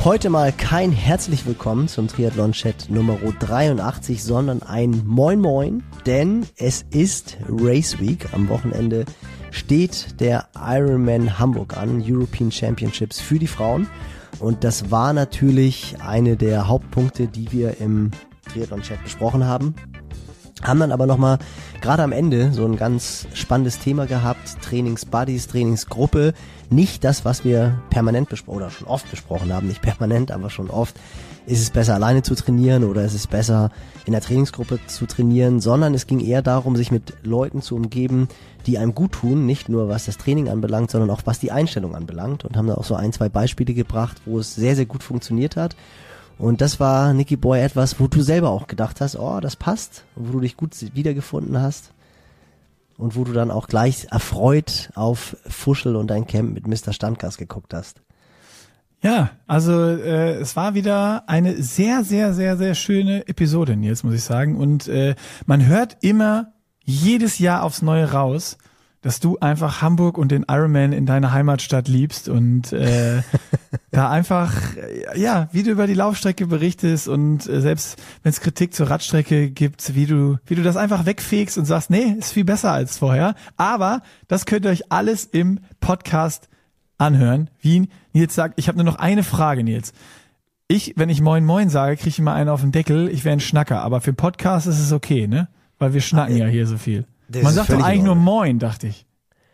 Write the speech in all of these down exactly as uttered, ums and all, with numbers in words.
Heute mal kein herzlich willkommen zum Triathlon-Chat Nummer dreiundachtzig, sondern ein Moin Moin, denn es ist Race Week. Am Wochenende steht der Ironman Hamburg an, European Championships für die Frauen. Und das war natürlich eine der Hauptpunkte, die wir im Triathlon-Chat besprochen haben. Haben dann aber nochmal gerade am Ende so ein ganz spannendes Thema gehabt, Trainingsbuddies, Trainingsgruppe. Nicht das, was wir permanent besprochen oder schon oft besprochen haben, nicht permanent, aber schon oft. Ist es besser alleine zu trainieren oder ist es besser in der Trainingsgruppe zu trainieren, sondern es ging eher darum, sich mit Leuten zu umgeben, die einem gut tun, nicht nur was das Training anbelangt, sondern auch was die Einstellung anbelangt, und haben da auch so ein, zwei Beispiele gebracht, wo es sehr, sehr gut funktioniert hat. Und das war, Nicky Boy, etwas, wo du selber auch gedacht hast, oh, das passt, wo du dich gut wiedergefunden hast und wo du dann auch gleich erfreut auf Fuschel und dein Camp mit Mister Standgas geguckt hast. Ja, also äh, es war wieder eine sehr, sehr, sehr, sehr schöne Episode, Nils, muss ich sagen. Und äh, man hört immer jedes Jahr aufs Neue raus, dass du einfach Hamburg und den Ironman in deiner Heimatstadt liebst und äh, da einfach, ja, wie du über die Laufstrecke berichtest und äh, selbst wenn es Kritik zur Radstrecke gibt, wie du wie du das einfach wegfegst und sagst, nee, ist viel besser als vorher. Aber das könnt ihr euch alles im Podcast anhören. Wie Nils sagt, ich habe nur noch eine Frage, Nils. Ich, wenn ich Moin Moin sage, kriege ich immer einen auf den Deckel, ich wäre ein Schnacker. Aber für Podcast ist es okay, ne? Weil wir schnacken ja hier so viel. Man sagt doch eigentlich nur Moin, dachte ich.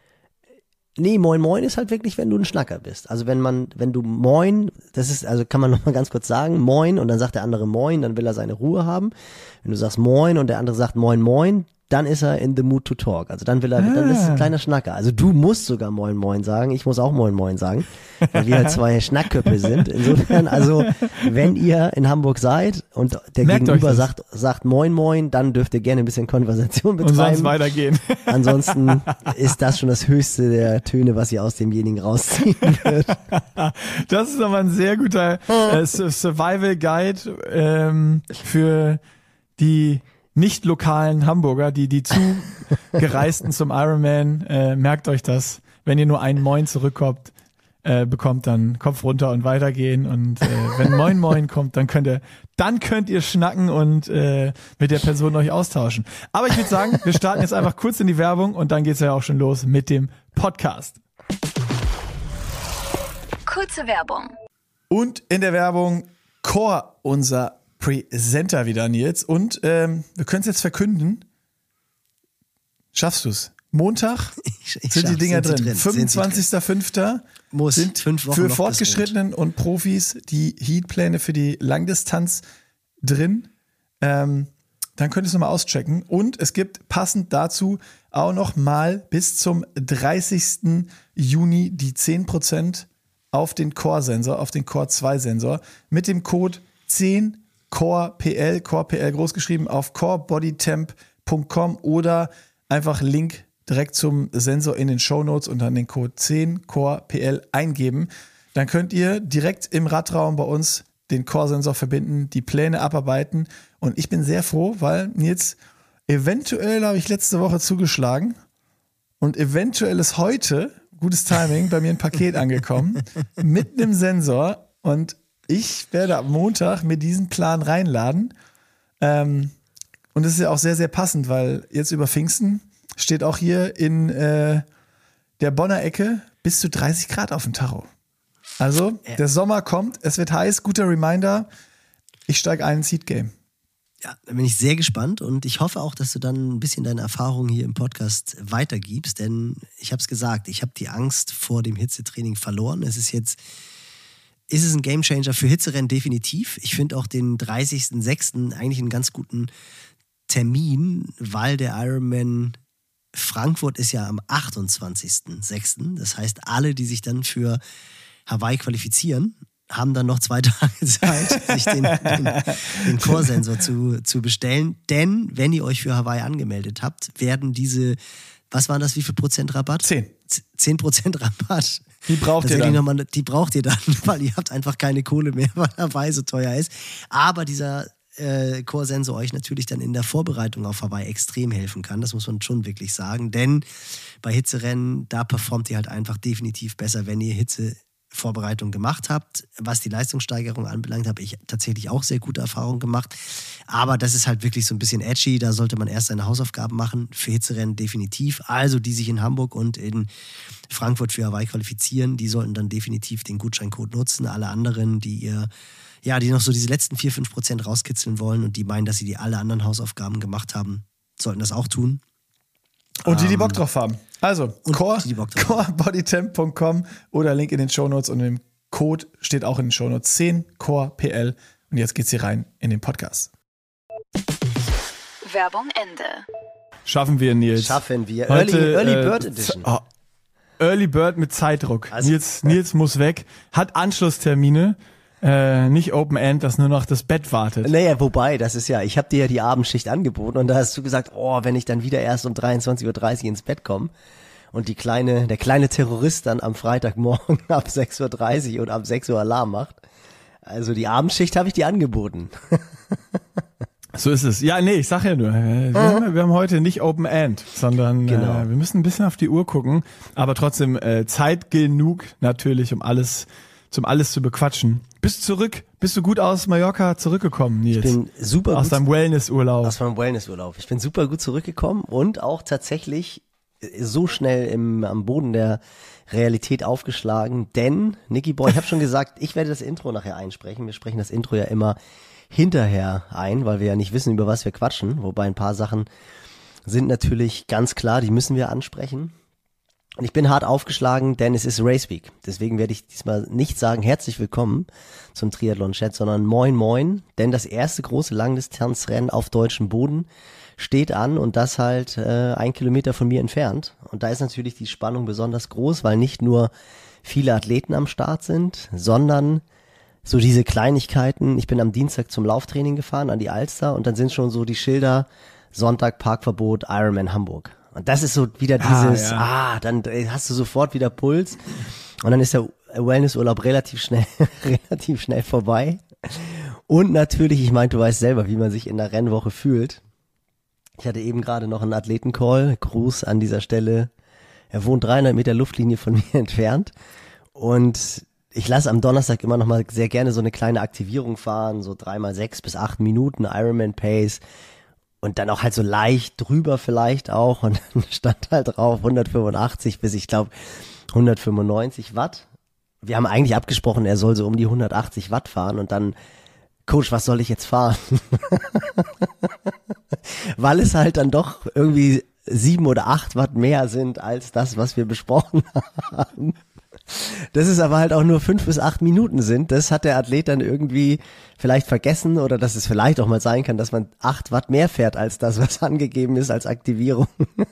Nee, Moin Moin ist halt wirklich, wenn du ein Schnacker bist. Also wenn man, wenn du Moin, das ist, also kann man nochmal ganz kurz sagen, Moin, und dann sagt der andere Moin, dann will er seine Ruhe haben. Wenn du sagst Moin und der andere sagt Moin Moin, dann ist er in the mood to talk. Also dann will er, ah. dann ist er ein kleiner Schnacker. Also du musst sogar Moin Moin sagen, ich muss auch Moin Moin sagen, weil wir halt zwei Schnackköpfe sind. Insofern, also wenn ihr in Hamburg seid und der Merkt Gegenüber sagt, sagt Moin Moin, dann dürft ihr gerne ein bisschen Konversation betreiben. Und sonst weitergehen. Ansonsten ist das schon das höchste der Töne, was ihr aus demjenigen rausziehen wird. Das ist aber ein sehr guter äh, Survival Guide ähm, für die nicht lokalen Hamburger, die die zugereisten zum Ironman. Äh, merkt euch das. Wenn ihr nur einen Moin zurückkommt, äh, bekommt, dann Kopf runter und weitergehen. Und äh, wenn Moin Moin kommt, dann könnt ihr, dann könnt ihr schnacken und äh, mit der Person euch austauschen. Aber ich würde sagen, wir starten jetzt einfach kurz in die Werbung und dann geht's ja auch schon los mit dem Podcast. Kurze Werbung. Und in der Werbung Core, unser Presenter wieder, Nils. Und ähm, wir können es jetzt verkünden. Schaffst du es? Montag ich, ich sind die Dinger sind drin. drin. fünfundzwanzigster fünfter Muss sind fünf Wochen für noch Fortgeschrittenen und Profis die Heatpläne für die Langdistanz drin. Ähm, dann könnt ihr es nochmal auschecken. Und es gibt passend dazu auch noch mal bis zum dreißigsten Juni die zehn Prozent auf den Core-Sensor, auf den Core zwei Sensor mit dem Code zehn Core P L, Core P L groß geschrieben, auf core body temp punkt com oder einfach Link direkt zum Sensor in den Shownotes und dann den Code zehn Core P L eingeben. Dann könnt ihr direkt im Radraum bei uns den Core-Sensor verbinden, die Pläne abarbeiten, und ich bin sehr froh, weil jetzt eventuell habe ich letzte Woche zugeschlagen und eventuell ist heute, gutes Timing, bei mir ein Paket angekommen mit einem Sensor, und ich werde am Montag mir diesen Plan reinladen. Ähm, und das ist ja auch sehr, sehr passend, weil jetzt über Pfingsten steht auch hier in äh, der Bonner Ecke bis zu dreißig Grad auf dem Tacho. Also, der Sommer kommt, es wird heiß, guter Reminder. Ich steige ein ins Heat-Game. Ja, da bin ich sehr gespannt, und ich hoffe auch, dass du dann ein bisschen deine Erfahrungen hier im Podcast weitergibst, denn ich habe es gesagt, ich habe die Angst vor dem Hitzetraining verloren. Es ist jetzt Ist es ein Gamechanger für Hitzerennen? Definitiv. Ich finde auch den dreißigsten sechsten eigentlich einen ganz guten Termin, weil der Ironman Frankfurt ist ja am achtundzwanzigsten sechsten Das heißt, alle, die sich dann für Hawaii qualifizieren, haben dann noch zwei Tage Zeit, sich den, den, den Core-Sensor zu, zu bestellen. Denn wenn ihr euch für Hawaii angemeldet habt, werden diese, was waren das, wie viel Prozent Rabatt? Zehn. Zehn Prozent Rabatt. Die braucht ihr dann. Noch mal, die braucht ihr dann, weil ihr habt einfach keine Kohle mehr, weil Hawaii so teuer ist. Aber dieser äh, Core-Sensor euch natürlich dann in der Vorbereitung auf Hawaii extrem helfen kann. Das muss man schon wirklich sagen. Denn bei Hitzerennen, da performt ihr halt einfach definitiv besser, wenn ihr Hitze Vorbereitung gemacht habt. Was die Leistungssteigerung anbelangt, habe ich tatsächlich auch sehr gute Erfahrungen gemacht. Aber das ist halt wirklich so ein bisschen edgy. Da sollte man erst seine Hausaufgaben machen. Für Hitzerennen definitiv. Also die sich in Hamburg und in Frankfurt für Hawaii qualifizieren, die sollten dann definitiv den Gutscheincode nutzen. Alle anderen, die ihr, ja, die noch so diese letzten vier, fünf Prozent rauskitzeln wollen und die meinen, dass sie die alle anderen Hausaufgaben gemacht haben, sollten das auch tun. Und die, die Bock drauf haben. Also, core bodytemp punkt com oder Link in den Shownotes und im Code steht auch in den Shownotes zehn core P L. Und jetzt geht's hier rein in den Podcast. Werbung Ende. Schaffen wir, Nils. Schaffen wir. Heute, Early, Early äh, Bird Edition. Oh, Early Bird mit Zeitdruck. Also, Nils, Nils muss weg, hat Anschlusstermine. Äh, nicht Open End, dass nur noch das Bett wartet. Naja, wobei, das ist ja, ich habe dir ja die Abendschicht angeboten und da hast du gesagt, oh, wenn ich dann wieder erst um dreiundzwanzig Uhr dreißig ins Bett komme und die kleine, der kleine Terrorist dann am Freitagmorgen ab sechs Uhr dreißig und ab sechs Uhr Alarm macht. Also die Abendschicht habe ich dir angeboten. So ist es. Ja, nee, ich sag ja nur, wir, haben, wir haben heute nicht Open End, sondern Genau. äh, wir müssen ein bisschen auf die Uhr gucken, aber trotzdem äh, Zeit genug natürlich, um alles, zum alles zu bequatschen. Bist zurück, bist du gut aus Mallorca zurückgekommen, Nils? Ich bin super aus gut deinem Wellnessurlaub. aus meinem Wellnessurlaub. Ich bin super gut zurückgekommen und auch tatsächlich so schnell im, am Boden der Realität aufgeschlagen, denn, Nicky Boy, ich habe schon gesagt, ich werde das Intro nachher einsprechen. Wir sprechen das Intro ja immer hinterher ein, weil wir ja nicht wissen, über was wir quatschen, wobei ein paar Sachen sind natürlich ganz klar, die müssen wir ansprechen. Und ich bin hart aufgeschlagen, denn es ist Race Week. Deswegen werde ich diesmal nicht sagen, herzlich willkommen zum Triathlon-Chat, sondern moin moin, denn das erste große Langdistanzrennen auf deutschem Boden steht an und das halt äh, ein Kilometer von mir entfernt. Und da ist natürlich die Spannung besonders groß, weil nicht nur viele Athleten am Start sind, sondern so diese Kleinigkeiten. Ich bin am Dienstag zum Lauftraining gefahren an die Alster und dann sind schon so die Schilder, Sonntag Parkverbot, Ironman Hamburg. Und das ist so wieder dieses, Ah, ja. ah, dann hast du sofort wieder Puls und dann ist der Wellnessurlaub relativ schnell, relativ schnell vorbei. Und natürlich, ich meine, du weißt selber, wie man sich in der Rennwoche fühlt. Ich hatte eben gerade noch einen Athletencall, Gruß an dieser Stelle. Er wohnt dreihundert Meter Luftlinie von mir entfernt und ich lasse am Donnerstag immer noch mal sehr gerne so eine kleine Aktivierung fahren, so dreimal sechs bis acht Minuten Ironman Pace. Und dann auch halt so leicht drüber vielleicht auch. Und dann stand halt drauf hundertfünfundachtzig bis ich glaube hundertfünfundneunzig Watt. Wir haben eigentlich abgesprochen, er soll so um die hundertachtzig Watt fahren. Und dann, Coach, was soll ich jetzt fahren? Weil es halt dann doch irgendwie sieben oder acht Watt mehr sind als das, was wir besprochen haben. Dass es aber halt auch nur fünf bis acht Minuten sind, das hat der Athlet dann irgendwie vielleicht vergessen oder dass es vielleicht auch mal sein kann, dass man acht Watt mehr fährt als das, was angegeben ist als Aktivierung.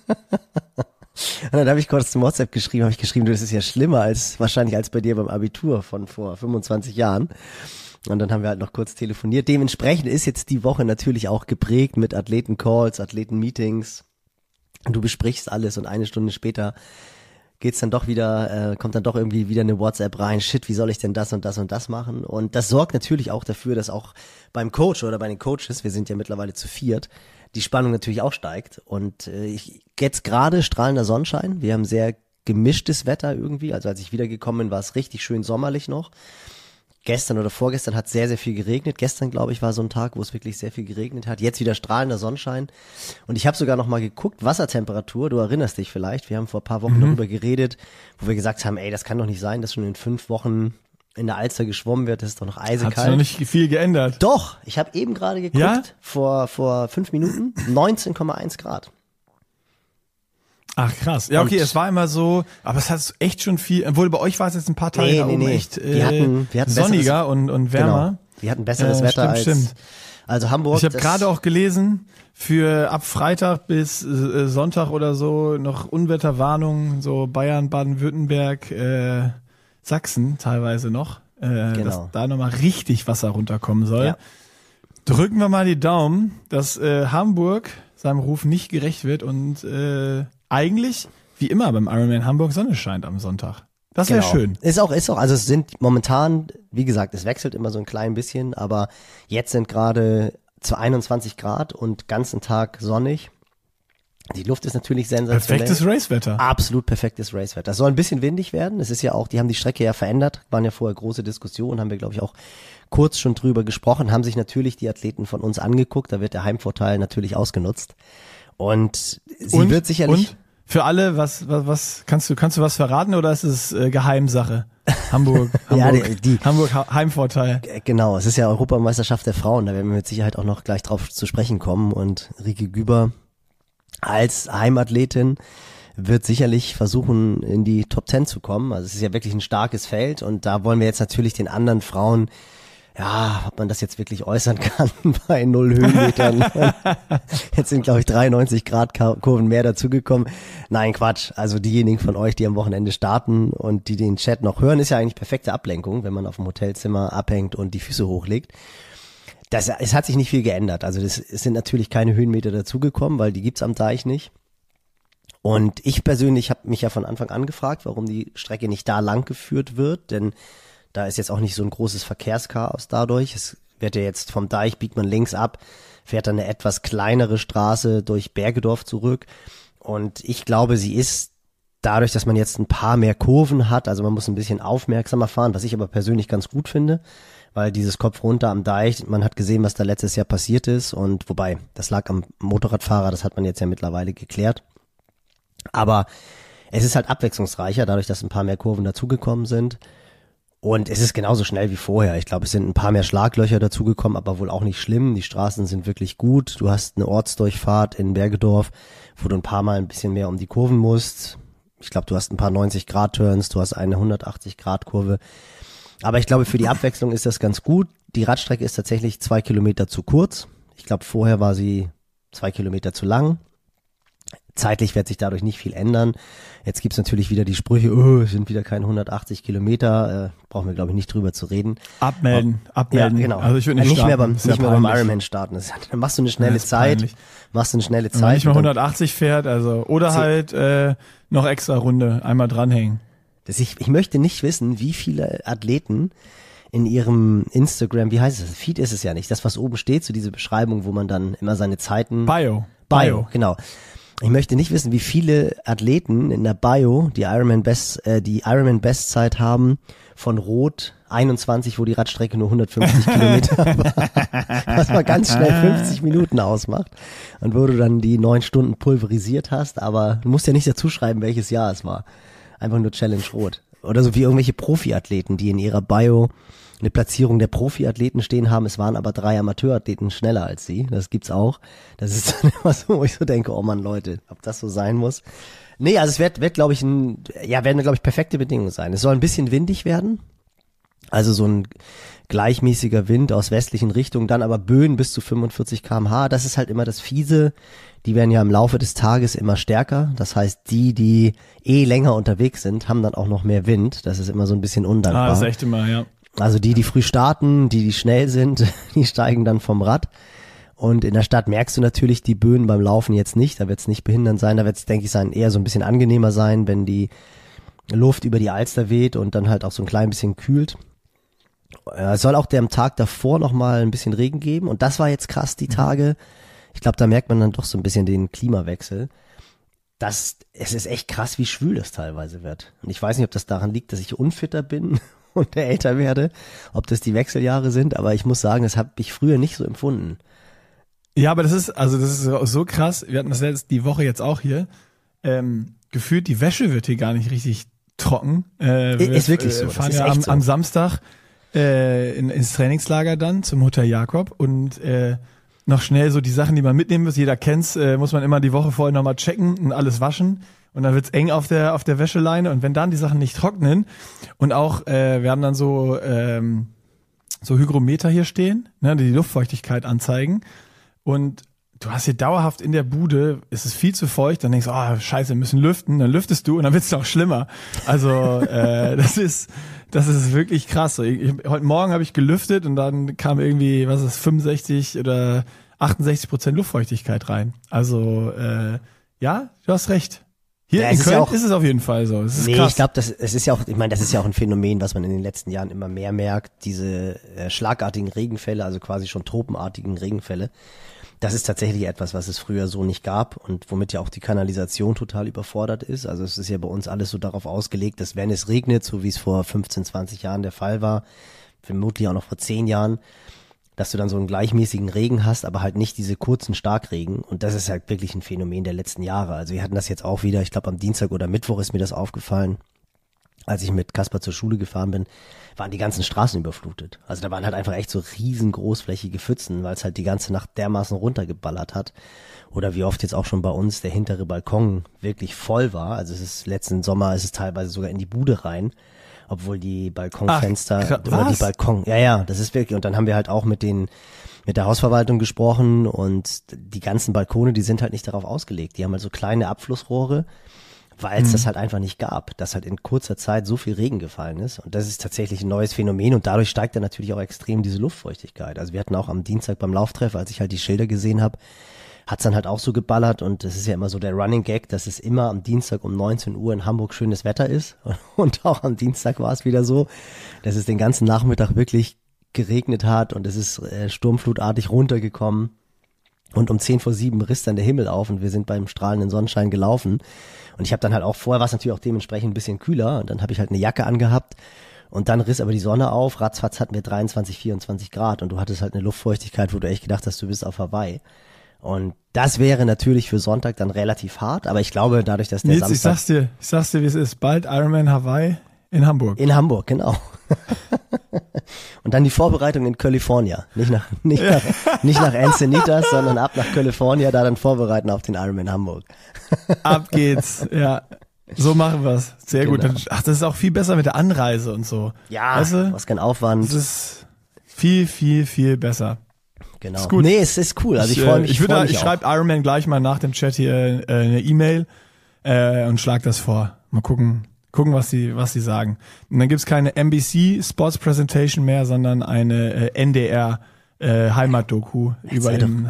Und dann habe ich kurz zum WhatsApp geschrieben, habe ich geschrieben, du, das ist ja schlimmer als wahrscheinlich als bei dir beim Abitur von vor fünfundzwanzig Jahren. Und dann haben wir halt noch kurz telefoniert. Dementsprechend ist jetzt die Woche natürlich auch geprägt mit Athleten-Calls, Athleten-Meetings. Du besprichst alles und eine Stunde später geht's dann doch wieder, äh, kommt dann doch irgendwie wieder eine WhatsApp rein, shit, wie soll ich denn das und das und das machen? Und das sorgt natürlich auch dafür, dass auch beim Coach oder bei den Coaches, wir sind ja mittlerweile zu viert, die Spannung natürlich auch steigt. Und äh, ich, jetzt gerade strahlender Sonnenschein, wir haben sehr gemischtes Wetter irgendwie, also als ich wiedergekommen bin, war es richtig schön sommerlich noch. Gestern oder vorgestern hat sehr, sehr viel geregnet. Gestern, glaube ich, war so ein Tag, wo es wirklich sehr viel geregnet hat. Jetzt wieder strahlender Sonnenschein. Und ich habe sogar noch mal geguckt, Wassertemperatur, du erinnerst dich vielleicht, wir haben vor ein paar Wochen Mhm. darüber geredet, wo wir gesagt haben, ey, das kann doch nicht sein, dass schon in fünf Wochen in der Alster geschwommen wird, das ist doch noch Hat sich eisekalt. noch nicht viel geändert. Doch, ich habe eben gerade geguckt, Ja? vor vor fünf Minuten, neunzehn Komma eins Grad. Ach krass. Ja, okay, Und- es war immer so, aber es hat echt schon viel, obwohl bei euch war es jetzt ein paar Tage Nee, da nee, oben nee. echt äh, Wir hatten- wir hatten sonniger besseres- und, und wärmer. Genau. Wir hatten besseres Äh, Wetter stimmt, als stimmt. also Hamburg. Ich habe das- gerade auch gelesen, für ab Freitag bis äh, Sonntag oder so noch Unwetterwarnung, so Bayern, Baden-Württemberg, äh, Sachsen teilweise noch, äh, Genau. dass da nochmal richtig Wasser runterkommen soll. Ja. Drücken wir mal die Daumen, dass äh, Hamburg seinem Ruf nicht gerecht wird und äh, eigentlich, wie immer beim Ironman Hamburg, Sonne scheint am Sonntag. Das wäre Genau. schön. Ist auch, ist auch, also es sind momentan, wie gesagt, es wechselt immer so ein klein bisschen, aber jetzt sind gerade zu einundzwanzig Grad und ganzen Tag sonnig. Die Luft ist natürlich sensationell. Perfektes Racewetter. Absolut perfektes Racewetter. Es soll ein bisschen windig werden. Es ist ja auch, die haben die Strecke ja verändert. Waren ja vorher große Diskussionen, haben wir, glaube ich, auch kurz schon drüber gesprochen, haben sich natürlich die Athleten von uns angeguckt. Da wird der Heimvorteil natürlich ausgenutzt. Und sie und, wird sicherlich... Und für alle, was, was, was, kannst du, kannst du was verraten oder ist es äh, Geheimsache? Hamburg, Hamburg, ja, die, die, Hamburg Heimvorteil. Genau, es ist ja Europameisterschaft der Frauen. Da werden wir mit Sicherheit auch noch gleich drauf zu sprechen kommen. Und Rike Güber als Heimathletin wird sicherlich versuchen, in die Top Ten zu kommen. Also es ist ja wirklich ein starkes Feld und da wollen wir jetzt natürlich den anderen Frauen, ja, ob man das jetzt wirklich äußern kann, bei null Höhenmetern. Jetzt sind, glaube ich, dreiundneunzig Grad Kurven mehr dazugekommen. Nein, Quatsch. Also diejenigen von euch, die am Wochenende starten und die den Chat noch hören, ist ja eigentlich perfekte Ablenkung, wenn man auf dem Hotelzimmer abhängt und die Füße hochlegt. Das, es hat sich nicht viel geändert. Also das, es sind natürlich keine Höhenmeter dazugekommen, weil die gibt's am Deich nicht. Und ich persönlich habe mich ja von Anfang an gefragt, warum die Strecke nicht da lang geführt wird, denn da ist jetzt auch nicht so ein großes Verkehrschaos dadurch. Es wird ja jetzt vom Deich, biegt man links ab, fährt dann eine etwas kleinere Straße durch Bergedorf zurück. Und ich glaube, sie ist dadurch, dass man jetzt ein paar mehr Kurven hat, also man muss ein bisschen aufmerksamer fahren, was ich aber persönlich ganz gut finde, weil dieses Kopf runter am Deich, man hat gesehen, was da letztes Jahr passiert ist und wobei, das lag am Motorradfahrer, das hat man jetzt ja mittlerweile geklärt. Aber es ist halt abwechslungsreicher, dadurch, dass ein paar mehr Kurven dazugekommen sind. Und es ist genauso schnell wie vorher. Ich glaube, es sind ein paar mehr Schlaglöcher dazugekommen, aber wohl auch nicht schlimm. Die Straßen sind wirklich gut. Du hast eine Ortsdurchfahrt in Bergedorf, wo du ein paar Mal ein bisschen mehr um die Kurven musst. Ich glaube, du hast ein paar neunzig Grad Turns, du hast eine hundertachtzig Grad Kurve. Aber ich glaube, für die Abwechslung ist das ganz gut. Die Radstrecke ist tatsächlich zwei Kilometer zu kurz. Ich glaube, vorher war sie zwei Kilometer zu lang. Zeitlich wird sich dadurch nicht viel ändern. Jetzt gibt's natürlich wieder die Sprüche, oh, es sind wieder keine hundertachtzig Kilometer, äh, brauchen wir, glaube ich, nicht drüber zu reden. Abmelden, Ob, abmelden. Ja, genau. Also ich würde nicht, nicht starten. mehr beim, nicht nicht mehr beim peinlich. Ironman starten. Das, dann machst du eine schnelle Das ist Zeit, peinlich. machst du eine schnelle Wenn man Zeit. nicht mal und dann- hundertachtzig fährt, also oder Zehn. halt äh, noch extra Runde, einmal dranhängen. Das ich, ich möchte nicht wissen, wie viele Athleten in ihrem Instagram, wie heißt es, Feed ist es ja nicht, das, was oben steht, so diese Beschreibung, wo man dann immer seine Zeiten... Bio. Bio, genau. Ich möchte nicht wissen, wie viele Athleten in der Bio die Ironman Best, äh, die Ironman Bestzeit haben von Rot einundzwanzig, wo die Radstrecke nur hundertfünfzig Kilometer war, was mal ganz schnell fünfzig Minuten ausmacht und wo du dann die neun Stunden pulverisiert hast, aber du musst ja nicht dazu schreiben, welches Jahr es war. Einfach nur Challenge Rot. Oder so wie irgendwelche Profiathleten, die in ihrer Bio eine Platzierung der Profiathleten stehen haben, es waren aber drei Amateurathleten schneller als sie, das gibt's auch. Das ist dann immer so, wo ich so denke, oh Mann, Leute, ob das so sein muss. Nee, also es wird, wird glaube ich, ein, ja, werden, glaube ich, perfekte Bedingungen sein. Es soll ein bisschen windig werden, also so ein gleichmäßiger Wind aus westlichen Richtungen, dann aber Böen bis zu fünfundvierzig Kilometer pro Stunde, das ist halt immer das Fiese. Die werden ja im Laufe des Tages immer stärker, das heißt, die, die eh länger unterwegs sind, haben dann auch noch mehr Wind, das ist immer so ein bisschen undankbar. Ah, das ist echt immer, ja. Also die, die früh starten, die, die schnell sind, die steigen dann vom Rad. Und in der Stadt merkst du natürlich die Böen beim Laufen jetzt nicht. Da wird es nicht behindernd sein. Da wird es, denke ich, sein, eher so ein bisschen angenehmer sein, wenn die Luft über die Alster weht und dann halt auch so ein klein bisschen kühlt. Es soll auch der am Tag davor nochmal ein bisschen Regen geben. Und das war jetzt krass, die Tage. Ich glaube, da merkt man dann doch so ein bisschen den Klimawechsel. Das, es ist echt krass, wie schwül das teilweise wird. Und ich weiß nicht, ob das daran liegt, dass ich unfitter bin und älter werde, ob das die Wechseljahre sind, aber ich muss sagen, das habe ich früher nicht so empfunden. Ja, aber das ist, also das ist so, so krass. Wir hatten das jetzt die Woche jetzt auch hier. Ähm, gefühlt, die Wäsche wird hier gar nicht richtig trocken. Äh, wir, ist wirklich so. Wir fahren das ist ja echt am, so. am Samstag äh, in, ins Trainingslager dann zum Hotel Jakob und äh, noch schnell so die Sachen, die man mitnehmen muss. Jeder kennt's, äh, muss man immer die Woche vorher nochmal checken und alles waschen. Und dann wird's eng auf der auf der Wäscheleine. Und wenn dann die Sachen nicht trocknen und auch, äh, wir haben dann so ähm, so Hygrometer hier stehen, ne, die die Luftfeuchtigkeit anzeigen. Und du hast hier dauerhaft in der Bude, ist es viel zu feucht, dann denkst du, oh, scheiße, wir müssen lüften, dann lüftest du und dann wird's noch schlimmer. Also äh, das ist das ist wirklich krass. Ich, ich, heute Morgen habe ich gelüftet und dann kam irgendwie, was ist das, fünfundsechzig oder achtundsechzig Prozent Luftfeuchtigkeit rein. Also äh, ja, du hast recht. Hier Ja, in es ist Köln ja auch- ist es auf jeden Fall so. Es ist Nee, krass. ich glaube, das es ist ja auch, ich meine, das ist ja auch ein Phänomen, was man in den letzten Jahren immer mehr merkt, diese äh, schlagartigen Regenfälle, also quasi schon tropenartigen Regenfälle. Das ist tatsächlich etwas, was es früher so nicht gab und womit ja auch die Kanalisation total überfordert ist. Also es ist ja bei uns alles so darauf ausgelegt, dass wenn es regnet, so wie es vor fünfzehn, zwanzig Jahren der Fall war, vermutlich auch noch vor zehn Jahren, dass du dann so einen gleichmäßigen Regen hast, aber halt nicht diese kurzen Starkregen. Und das ist halt wirklich ein Phänomen der letzten Jahre. Also wir hatten das jetzt auch wieder, ich glaube am Dienstag oder Mittwoch ist mir das aufgefallen, als ich mit Kasper zur Schule gefahren bin, waren die ganzen Straßen überflutet. Also da waren halt einfach echt so riesengroßflächige Pfützen, weil es halt die ganze Nacht dermaßen runtergeballert hat. Oder wie oft jetzt auch schon bei uns der hintere Balkon wirklich voll war. Also es ist letzten Sommer ist es teilweise sogar in die Bude rein, obwohl die Balkonfenster Ach, kra- oder die was? Balkon, ja, ja, das ist wirklich, und dann haben wir halt auch mit den, mit der Hausverwaltung gesprochen und die ganzen Balkone, die sind halt nicht darauf ausgelegt. Die haben halt so kleine Abflussrohre, weil es das halt einfach nicht gab, dass halt in kurzer Zeit so viel Regen gefallen ist. Und das ist tatsächlich ein neues Phänomen und dadurch steigt dann natürlich auch extrem diese Luftfeuchtigkeit. Also wir hatten auch am Dienstag beim Lauftreff, als ich halt die Schilder gesehen habe, hat's dann halt auch so geballert und das ist ja immer so der Running Gag, dass es immer am Dienstag um neunzehn Uhr in Hamburg schönes Wetter ist und auch am Dienstag war es wieder so, dass es den ganzen Nachmittag wirklich geregnet hat und es ist äh, sturmflutartig runtergekommen und um zehn vor sieben riss dann der Himmel auf und wir sind beim strahlenden Sonnenschein gelaufen und ich habe dann halt auch, vorher war es natürlich auch dementsprechend ein bisschen kühler und dann habe ich halt eine Jacke angehabt und dann riss aber die Sonne auf, ratzfatz hatten wir dreiundzwanzig, vierundzwanzig Grad und du hattest halt eine Luftfeuchtigkeit, wo du echt gedacht hast, du bist auf Hawaii. Und das wäre natürlich für Sonntag dann relativ hart, aber ich glaube, dadurch, dass der Nils, ich Samstag sag's dir, ich sag's dir, wie es ist. Bald Ironman Hawaii in Hamburg. in Hamburg, genau. Und dann die Vorbereitung in California, nicht nach nicht nach, nicht nach Encinitas, sondern ab nach California, da dann vorbereiten auf den Ironman Hamburg. Ab geht's. Ja, so machen wir's. Sehr gut. Genau. Dann, ach, das ist auch viel besser mit der Anreise und so. Ja, Weißt du? was kein Aufwand. Das ist viel, viel, viel besser. Genau. ist gut. Nee, es ist cool. Also ich, ich freue äh, mich. Ich, freu würde, mich ich auch. schreibe Ironman gleich mal nach dem Chat hier äh, eine E-Mail äh, und schlag das vor. Mal gucken, gucken, was die, was die sagen. Und dann gibt's keine N B C Sports Presentation mehr, sondern eine äh, N D R äh, Heimatdoku über sei den.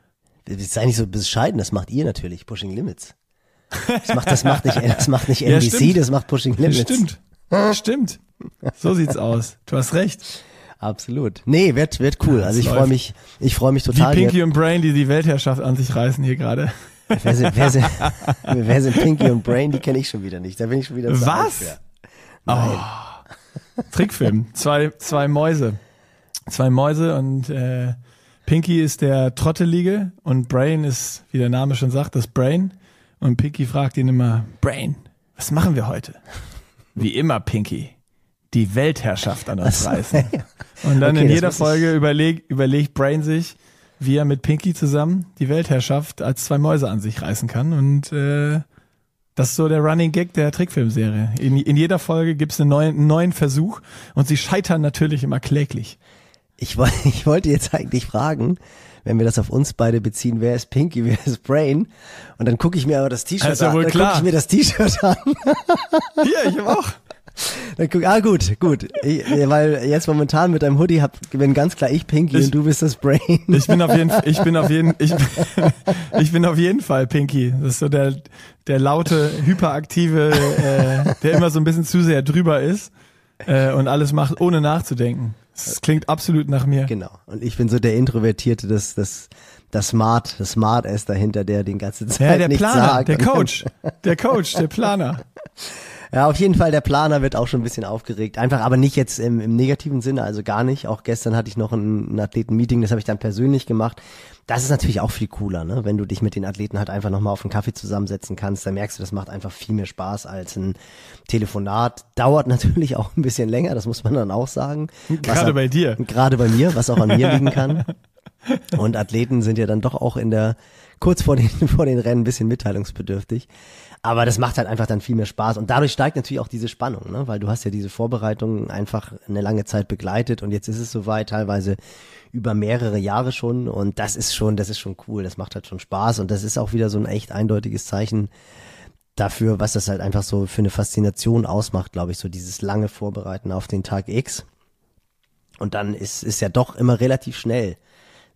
Das sei nicht so bescheiden, das macht ihr natürlich, Pushing Limits. Das macht, das macht nicht, das macht nicht Ja, N B C, stimmt. das macht Pushing Limits. Stimmt. Stimmt. So sieht's aus. Du hast recht. Absolut. Nee, wird, wird cool. Ja, Also es ich freue läuft. mich, ich freue mich Wie total. Pinky und Brain, die die Weltherrschaft an sich reißen hier gerade. Wer sind, wer, sind, wer sind Pinky und Brain? Die kenne ich schon wieder nicht. Da bin ich schon wieder zu alt Was? für. Oh. Trickfilm. Zwei, zwei Mäuse. Zwei Mäuse und äh, Pinky ist der Trottelige und Brain ist, wie der Name schon sagt, das Brain. Und Pinky fragt ihn immer, Brain, was machen wir heute? Wie immer, Pinky. Die Weltherrschaft an uns reißen. Und dann Okay, in das jeder muss ich- Folge überlegt, überlegt Brain sich, wie er mit Pinky zusammen die Weltherrschaft als zwei Mäuse an sich reißen kann. Und äh, das ist so der Running Gag der Trickfilmserie. In, in jeder Folge gibt es einen neuen, einen neuen Versuch und sie scheitern natürlich immer kläglich. Ich, woll- ich wollte jetzt eigentlich fragen, wenn wir das auf uns beide beziehen, wer ist Pinky, wer ist Brain? Und dann gucke ich mir aber das T-Shirt Das ist ja an. wohl Dann klar. gucke ich mir das T-Shirt an. Hier, ich hab auch. Dann guck, ah gut, gut. Ich, weil jetzt momentan mit deinem Hoodie hab, bin ganz klar ich Pinky Ich- und du bist das Brain. Ich bin auf jeden, ich bin auf jeden, ich, ich bin auf jeden Fall Pinky. Das ist so der, der laute, hyperaktive, äh, der immer so ein bisschen zu sehr drüber ist äh, und alles macht, ohne nachzudenken. Das klingt absolut nach mir. Genau. Und ich bin so der Introvertierte, das, das, das Smart, das Smart ist dahinter, der den ganze Zeit Ja, der nichts Planer, sagt. der Und dann- Coach, der Coach, der Planer. Ja, auf jeden Fall, der Planer wird auch schon ein bisschen aufgeregt. Einfach, aber nicht jetzt im, im negativen Sinne, also gar nicht. Auch gestern hatte ich noch ein, ein Athleten-Meeting, das habe ich dann persönlich gemacht. Das ist natürlich auch viel cooler, ne? Wenn du dich mit den Athleten halt einfach nochmal auf einen Kaffee zusammensetzen kannst, dann merkst du, das macht einfach viel mehr Spaß als ein Telefonat. Dauert natürlich auch ein bisschen länger, das muss man dann auch sagen. Was Gerade an- bei dir. Gerade bei mir, was auch an mir liegen kann. Und Athleten sind ja dann doch auch in der, kurz vor den, vor den Rennen ein bisschen mitteilungsbedürftig. Aber das macht halt einfach dann viel mehr Spaß. Und dadurch steigt natürlich auch diese Spannung, ne? Weil du hast ja diese Vorbereitungen einfach eine lange Zeit begleitet und jetzt ist es soweit, teilweise über mehrere Jahre schon. Und das ist schon, das ist schon cool. Das macht halt schon Spaß. Und das ist auch wieder so ein echt eindeutiges Zeichen dafür, was das halt einfach so für eine Faszination ausmacht, glaube ich, so dieses lange Vorbereiten auf den Tag X. Und dann ist, ist ja doch immer relativ schnell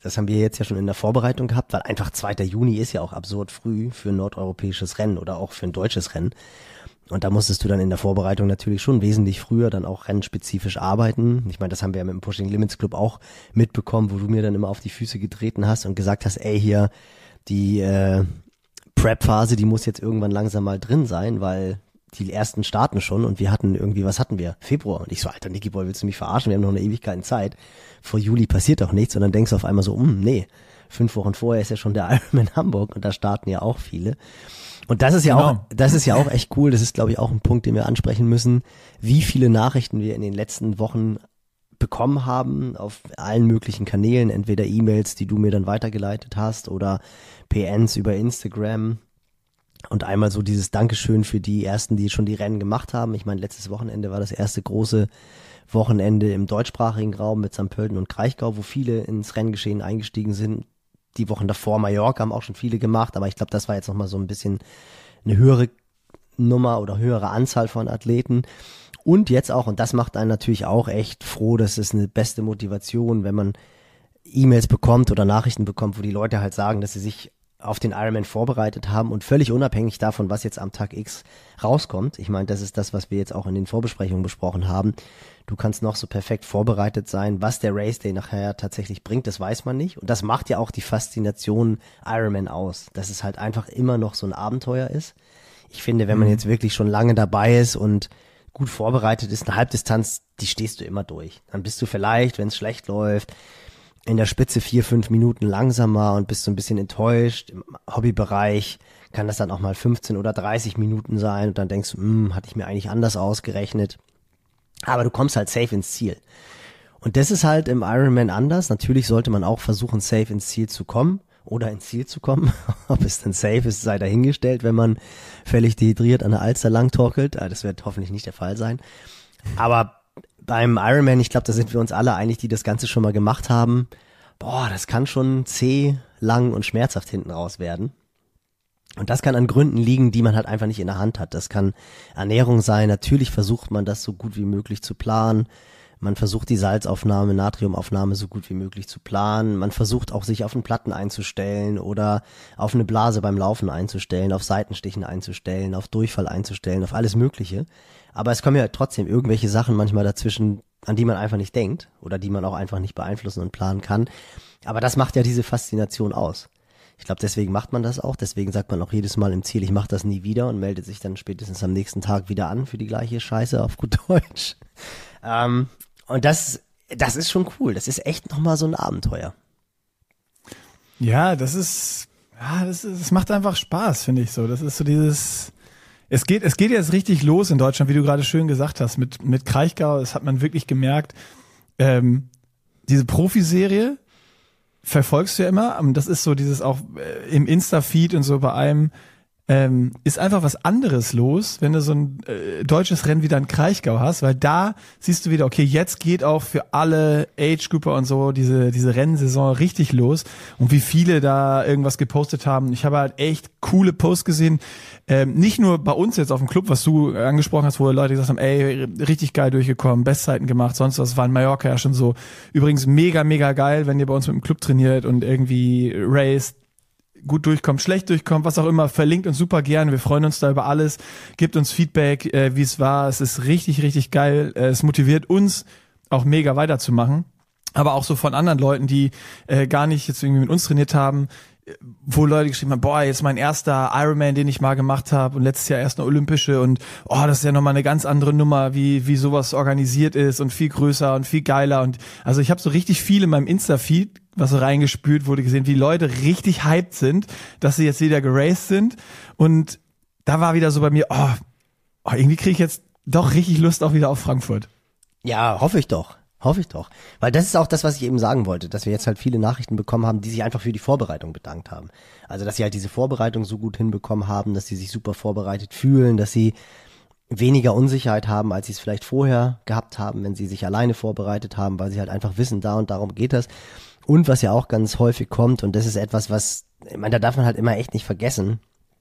das haben wir jetzt ja schon in der Vorbereitung gehabt, weil einfach zweiter Juni ist ja auch absurd früh für ein nordeuropäisches Rennen oder auch für ein deutsches Rennen. Und da musstest du dann in der Vorbereitung natürlich schon wesentlich früher dann auch rennspezifisch arbeiten. Ich meine, das haben wir ja mit dem Pushing Limits Club auch mitbekommen, wo du mir dann immer auf die Füße getreten hast und gesagt hast, ey, hier die äh, Prep-Phase, die muss jetzt irgendwann langsam mal drin sein, weil die ersten starten schon und wir hatten irgendwie, was hatten wir? Februar. Und ich so, Alter, Niki Boy, willst du mich verarschen? Wir haben noch eine Ewigkeit Zeit. Vor Juli passiert doch nichts und dann denkst du auf einmal so, um, nee, fünf Wochen vorher ist ja schon der Ironman Hamburg und da starten ja auch viele. Und das ist ja genau. auch, das ist ja auch echt cool. Das ist, glaube ich, auch ein Punkt, den wir ansprechen müssen, wie viele Nachrichten wir in den letzten Wochen bekommen haben auf allen möglichen Kanälen, entweder E-Mails, die du mir dann weitergeleitet hast oder P Ns über Instagram und einmal so dieses Dankeschön für die ersten, die schon die Rennen gemacht haben. Ich meine, letztes Wochenende war das erste große Wochenende im deutschsprachigen Raum mit Sankt Pölten und Kraichgau, wo viele ins Renngeschehen eingestiegen sind. Die Wochen davor Mallorca haben auch schon viele gemacht, aber ich glaube, das war jetzt nochmal so ein bisschen eine höhere Nummer oder höhere Anzahl von Athleten. Und jetzt auch, und das macht einen natürlich auch echt froh, das ist eine beste Motivation, wenn man E-Mails bekommt oder Nachrichten bekommt, wo die Leute halt sagen, dass sie sich auf den Ironman vorbereitet haben und völlig unabhängig davon, was jetzt am Tag X rauskommt. Ich meine, das ist das, was wir jetzt auch in den Vorbesprechungen besprochen haben. Du kannst noch so perfekt vorbereitet sein. Was der Race Day nachher tatsächlich bringt, das weiß man nicht. Und das macht ja auch die Faszination Ironman aus, dass es halt einfach immer noch so ein Abenteuer ist. Ich finde, wenn man jetzt wirklich schon lange dabei ist und gut vorbereitet ist, eine Halbdistanz, die stehst du immer durch. Dann bist du vielleicht, wenn es schlecht läuft, in der Spitze vier, fünf Minuten langsamer und bist so ein bisschen enttäuscht. Im Hobbybereich kann das dann auch mal fünfzehn oder dreißig Minuten sein und dann denkst du, hm, hatte ich mir eigentlich anders ausgerechnet. Aber du kommst halt safe ins Ziel. Und das ist halt im Ironman anders. Natürlich sollte man auch versuchen, safe ins Ziel zu kommen oder ins Ziel zu kommen. Ob es dann safe ist, sei dahingestellt, wenn man völlig dehydriert an der Alster lang torkelt. Das wird hoffentlich nicht der Fall sein. Aber beim Ironman, ich glaube, da sind wir uns alle einig, die das Ganze schon mal gemacht haben. Boah, das kann schon zäh, lang und schmerzhaft hinten raus werden. Und das kann an Gründen liegen, die man halt einfach nicht in der Hand hat. Das kann Ernährung sein. Natürlich versucht man das so gut wie möglich zu planen. Man versucht die Salzaufnahme, Natriumaufnahme so gut wie möglich zu planen. Man versucht auch sich auf einen Platten einzustellen oder auf eine Blase beim Laufen einzustellen, auf Seitenstichen einzustellen, auf Durchfall einzustellen, auf alles Mögliche. Aber es kommen ja trotzdem irgendwelche Sachen manchmal dazwischen, an die man einfach nicht denkt oder die man auch einfach nicht beeinflussen und planen kann. Aber das macht ja diese Faszination aus. Ich glaube, deswegen macht man das auch. Deswegen sagt man auch jedes Mal im Ziel, ich mache das nie wieder und meldet sich dann spätestens am nächsten Tag wieder an für die gleiche Scheiße auf gut Deutsch. Ähm, und das, das ist schon cool. Das ist echt nochmal so ein Abenteuer. Ja, das ist, ja, das ist, das macht einfach Spaß, finde ich so. Das ist so dieses, es geht, es geht jetzt richtig los in Deutschland, wie du gerade schön gesagt hast, mit, mit Kraichgau. Das hat man wirklich gemerkt. Ähm, diese Profiserie verfolgst du ja immer, das ist so dieses auch äh, im Insta-Feed und so bei einem, ähm, ist einfach was anderes los, wenn du so ein äh, deutsches Rennen wieder in Kraichgau hast, weil da siehst du wieder, okay, jetzt geht auch für alle Age-Grupper und so diese diese Rennsaison richtig los und wie viele da irgendwas gepostet haben. Ich habe halt echt coole Posts gesehen, ähm, nicht nur bei uns jetzt auf dem Club, was du angesprochen hast, wo Leute gesagt haben, ey, richtig geil durchgekommen, Bestzeiten gemacht, sonst was, war in Mallorca ja schon so. Übrigens mega, mega geil, wenn ihr bei uns mit dem Club trainiert und irgendwie raced, gut durchkommt, schlecht durchkommt, was auch immer, verlinkt uns super gern. Wir freuen uns da über alles. Gebt uns Feedback, äh, wie es war. Es ist richtig, richtig geil. Äh, es motiviert uns auch mega weiterzumachen. Aber auch so von anderen Leuten, die äh, gar nicht jetzt irgendwie mit uns trainiert haben, wo Leute geschrieben haben, boah, jetzt mein erster Ironman, den ich mal gemacht habe und letztes Jahr erst eine olympische und oh, das ist ja nochmal eine ganz andere Nummer, wie wie sowas organisiert ist und viel größer und viel geiler. Und also ich habe so richtig viel in meinem Insta-Feed, was so reingespült wurde, gesehen, wie Leute richtig hyped sind, dass sie jetzt wieder geraced sind. Und da war wieder so bei mir, oh, oh irgendwie kriege ich jetzt doch richtig Lust auch wieder auf Frankfurt. Ja, hoffe ich doch. Hoffe ich doch. Weil das ist auch das, was ich eben sagen wollte, dass wir jetzt halt viele Nachrichten bekommen haben, die sich einfach für die Vorbereitung bedankt haben. Also, dass sie halt diese Vorbereitung so gut hinbekommen haben, dass sie sich super vorbereitet fühlen, dass sie weniger Unsicherheit haben, als sie es vielleicht vorher gehabt haben, wenn sie sich alleine vorbereitet haben, weil sie halt einfach wissen, da und darum geht das. Und was ja auch ganz häufig kommt, und das ist etwas, was, ich meine, da darf man halt immer echt nicht vergessen,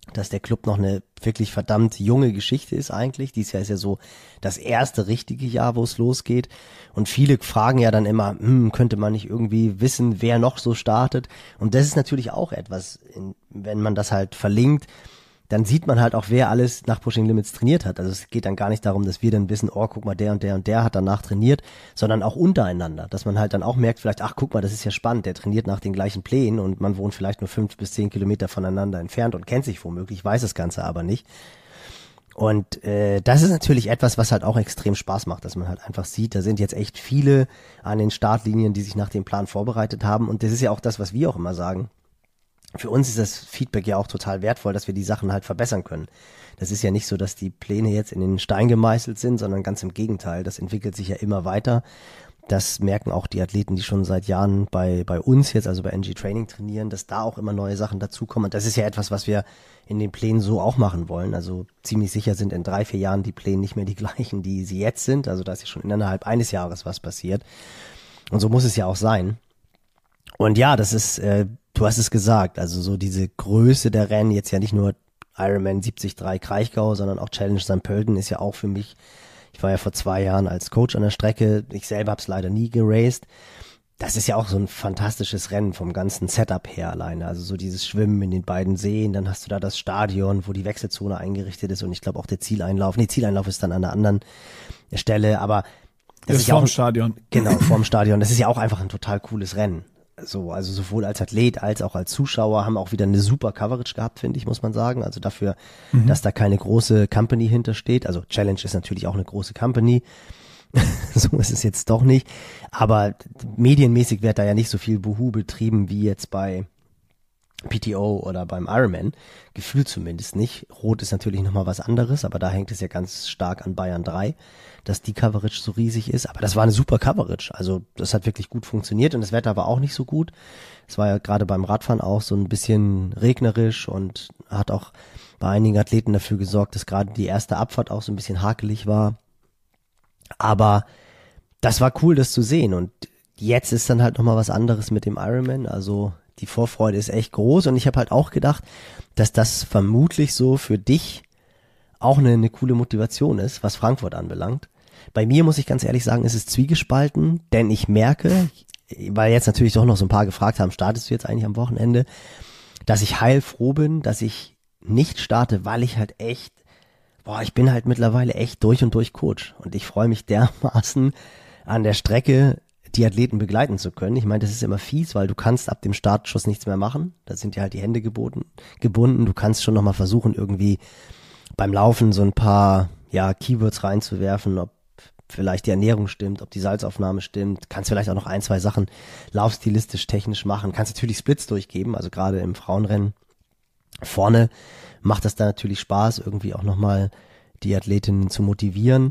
dass der Club noch eine wirklich verdammt junge Geschichte ist eigentlich. Dieses Jahr ist ja so das erste richtige Jahr, wo es losgeht. Und viele fragen ja dann immer, hm, könnte man nicht irgendwie wissen, wer noch so startet? Und das ist natürlich auch etwas, in, wenn man das halt verlinkt, dann sieht man halt auch, wer alles nach Pushing Limits trainiert hat. Also es geht dann gar nicht darum, dass wir dann wissen, oh, guck mal, der und der und der hat danach trainiert, sondern auch untereinander, dass man halt dann auch merkt, vielleicht, ach, guck mal, das ist ja spannend, der trainiert nach den gleichen Plänen und man wohnt vielleicht nur fünf bis zehn Kilometer voneinander entfernt und kennt sich womöglich, weiß das Ganze aber nicht. Und äh, das ist natürlich etwas, was halt auch extrem Spaß macht, dass man halt einfach sieht, da sind jetzt echt viele an den Startlinien, die sich nach dem Plan vorbereitet haben. Und das ist ja auch das, was wir auch immer sagen. Für uns ist das Feedback ja auch total wertvoll, dass wir die Sachen halt verbessern können. Das ist ja nicht so, dass die Pläne jetzt in den Stein gemeißelt sind, sondern ganz im Gegenteil. Das entwickelt sich ja immer weiter. Das merken auch die Athleten, die schon seit Jahren bei bei uns jetzt, also bei N G Training trainieren, dass da auch immer neue Sachen dazukommen. Und das ist ja etwas, was wir in den Plänen so auch machen wollen. Also ziemlich sicher sind in drei, vier Jahren die Pläne nicht mehr die gleichen, die sie jetzt sind. Also da ist ja schon innerhalb eines Jahres was passiert. Und so muss es ja auch sein. Und ja, das ist, äh, du hast es gesagt, also so diese Größe der Rennen, jetzt ja nicht nur Ironman siebzig Komma drei Kraichgau, sondern auch Challenge Sankt Pölten ist ja auch für mich, ich war ja vor zwei Jahren als Coach an der Strecke, ich selber habe es leider nie geraced. Das ist ja auch so ein fantastisches Rennen vom ganzen Setup her alleine, also so dieses Schwimmen in den beiden Seen, dann hast du da das Stadion, wo die Wechselzone eingerichtet ist und ich glaube auch der Zieleinlauf, nee, Zieleinlauf ist dann an einer anderen Stelle, aber das, das ist vorm ja auch, Stadion. Genau, vorm Stadion, das ist ja auch einfach ein total cooles Rennen. So, also sowohl als Athlet als auch als Zuschauer haben auch wieder eine super Coverage gehabt, finde ich, muss man sagen. Also dafür, mhm. dass da keine große Company hintersteht. Also Challenge ist natürlich auch eine große Company. So ist es jetzt doch nicht. Aber medienmäßig wird da ja nicht so viel Buhu betrieben wie jetzt bei P T O oder beim Ironman. Gefühlt zumindest nicht. Rot ist natürlich nochmal was anderes, aber da hängt es ja ganz stark an Bayern drei, dass die Coverage so riesig ist. Aber das war eine super Coverage. Also das hat wirklich gut funktioniert und das Wetter war auch nicht so gut. Es war ja gerade beim Radfahren auch so ein bisschen regnerisch und hat auch bei einigen Athleten dafür gesorgt, dass gerade die erste Abfahrt auch so ein bisschen hakelig war. Aber das war cool, das zu sehen. Und jetzt ist dann halt nochmal was anderes mit dem Ironman. Also die Vorfreude ist echt groß und ich habe halt auch gedacht, dass das vermutlich so für dich auch eine, eine coole Motivation ist, was Frankfurt anbelangt. Bei mir muss ich ganz ehrlich sagen, ist es zwiegespalten, denn ich merke, weil jetzt natürlich doch noch so ein paar gefragt haben, startest du jetzt eigentlich am Wochenende, dass ich heilfroh bin, dass ich nicht starte, weil ich halt echt, boah, ich bin halt mittlerweile echt durch und durch Coach und ich freue mich dermaßen an der Strecke, die Athleten begleiten zu können. Ich meine, das ist immer fies, weil du kannst ab dem Startschuss nichts mehr machen. Da sind dir halt die Hände geboten, gebunden. Du kannst schon nochmal versuchen, irgendwie beim Laufen so ein paar ja Keywords reinzuwerfen, ob vielleicht die Ernährung stimmt, ob die Salzaufnahme stimmt. Kannst vielleicht auch noch ein, zwei Sachen laufstilistisch, technisch machen. Kannst natürlich Splits durchgeben, also gerade im Frauenrennen. Vorne macht das da natürlich Spaß, irgendwie auch nochmal die Athletinnen zu motivieren.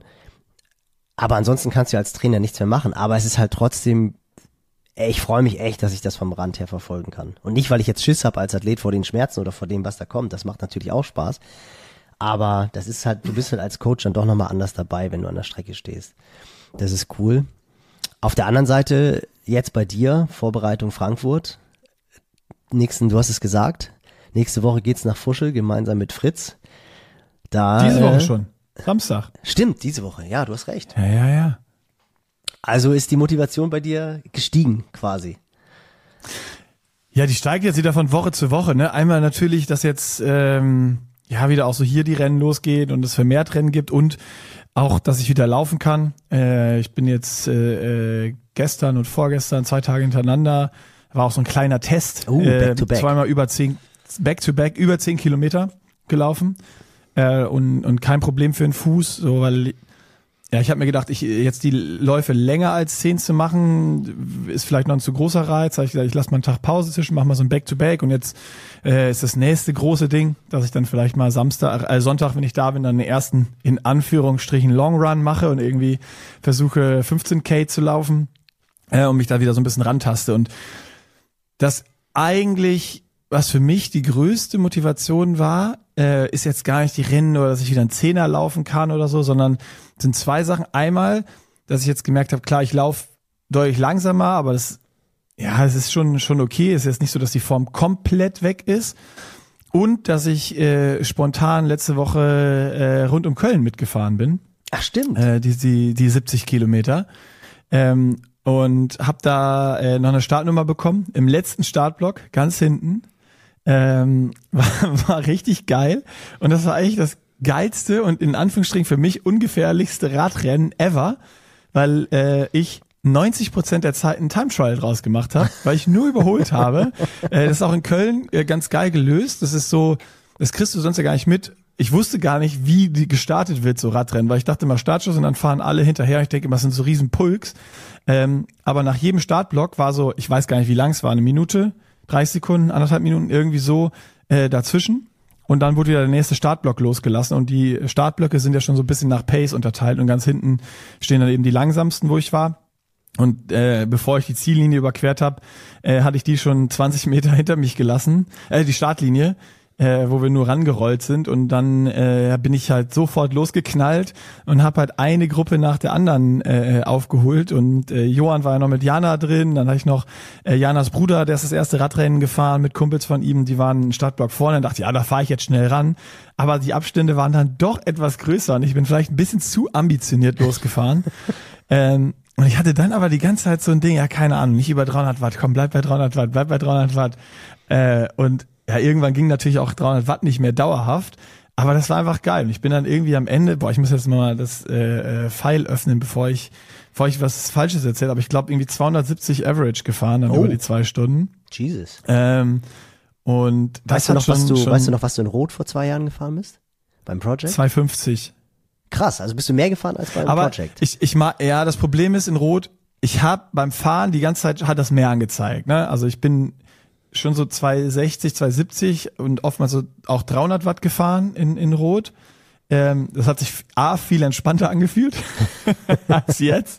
Aber ansonsten kannst du als Trainer nichts mehr machen. Aber es ist halt trotzdem, ey, ich freue mich echt, dass ich das vom Rand her verfolgen kann. Und nicht, weil ich jetzt Schiss habe als Athlet vor den Schmerzen oder vor dem, was da kommt. Das macht natürlich auch Spaß. Aber das ist halt, du bist halt als Coach dann doch nochmal anders dabei, wenn du an der Strecke stehst. Das ist cool. Auf der anderen Seite, jetzt bei dir, Vorbereitung Frankfurt. Nächsten, du hast es gesagt, nächste Woche geht's nach Fuschel, gemeinsam mit Fritz. Da, Diese Woche äh, schon. Samstag. Stimmt, diese Woche. Ja, du hast recht. Ja, ja, ja. Also ist die Motivation bei dir gestiegen quasi? Ja, die steigt jetzt wieder von Woche zu Woche. Ne? Einmal natürlich, dass jetzt ähm, ja wieder auch so hier die Rennen losgeht und es vermehrt Rennen gibt und auch, dass ich wieder laufen kann. Äh, ich bin jetzt äh, gestern und vorgestern zwei Tage hintereinander. War auch so ein kleiner Test. Oh, äh, back to back. Zweimal über zehn, back to back, über zehn Kilometer gelaufen. Äh, und, und kein Problem für den Fuß, so, weil ja, ich habe mir gedacht, ich jetzt die Läufe länger als zehn zu machen, ist vielleicht noch ein zu großer Reiz. Habe ich gesagt, ich lasse mal einen Tag Pause zwischen, mache mal so ein Back-to-Back und jetzt äh, ist das nächste große Ding, dass ich dann vielleicht mal Samstag, äh, Sonntag, wenn ich da bin, dann den ersten in Anführungsstrichen Long Run mache und irgendwie versuche fünfzehn K zu laufen äh, und mich da wieder so ein bisschen rantaste. Und das eigentlich, was für mich die größte Motivation war, äh, ist jetzt gar nicht die Rennen oder dass ich wieder einen Zehner laufen kann oder so, sondern sind zwei Sachen. Einmal, dass ich jetzt gemerkt habe, klar, ich laufe deutlich langsamer, aber das, ja, es ist schon schon okay. Es ist jetzt nicht so, dass die Form komplett weg ist. und dass ich äh, spontan letzte Woche äh, rund um Köln mitgefahren bin. Ach stimmt. Äh, die, die, die siebzig Kilometer. Ähm, und habe da äh, noch eine Startnummer bekommen, im letzten Startblock, ganz hinten. Ähm, war, war richtig geil. Und das war eigentlich das geilste und in Anführungsstrichen für mich ungefährlichste Radrennen ever, weil äh, ich neunzig Prozent der Zeit einen Time Trial draus gemacht habe, weil ich nur überholt habe. Äh, das ist auch in Köln äh, ganz geil gelöst. Das ist so, das kriegst du sonst ja gar nicht mit. Ich wusste gar nicht, wie die gestartet wird, so Radrennen, weil ich dachte immer Startschuss und dann fahren alle hinterher. Ich denke immer, das sind so riesen Pulks. Ähm, aber nach jedem Startblock war so, ich weiß gar nicht, wie lang es war, eine Minute, dreißig Sekunden, anderthalb Minuten, irgendwie so äh, dazwischen. Und dann wurde wieder der nächste Startblock losgelassen und die Startblöcke sind ja schon so ein bisschen nach Pace unterteilt und ganz hinten stehen dann eben die langsamsten, wo ich war. Und äh, bevor ich die Ziellinie überquert habe, äh, hatte ich die schon zwanzig Meter hinter mich gelassen, äh, die Startlinie, äh, wo wir nur rangerollt sind. Und dann äh, bin ich halt sofort losgeknallt und habe halt eine Gruppe nach der anderen äh, aufgeholt. Und äh, Johann war ja noch mit Jana drin, dann hatte ich noch äh, Janas Bruder, der ist das erste Radrennen gefahren mit Kumpels von ihm, die waren einen Startblock vorne. Dann dachte ich, ja, da fahre ich jetzt schnell ran. Aber die Abstände waren dann doch etwas größer und ich bin vielleicht ein bisschen zu ambitioniert losgefahren. ähm, Und ich hatte dann aber die ganze Zeit so ein Ding, ja, keine Ahnung, nicht über dreihundert Watt, komm, bleib bei dreihundert Watt, bleib bei dreihundert Watt. Äh, und ja, irgendwann ging natürlich auch dreihundert Watt nicht mehr dauerhaft, aber das war einfach geil. Und ich bin dann irgendwie am Ende, boah, ich muss jetzt mal das äh, File öffnen, bevor ich bevor ich was Falsches erzähle, aber ich glaube irgendwie zweihundertsiebzig Average gefahren dann oh. über die zwei Stunden. Jesus. Ähm, und das weißt du hat noch, schon, was du, schon weißt du noch, was du in Rot vor zwei Jahren gefahren bist? Beim Project? zweihundertfünfzig. Krass, also bist du mehr gefahren als beim Aber Project. ich, ich mag, ja, das Problem ist in Rot, ich habe beim Fahren die ganze Zeit hat das mehr angezeigt, ne? Also ich bin schon so zweihundertsechzig, zweihundertsiebzig und oftmals so auch dreihundert Watt gefahren in, in Rot. Ähm, das hat sich A, viel entspannter angefühlt als jetzt.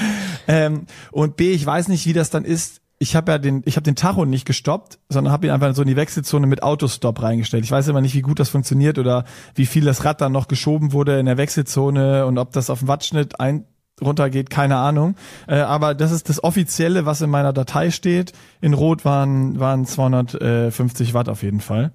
Ähm, und B, ich weiß nicht, wie das dann ist. Ich habe ja den, ich habe den Tacho nicht gestoppt, sondern habe ihn einfach so in die Wechselzone mit Autostop reingestellt. Ich weiß immer nicht, wie gut das funktioniert oder wie viel das Rad dann noch geschoben wurde in der Wechselzone und ob das auf den Wattschnitt ein runtergeht, keine Ahnung. Äh, aber das ist das Offizielle, was in meiner Datei steht. In Rot waren waren zweihundertfünfzig Watt auf jeden Fall.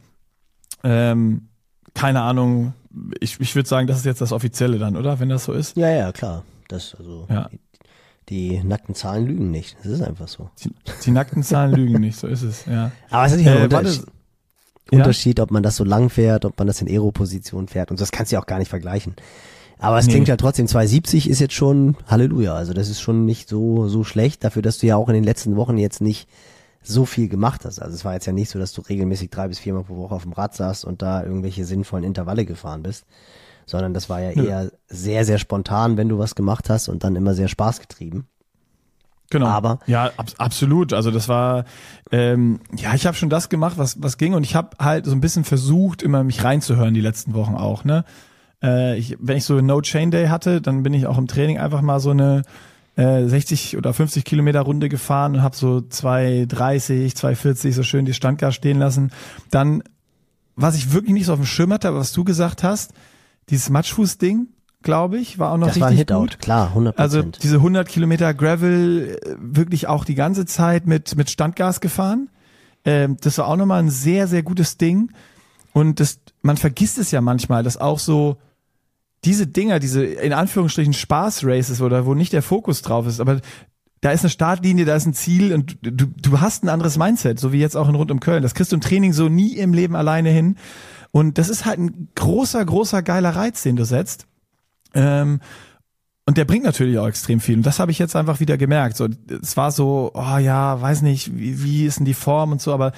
Ähm, keine Ahnung. Ich ich würde sagen, das ist jetzt das Offizielle dann, oder? Wenn das so ist. Ja, ja, klar. Das also. Ja. Die nackten Zahlen lügen nicht. Das ist einfach so. Die, die nackten Zahlen lügen nicht, so ist es, ja. Aber es ist nicht ein äh, Unterschied, ja? Unterschied, ob man das so lang fährt, ob man das in Aero-Position fährt. Und das kannst du ja auch gar nicht vergleichen. Aber es Nee. klingt ja trotzdem, zweihundertsiebzig ist jetzt schon Halleluja. Also das ist schon nicht so so schlecht, dafür, dass du ja auch in den letzten Wochen jetzt nicht so viel gemacht hast. Also es war jetzt ja nicht so, dass du regelmäßig drei bis viermal pro Woche auf dem Rad saßt und da irgendwelche sinnvollen Intervalle gefahren bist. Sondern das war ja Nö. eher sehr, sehr spontan, wenn du was gemacht hast und dann immer sehr spaßgetrieben. Genau. Aber ja, ab, absolut. Also das war, ähm, ja, ich habe schon das gemacht, was was ging und ich habe halt so ein bisschen versucht, immer mich reinzuhören die letzten Wochen auch. Ne, äh, ich, wenn ich so No Chain Day hatte, dann bin ich auch im Training einfach mal so eine äh, sechzig oder fünfzig Kilometer Runde gefahren und habe so zwei dreißig, zwei vierzig so schön die Standgas stehen lassen. Dann, was ich wirklich nicht so auf dem Schirm hatte, aber was du gesagt hast, dieses Matschfuß-Ding, glaube ich, war auch noch das richtig war ein Hitout, gut. klar, hundert Also Prozent. diese hundert Kilometer Gravel äh, wirklich auch die ganze Zeit mit mit Standgas gefahren. Ähm, das war auch nochmal ein sehr, sehr gutes Ding. Und das, man vergisst es ja manchmal, dass auch so diese Dinger, diese in Anführungsstrichen Spaß-Races oder wo nicht der Fokus drauf ist, aber da ist eine Startlinie, da ist ein Ziel und du, du hast ein anderes Mindset, so wie jetzt auch in Rund um Köln. Das kriegst du im Training so nie im Leben alleine hin. Und das ist halt ein großer, großer, geiler Reiz, den du setzt. Ähm, und der bringt natürlich auch extrem viel. Und das habe ich jetzt einfach wieder gemerkt. So, es war so, oh ja, weiß nicht, wie, wie ist denn die Form und so, aber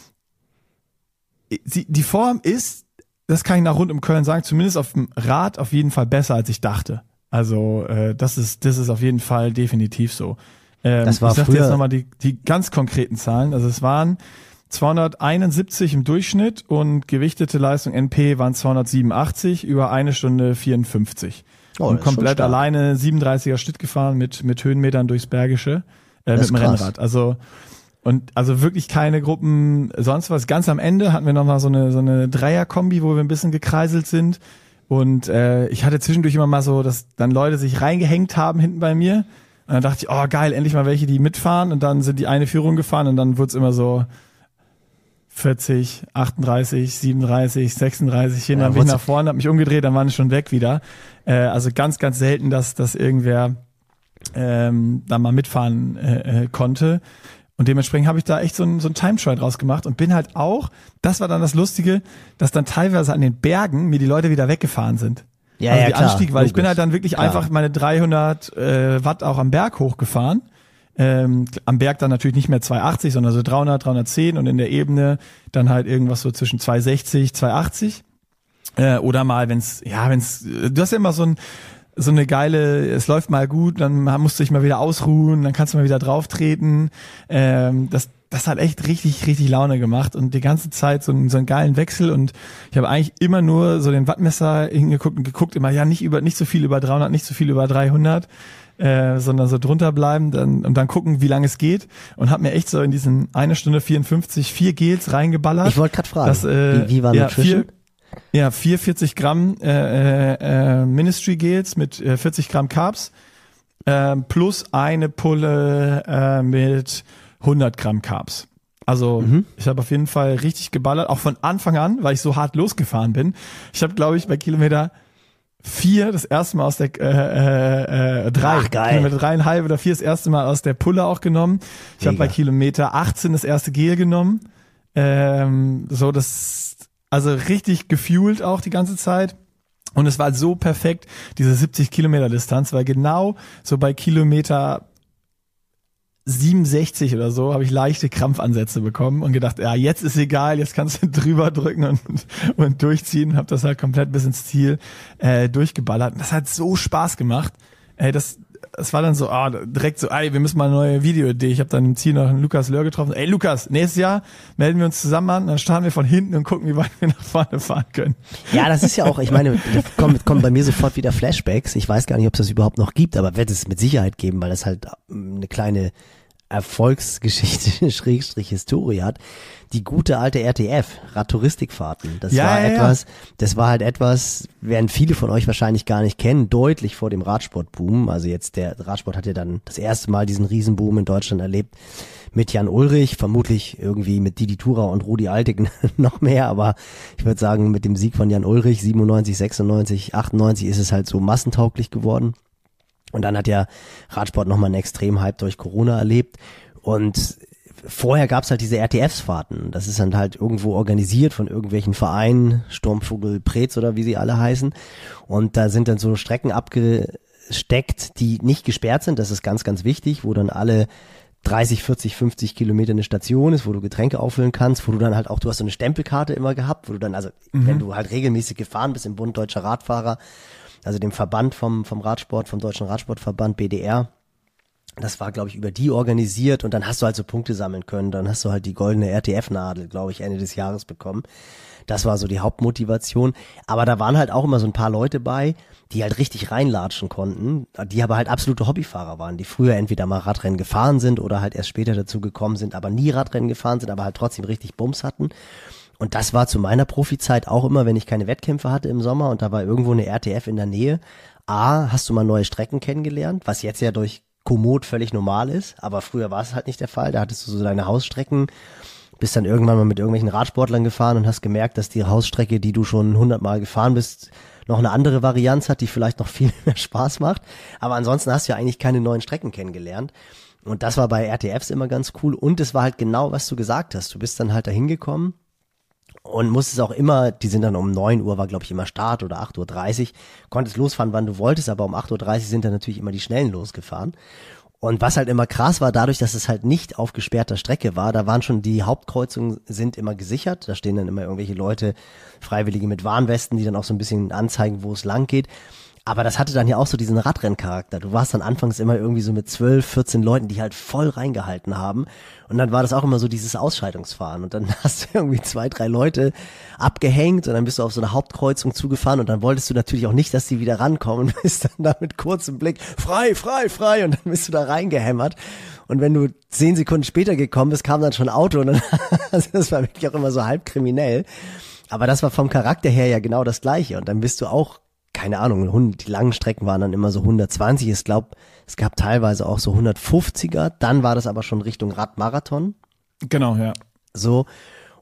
die, die Form ist, das kann ich nach Rund um Köln sagen, zumindest auf dem Rad auf jeden Fall besser, als ich dachte. Also äh, das ist, das ist auf jeden Fall definitiv so. Ähm, Das war ich sag dir früher- jetzt nochmal die, die ganz konkreten Zahlen. Also es waren zweihunderteinundsiebzig im Durchschnitt und gewichtete Leistung N P waren zweihundertsiebenundachtzig über eine Stunde vierundfünfzig. Oh, und das ist schon komplett stark. alleine siebenunddreißiger Schnitt gefahren mit mit Höhenmetern durchs Bergische äh, Das mit ist dem krass. Rennrad. Also und also wirklich keine Gruppen, sonst was. Ganz am Ende hatten wir nochmal so eine so eine Dreier-Kombi, wo wir ein bisschen gekreiselt sind. Und äh, ich hatte zwischendurch immer mal so, dass dann Leute sich reingehängt haben hinten bei mir. Und dann dachte ich, oh geil, endlich mal welche, die mitfahren. Und dann sind die eine Führung gefahren und dann wurde es immer so vierzig, achtunddreißig, siebenunddreißig, sechsunddreißig hin, Ja, dann bin ich wurdest nach vorne, habe mich umgedreht, dann waren ich schon weg wieder. Äh, also ganz, ganz selten, dass, dass irgendwer ähm, da mal mitfahren äh, konnte. Und dementsprechend habe ich da echt so ein, so ein Time-Trial draus gemacht und bin halt auch, das war dann das Lustige, dass dann teilweise an den Bergen mir die Leute wieder weggefahren sind. Ja, also ja, die klar, Anstieg, weil logisch. ich bin halt dann wirklich Klar. einfach meine dreihundert äh, Watt auch am Berg hochgefahren. Ähm, am Berg dann natürlich nicht mehr zweihundertachtzig, sondern so dreihundert, dreihundertzehn und in der Ebene dann halt irgendwas so zwischen zweihundertsechzig, zweihundertachtzig. Äh, oder mal, wenn's, ja, wenn's, du hast ja immer so ein, so eine geile, es läuft mal gut, dann musst du dich mal wieder ausruhen, dann kannst du mal wieder drauf treten. Ähm, das, das hat echt richtig, richtig Laune gemacht und die ganze Zeit so einen, so einen geilen Wechsel und ich habe eigentlich immer nur so den Wattmesser hingeguckt und geguckt immer, ja, nicht über, nicht so viel über dreihundert, nicht so viel über dreihundert. Äh, sondern so drunter bleiben dann, und dann gucken, wie lange es geht und habe mir echt so in diesen eine Stunde vierundfünfzig vier Gels reingeballert. Ich wollte gerade fragen, das, äh, wie, wie war ja, Nutrition? Vier, ja, vier vierzig Gramm äh, äh, Ministry Gels mit äh, vierzig Gramm Carbs äh, plus eine Pulle äh, mit hundert Gramm Carbs. Also Mhm. ich habe auf jeden Fall richtig geballert, auch von Anfang an, weil ich so hart losgefahren bin. Ich habe, glaube ich, bei Kilometer vier das erste Mal aus der äh, äh, drei, Ach, geil. Kilometer dreieinhalb oder vier das erste Mal aus der Pulle auch genommen. Ich habe Mega. bei Kilometer achtzehn das erste Gel genommen. Ähm, so das, also richtig gefuelt auch die ganze Zeit. Und es war so perfekt, diese siebzig Kilometer Distanz, weil genau so bei Kilometer siebenundsechzig oder so habe ich leichte Krampfansätze bekommen und gedacht, ja, jetzt ist egal, jetzt kannst du drüber drücken und, und durchziehen. Habe das halt komplett bis ins Ziel äh, durchgeballert. Und das hat so Spaß gemacht. Ey, das, das war dann so, ah, direkt so, ey, wir müssen mal eine neue Videoidee. Ich habe dann im Ziel noch einen Lukas Löhr getroffen. Ey, Lukas, nächstes Jahr melden wir uns zusammen an, dann starten wir von hinten und gucken, wie weit wir nach vorne fahren können. Ja, das ist ja auch, ich meine, da kommen, kommen bei mir sofort wieder Flashbacks. Ich weiß gar nicht, ob es das überhaupt noch gibt, aber wird es mit Sicherheit geben, weil das halt ähm, eine kleine Erfolgsgeschichte, Schrägstrich Historie hat. Die gute alte R T F, Radtouristikfahrten. Das Ja, war ja, ja. etwas, das war halt etwas, werden viele von euch wahrscheinlich gar nicht kennen, deutlich vor dem Radsportboom. Also jetzt der Radsport hat ja dann das erste Mal diesen Riesenboom in Deutschland erlebt mit Jan Ullrich, vermutlich irgendwie mit Didi Thura und Rudi Altig noch mehr, aber ich würde sagen, mit dem Sieg von Jan Ullrich siebenundneunzig, sechsundneunzig, achtundneunzig ist es halt so massentauglich geworden. Und dann hat ja Radsport nochmal einen Extrem-Hype durch Corona erlebt. Und vorher gab's halt diese R T Fs-Fahrten. Das ist dann halt irgendwo organisiert von irgendwelchen Vereinen, Sturmvogel, Preetz oder wie sie alle heißen. Und da sind dann so Strecken abgesteckt, die nicht gesperrt sind. Das ist ganz, ganz wichtig, wo dann alle dreißig, vierzig, fünfzig Kilometer eine Station ist, wo du Getränke auffüllen kannst, wo du dann halt auch, du hast so eine Stempelkarte immer gehabt, wo du dann, also Mhm. wenn du halt regelmäßig gefahren bist im Bund Deutscher Radfahrer, also dem Verband vom, vom Radsport, vom Deutschen Radsportverband B D R. Das war, glaube ich, über die organisiert und dann hast du halt so Punkte sammeln können. Dann hast du halt die goldene R T F-Nadel, glaube ich, Ende des Jahres bekommen. Das war so die Hauptmotivation. Aber da waren halt auch immer so ein paar Leute bei, die halt richtig reinlatschen konnten, die aber halt absolute Hobbyfahrer waren, die früher entweder mal Radrennen gefahren sind oder halt erst später dazu gekommen sind, aber nie Radrennen gefahren sind, aber halt trotzdem richtig Bums hatten. Und das war zu meiner Profizeit auch immer, wenn ich keine Wettkämpfe hatte im Sommer und da war irgendwo eine R T F in der Nähe. A, hast du mal neue Strecken kennengelernt, was jetzt ja durch Komoot völlig normal ist, aber früher war es halt nicht der Fall. Da hattest du so deine Hausstrecken, bist dann irgendwann mal mit irgendwelchen Radsportlern gefahren und hast gemerkt, dass die Hausstrecke, die du schon hundertmal gefahren bist, noch eine andere Varianz hat, die vielleicht noch viel mehr Spaß macht. Aber ansonsten hast du ja eigentlich keine neuen Strecken kennengelernt. Und das war bei R T Fs immer ganz cool. Und es war halt genau, was du gesagt hast. Du bist dann halt da hingekommen und musstest auch immer, die sind dann um neun Uhr, war glaube ich immer Start oder acht Uhr dreißig, konntest losfahren, wann du wolltest, aber um acht Uhr dreißig sind dann natürlich immer die Schnellen losgefahren. Und was halt immer krass war, dadurch, dass es halt nicht auf gesperrter Strecke war, da waren schon die Hauptkreuzungen sind immer gesichert, da stehen dann immer irgendwelche Leute, Freiwillige mit Warnwesten, die dann auch so ein bisschen anzeigen, wo es lang geht. Aber das hatte dann ja auch so diesen Radrenncharakter. Du warst dann anfangs immer irgendwie so mit zwölf, vierzehn Leuten, die halt voll reingehalten haben. Und dann war das auch immer so dieses Ausscheidungsfahren. Und dann hast du irgendwie zwei, drei Leute abgehängt und dann bist du auf so eine Hauptkreuzung zugefahren und dann wolltest du natürlich auch nicht, dass die wieder rankommen und bist dann da mit kurzem Blick frei, frei, frei und dann bist du da reingehämmert. Und wenn du zehn Sekunden später gekommen bist, kam dann schon ein Auto und dann, also das war wirklich auch immer so halb kriminell. Aber das war vom Charakter her ja genau das Gleiche. Und dann bist du auch, keine Ahnung, die langen Strecken waren dann immer so hundertzwanzig. Ich glaube, es gab teilweise auch so hundertfünfziger. Dann war das aber schon Richtung Radmarathon. Genau, ja. So.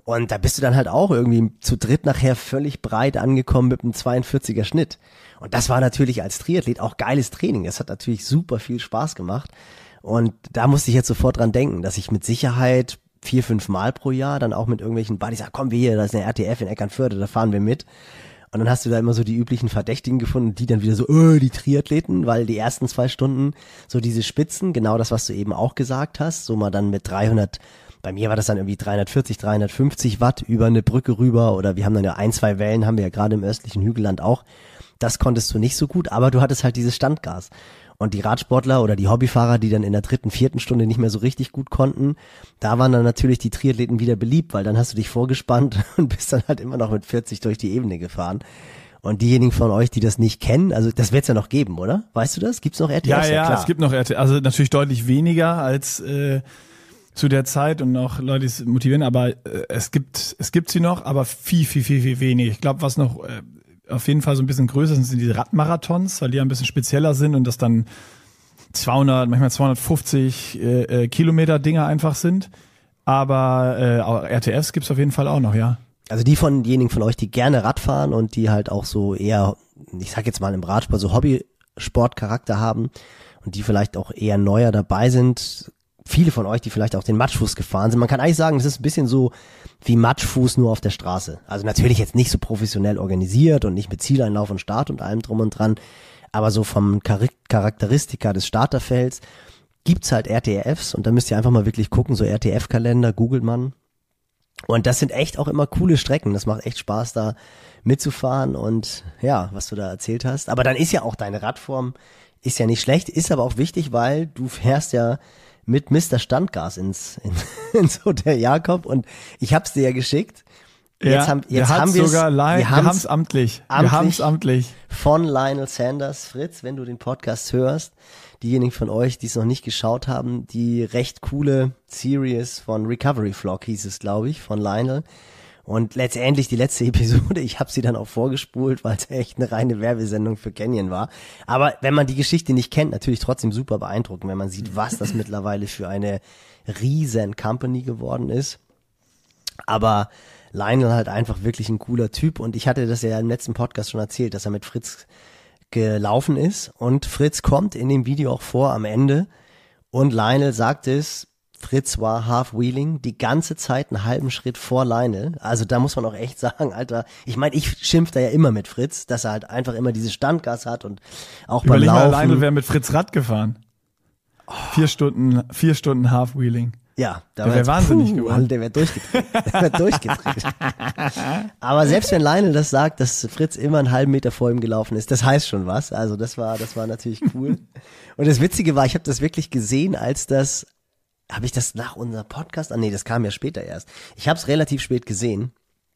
Und da bist du dann halt auch irgendwie zu dritt nachher völlig breit angekommen mit einem zweiundvierziger Schnitt. Und das war natürlich als Triathlet auch geiles Training. Das hat natürlich super viel Spaß gemacht. Und da musste ich jetzt sofort dran denken, dass ich mit Sicherheit vier, fünf Mal pro Jahr dann auch mit irgendwelchen Buddies sag, komm wir hier, da ist eine R T F in Eckernförde, da fahren wir mit. Und dann hast du da immer so die üblichen Verdächtigen gefunden, die dann wieder so, öh, die Triathleten, weil die ersten zwei Stunden so diese Spitzen, genau das, was du eben auch gesagt hast, so mal dann mit dreihundert, bei mir war das dann irgendwie dreihundertvierzig, dreihundertfünfzig Watt über eine Brücke rüber oder wir haben dann ja ein, zwei Wellen, haben wir ja gerade im östlichen Hügelland auch. Das konntest du nicht so gut, aber du hattest halt dieses Standgas. Und die Radsportler oder die Hobbyfahrer, die dann in der dritten, vierten Stunde nicht mehr so richtig gut konnten, da waren dann natürlich die Triathleten wieder beliebt, weil dann hast du dich vorgespannt und bist dann halt immer noch mit vierzig durch die Ebene gefahren. Und diejenigen von euch, die das nicht kennen, also das wird es ja noch geben, oder? Weißt du das? Gibt's noch R T Fs? Ja, ja, klar. es gibt noch R T F, also natürlich deutlich weniger als äh, zu der Zeit und auch Leute, die es motivieren, aber äh, es gibt es gibt sie noch, aber viel, viel, viel, viel weniger. Ich glaube, was noch äh, auf jeden Fall so ein bisschen größer sind, sind diese Radmarathons, weil die ein bisschen spezieller sind und das dann zweihundert, manchmal zweihundertfünfzig äh, äh, Kilometer Dinger einfach sind. Aber äh, R T Fs gibt's auf jeden Fall auch noch, ja. Also die von diejenigen von euch, die gerne Rad fahren und die halt auch so eher, ich sag jetzt mal im Radsport, so Hobbysportcharakter haben und die vielleicht auch eher neuer dabei sind. Viele von euch, die vielleicht auch den Matschfuß gefahren sind. Man kann eigentlich sagen, das ist ein bisschen so wie Matschfuß nur auf der Straße. Also natürlich jetzt nicht so professionell organisiert und nicht mit Zieleinlauf und Start und allem drum und dran. Aber so vom Charakteristika des Starterfelds gibt's halt R T Fs und da müsst ihr einfach mal wirklich gucken, so R T F-Kalender, googelt man. Und das sind echt auch immer coole Strecken. Das macht echt Spaß, da mitzufahren und ja, was du da erzählt hast. Aber dann ist ja auch deine Radform, ist ja nicht schlecht, ist aber auch wichtig, weil du fährst ja mit Mister Standgas ins, in, ins Hotel Jakob und ich hab's dir ja geschickt. Jetzt ja, haben, jetzt der haben hat wir sogar Li- wir haben es amtlich. amtlich. Wir haben es amtlich. Von Lionel Sanders. Fritz, wenn du den Podcast hörst, diejenigen von euch, die es noch nicht geschaut haben, die recht coole Series von Recovery Vlog hieß es, glaube ich, von Lionel. Und letztendlich die letzte Episode, ich habe sie dann auch vorgespult, weil es echt eine reine Werbesendung für Canyon war. Aber wenn man die Geschichte nicht kennt, natürlich trotzdem super beeindruckend, wenn man sieht, was das mittlerweile für eine riesen Company geworden ist. Aber Lionel halt einfach wirklich ein cooler Typ und ich hatte das ja im letzten Podcast schon erzählt, dass er mit Fritz gelaufen ist und Fritz kommt in dem Video auch vor am Ende und Lionel sagt es, Fritz war Half-Wheeling die ganze Zeit einen halben Schritt vor Lionel, also da muss man auch echt sagen, Alter, ich meine, ich schimpf da ja immer mit Fritz, dass er halt einfach immer dieses Standgas hat und auch Überleg beim Laufen. mal, Lionel wäre mit Fritz Rad gefahren. Oh. Vier Stunden, vier Stunden Half-Wheeling. Ja, da der wäre wahnsinnig puh, geworden. Der wäre durchgedreht. Der wäre durchgedreht. Aber selbst wenn Lionel das sagt, dass Fritz immer einen halben Meter vor ihm gelaufen ist, das heißt schon was. Also das war, das war natürlich cool. Und das Witzige war, ich habe das wirklich gesehen, als das, habe ich das nach unserem Podcast? Ah nee, das kam ja später erst. Ich habe es relativ spät gesehen.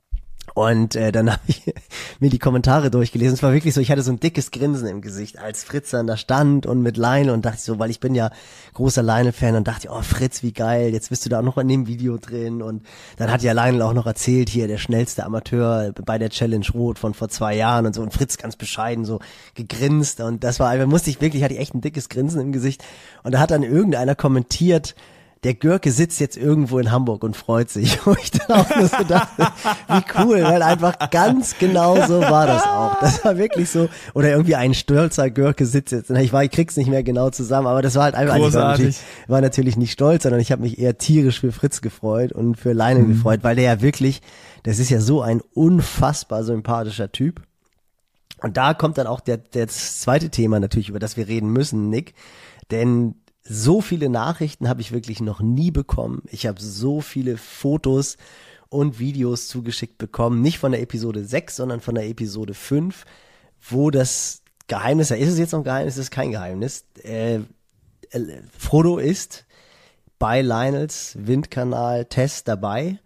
Und äh, dann habe ich mir die Kommentare durchgelesen. Es war wirklich so, ich hatte so ein dickes Grinsen im Gesicht, als Fritz dann da stand und mit Lionel und dachte so, weil ich bin ja großer Lionel-Fan und dachte, oh Fritz, wie geil, jetzt bist du da auch noch in dem Video drin. Und dann hat ja Lionel auch noch erzählt, hier der schnellste Amateur bei der Challenge Rot von vor zwei Jahren und so. Und Fritz ganz bescheiden so gegrinst und das war, einfach musste ich wirklich, hatte ich echt ein dickes Grinsen im Gesicht. Und da hat dann irgendeiner kommentiert, der Görke sitzt jetzt irgendwo in Hamburg und freut sich. Wo ich dann auch nur so dachte, wie cool, weil einfach ganz genau so war das auch. Das war wirklich so, oder irgendwie ein stolzer Görke sitzt jetzt. Ich war, ich krieg's nicht mehr genau zusammen, aber das war halt einfach, ich war natürlich, war natürlich nicht stolz, sondern ich habe mich eher tierisch für Fritz gefreut und für Lionel mhm. gefreut, weil der ja wirklich, das ist ja so ein unfassbar sympathischer Typ. Und da kommt dann auch der, der das zweite Thema natürlich, über das wir reden müssen, Nick, denn so viele Nachrichten habe ich wirklich noch nie bekommen. Ich habe so viele Fotos und Videos zugeschickt bekommen, nicht von der Episode sechs, sondern von der Episode fünf, wo das Geheimnis, ist es jetzt noch ein Geheimnis, ist es kein Geheimnis, äh, äh, Frodo ist bei Lionels Windkanal-Test dabei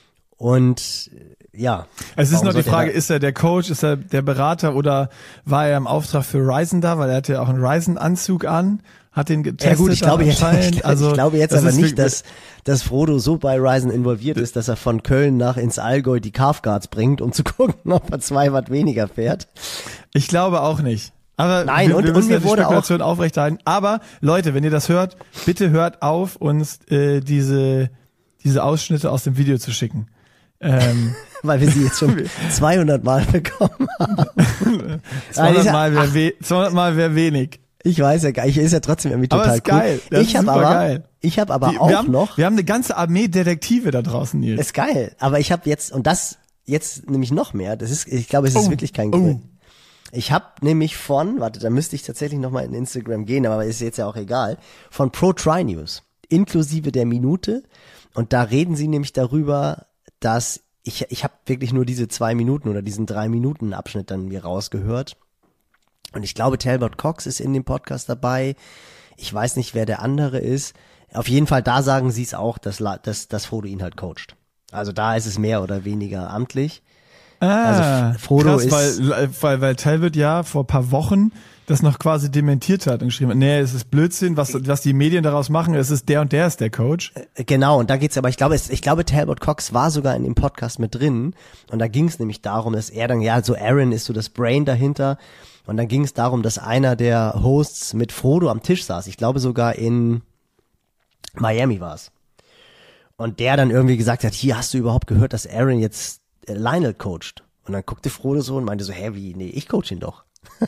und ja. Es ist noch die Frage, ist er der Coach, ist er der Berater oder war er im Auftrag für Ryzen da, weil er hatte ja auch einen Ryzen-Anzug an, hat den getestet. Ja gut, ich glaube jetzt, ich, also, ich glaube jetzt aber nicht, dass, dass Frodo so bei Ryzen involviert ist, dass er von Köln nach ins Allgäu die Calfguards bringt, um zu gucken, ob er zwei Watt weniger fährt. Ich glaube auch nicht. Aber Nein, wir, und, wir müssen und mir ja die wurde Spekulation auch aufrechterhalten. Aber Leute, wenn ihr das hört, bitte hört auf, uns äh, diese diese Ausschnitte aus dem Video zu schicken. Ähm, Weil wir sie jetzt schon zweihundert Mal bekommen haben. zweihundert Mal wäre we- zweihundert Mal wär wenig. Ich weiß ja gar nicht, ist ja trotzdem irgendwie Aber total ist geil. cool. Das ich ist habe super aber, geil. ich habe aber Die, auch wir haben, noch. Wir haben eine ganze Armee Detektive da draußen, Nils. Ist geil. Aber ich habe jetzt, und das jetzt nämlich noch mehr, das ist, ich glaube, es ist Oh. wirklich kein Oh. Grund. Ich habe nämlich von, warte, da müsste ich tatsächlich nochmal in Instagram gehen, aber ist jetzt ja auch egal, von Pro Tri News, inklusive der Minute. Und da reden sie nämlich darüber, dass ich, ich habe wirklich nur diese zwei Minuten oder diesen drei Minuten Abschnitt dann mir rausgehört. Und ich glaube, Talbot Cox ist in dem Podcast dabei. Ich weiß nicht, wer der andere ist. Auf jeden Fall, da sagen sie es auch, dass, La- dass, dass Frodo ihn halt coacht. Also da ist es mehr oder weniger amtlich. Ah, Also Frodo krass, ist- weil, weil, weil Talbot ja vor ein paar Wochen das noch quasi dementiert hat und geschrieben hat, nee, es ist Blödsinn, was, was die Medien daraus machen, es ist der und der ist der Coach. Genau, und da geht's aber, ich glaube, es, ich glaube, Talbot Cox war sogar in dem Podcast mit drin. Und da ging es nämlich darum, dass er dann, ja, so Aaron ist so das Brain dahinter. Und dann ging es darum, dass einer der Hosts mit Frodo am Tisch saß. Ich glaube sogar in Miami war's. Und der dann irgendwie gesagt hat, hier, hast du überhaupt gehört, dass Aaron jetzt äh, Lionel coacht? Und dann guckte Frodo so und meinte so, hä, wie, nee, ich coach ihn doch.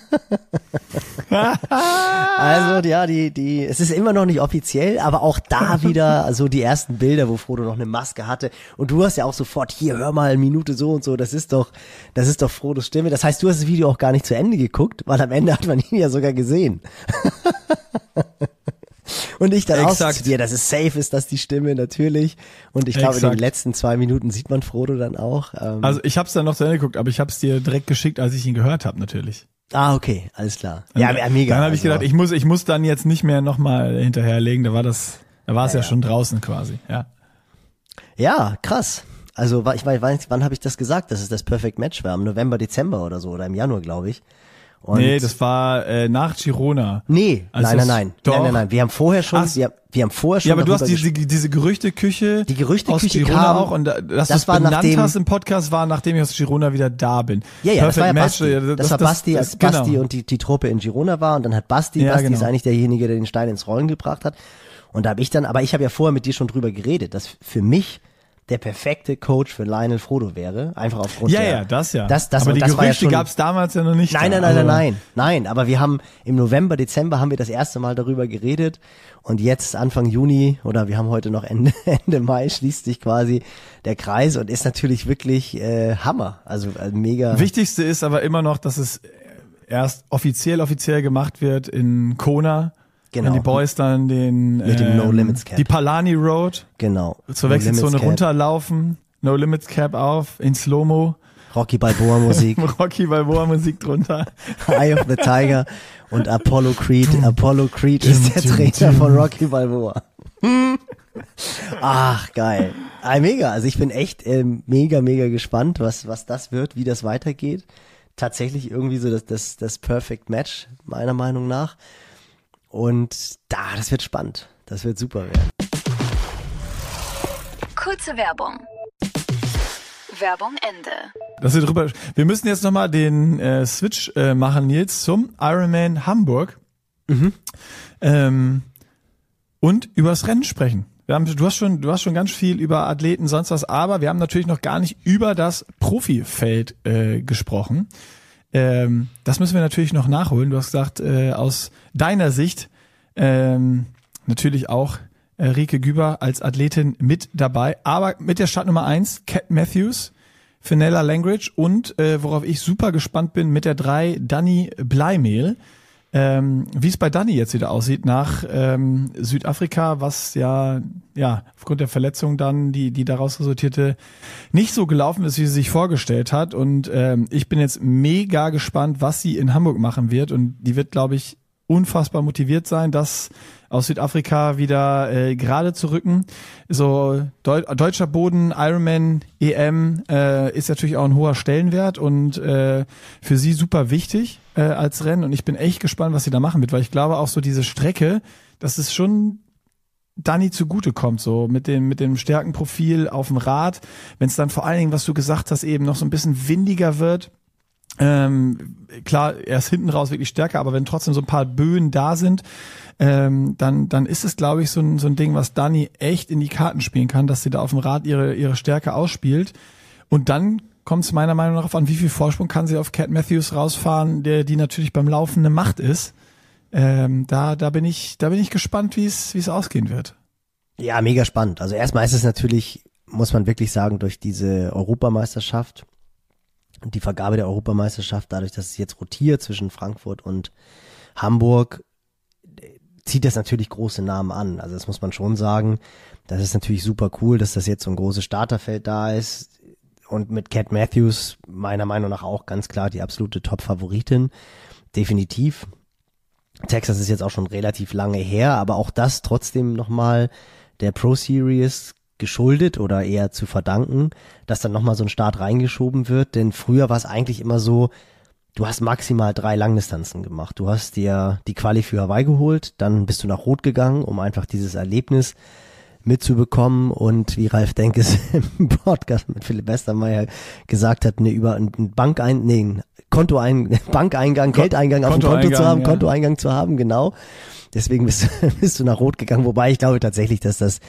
Also, ja, die, die, es ist immer noch nicht offiziell, aber auch da wieder so die ersten Bilder, wo Frodo noch eine Maske hatte. Und du hast ja auch sofort, hier, hör mal, Minute so und so, das ist doch, das ist doch Frodos Stimme. Das heißt, du hast das Video auch gar nicht zu Ende geguckt, weil am Ende hat man ihn ja sogar gesehen. Und ich dann Exakt. auch zu dir, dass es safe ist, dass die Stimme natürlich. Und ich glaube, in den Exakt. letzten zwei Minuten sieht man Frodo dann auch. Ähm, Also ich hab's dann noch zu Ende geguckt, aber ich hab's dir direkt geschickt, als ich ihn gehört habe, natürlich. ah, okay, alles klar. Ja, ja, mega. Dann habe ich also, gedacht, ich muss, ich muss dann jetzt nicht mehr nochmal hinterherlegen, da war das, da war es Ja, ja, ja. schon draußen quasi, ja. Ja, krass. Also wa- ich weiß, weiß wann habe ich das gesagt, dass es das Perfect Match war? Im November, Dezember oder so oder im Januar, glaube ich. Und Nee, das war äh, nach Girona. nee, Also nein, nein, das- nein, doch. nein, nein, nein. Wir haben vorher schon, Ach, wir, wir haben vorher schon. Ja, aber du hast darüber diese, diese Gerüchteküche Die Gerüchteküche aus Girona kam- auch und da- dass das du war es benannt nachdem- hast im Podcast, war nachdem ich aus Girona wieder da bin. Ja, ja, das war ja Match, Basti. ja, Das, war Basti, als genau. Basti und die, die Truppe in Girona war und dann hat Basti, Ja, Basti genau. ist eigentlich derjenige, der den Stein ins Rollen gebracht hat. Und da habe ich dann, aber ich habe ja vorher mit dir schon drüber geredet, dass für mich der perfekte Coach für Lionel Frodo wäre, einfach aufgrund Ja, der, ja, das ja. Das, das, aber und die das war ja Gerüchte schon, gab's damals ja noch nicht. Nein, da. nein, nein, nein, Also- nein, nein, aber wir haben im November, Dezember haben wir das erste Mal darüber geredet und jetzt Anfang Juni oder wir haben heute noch Ende, Ende Mai schließt sich quasi der Kreis und ist natürlich wirklich äh, Hammer, also äh, mega. Wichtigste ist aber immer noch, dass es erst offiziell offiziell gemacht wird in Kona. Genau. Wenn die Boys dann den Mit dem ähm, No Limits Cap. die Palani Road Genau. zur No Wechselzone Limits Cap, runterlaufen, No Limits Cap auf, in Slow-Mo, Rocky Balboa Musik, Rocky Balboa Musik drunter. Eye of the Tiger und Apollo Creed. Apollo Creed ist der dum, Trainer dum. von Rocky Balboa. Ach, geil. Ah, mega. Also ich bin echt ähm, mega, mega gespannt, was, was das wird, wie das weitergeht. Tatsächlich irgendwie so das, das, das Perfect Match, meiner Meinung nach. Und da, das wird spannend. Das wird super werden. Kurze Werbung. Werbung Ende. Dass wir drüber, wir müssen jetzt nochmal den äh, Switch äh, machen, Nils, zum Ironman Hamburg. Mhm. Ähm, und übers Rennen sprechen. Wir haben, du hast schon, du hast schon ganz viel über Athleten, sonst was, aber wir haben natürlich noch gar nicht über das Profifeld äh, gesprochen. Ähm, das müssen wir natürlich noch nachholen. Du hast gesagt, äh, aus deiner Sicht ähm, natürlich auch äh, Rieke Güber als Athletin mit dabei, aber mit der Startnummer eins, Cat Matthews, Fenella Langridge und, äh, worauf ich super gespannt bin, mit der drei, Dani Bleimehl. Ähm, wie es bei Dani jetzt wieder aussieht nach ähm, Südafrika, was ja ja aufgrund der Verletzung dann, die die daraus resultierte, nicht so gelaufen ist, wie sie sich vorgestellt hat. Und ähm, ich bin jetzt mega gespannt, was sie in Hamburg machen wird. Und die wird, glaube ich, unfassbar motiviert sein, das aus Südafrika wieder äh, gerade zu rücken. So Deu- deutscher Boden, Ironman, E M äh, ist natürlich auch ein hoher Stellenwert und äh, für sie super wichtig äh, als Rennen. Und ich bin echt gespannt, was sie da machen wird, weil ich glaube auch so diese Strecke, das ist schon Dani zugute kommt, so mit dem mit dem Stärkenprofil auf dem Rad. Wenn es dann vor allen Dingen, was du gesagt hast, eben noch so ein bisschen windiger wird, Ähm, klar, er ist hinten raus wirklich stärker, aber wenn trotzdem so ein paar Böen da sind, ähm, dann dann ist es, glaube ich, so ein so ein Ding, was Dani echt in die Karten spielen kann, dass sie da auf dem Rad ihre ihre Stärke ausspielt. Und dann kommt es meiner Meinung nach darauf an, wie viel Vorsprung kann sie auf Cat Matthews rausfahren, der die natürlich beim Laufen eine Macht ist. Ähm, da da bin ich da bin ich gespannt, wie es wie es ausgehen wird. Ja, mega spannend. Also erstmal ist es natürlich, muss man wirklich sagen, durch diese Europameisterschaft und die Vergabe der Europameisterschaft, dadurch, dass es jetzt rotiert zwischen Frankfurt und Hamburg, zieht das natürlich große Namen an. Also das muss man schon sagen. Das ist natürlich super cool, dass das jetzt so ein großes Starterfeld da ist. Und mit Cat Matthews meiner Meinung nach auch ganz klar die absolute Top-Favoritin. Definitiv. Texas ist jetzt auch schon relativ lange her, aber auch das trotzdem nochmal der Pro Series geschuldet oder eher zu verdanken, dass dann nochmal so ein Start reingeschoben wird, denn früher war es eigentlich immer so, du hast maximal drei Langdistanzen gemacht. Du hast dir die Quali für Hawaii geholt, dann bist du nach Rot gegangen, um einfach dieses Erlebnis mitzubekommen und wie Ralf Denkes im Podcast mit Philipp Westermeier gesagt hat, ne, über einen Bankein, nee, ein Kontoein, Bankeingang, Kon- Geldeingang auf dem Konto zu haben, ja. Kontoeingang zu haben, genau. Deswegen bist, bist du nach Rot gegangen, wobei ich glaube tatsächlich, dass das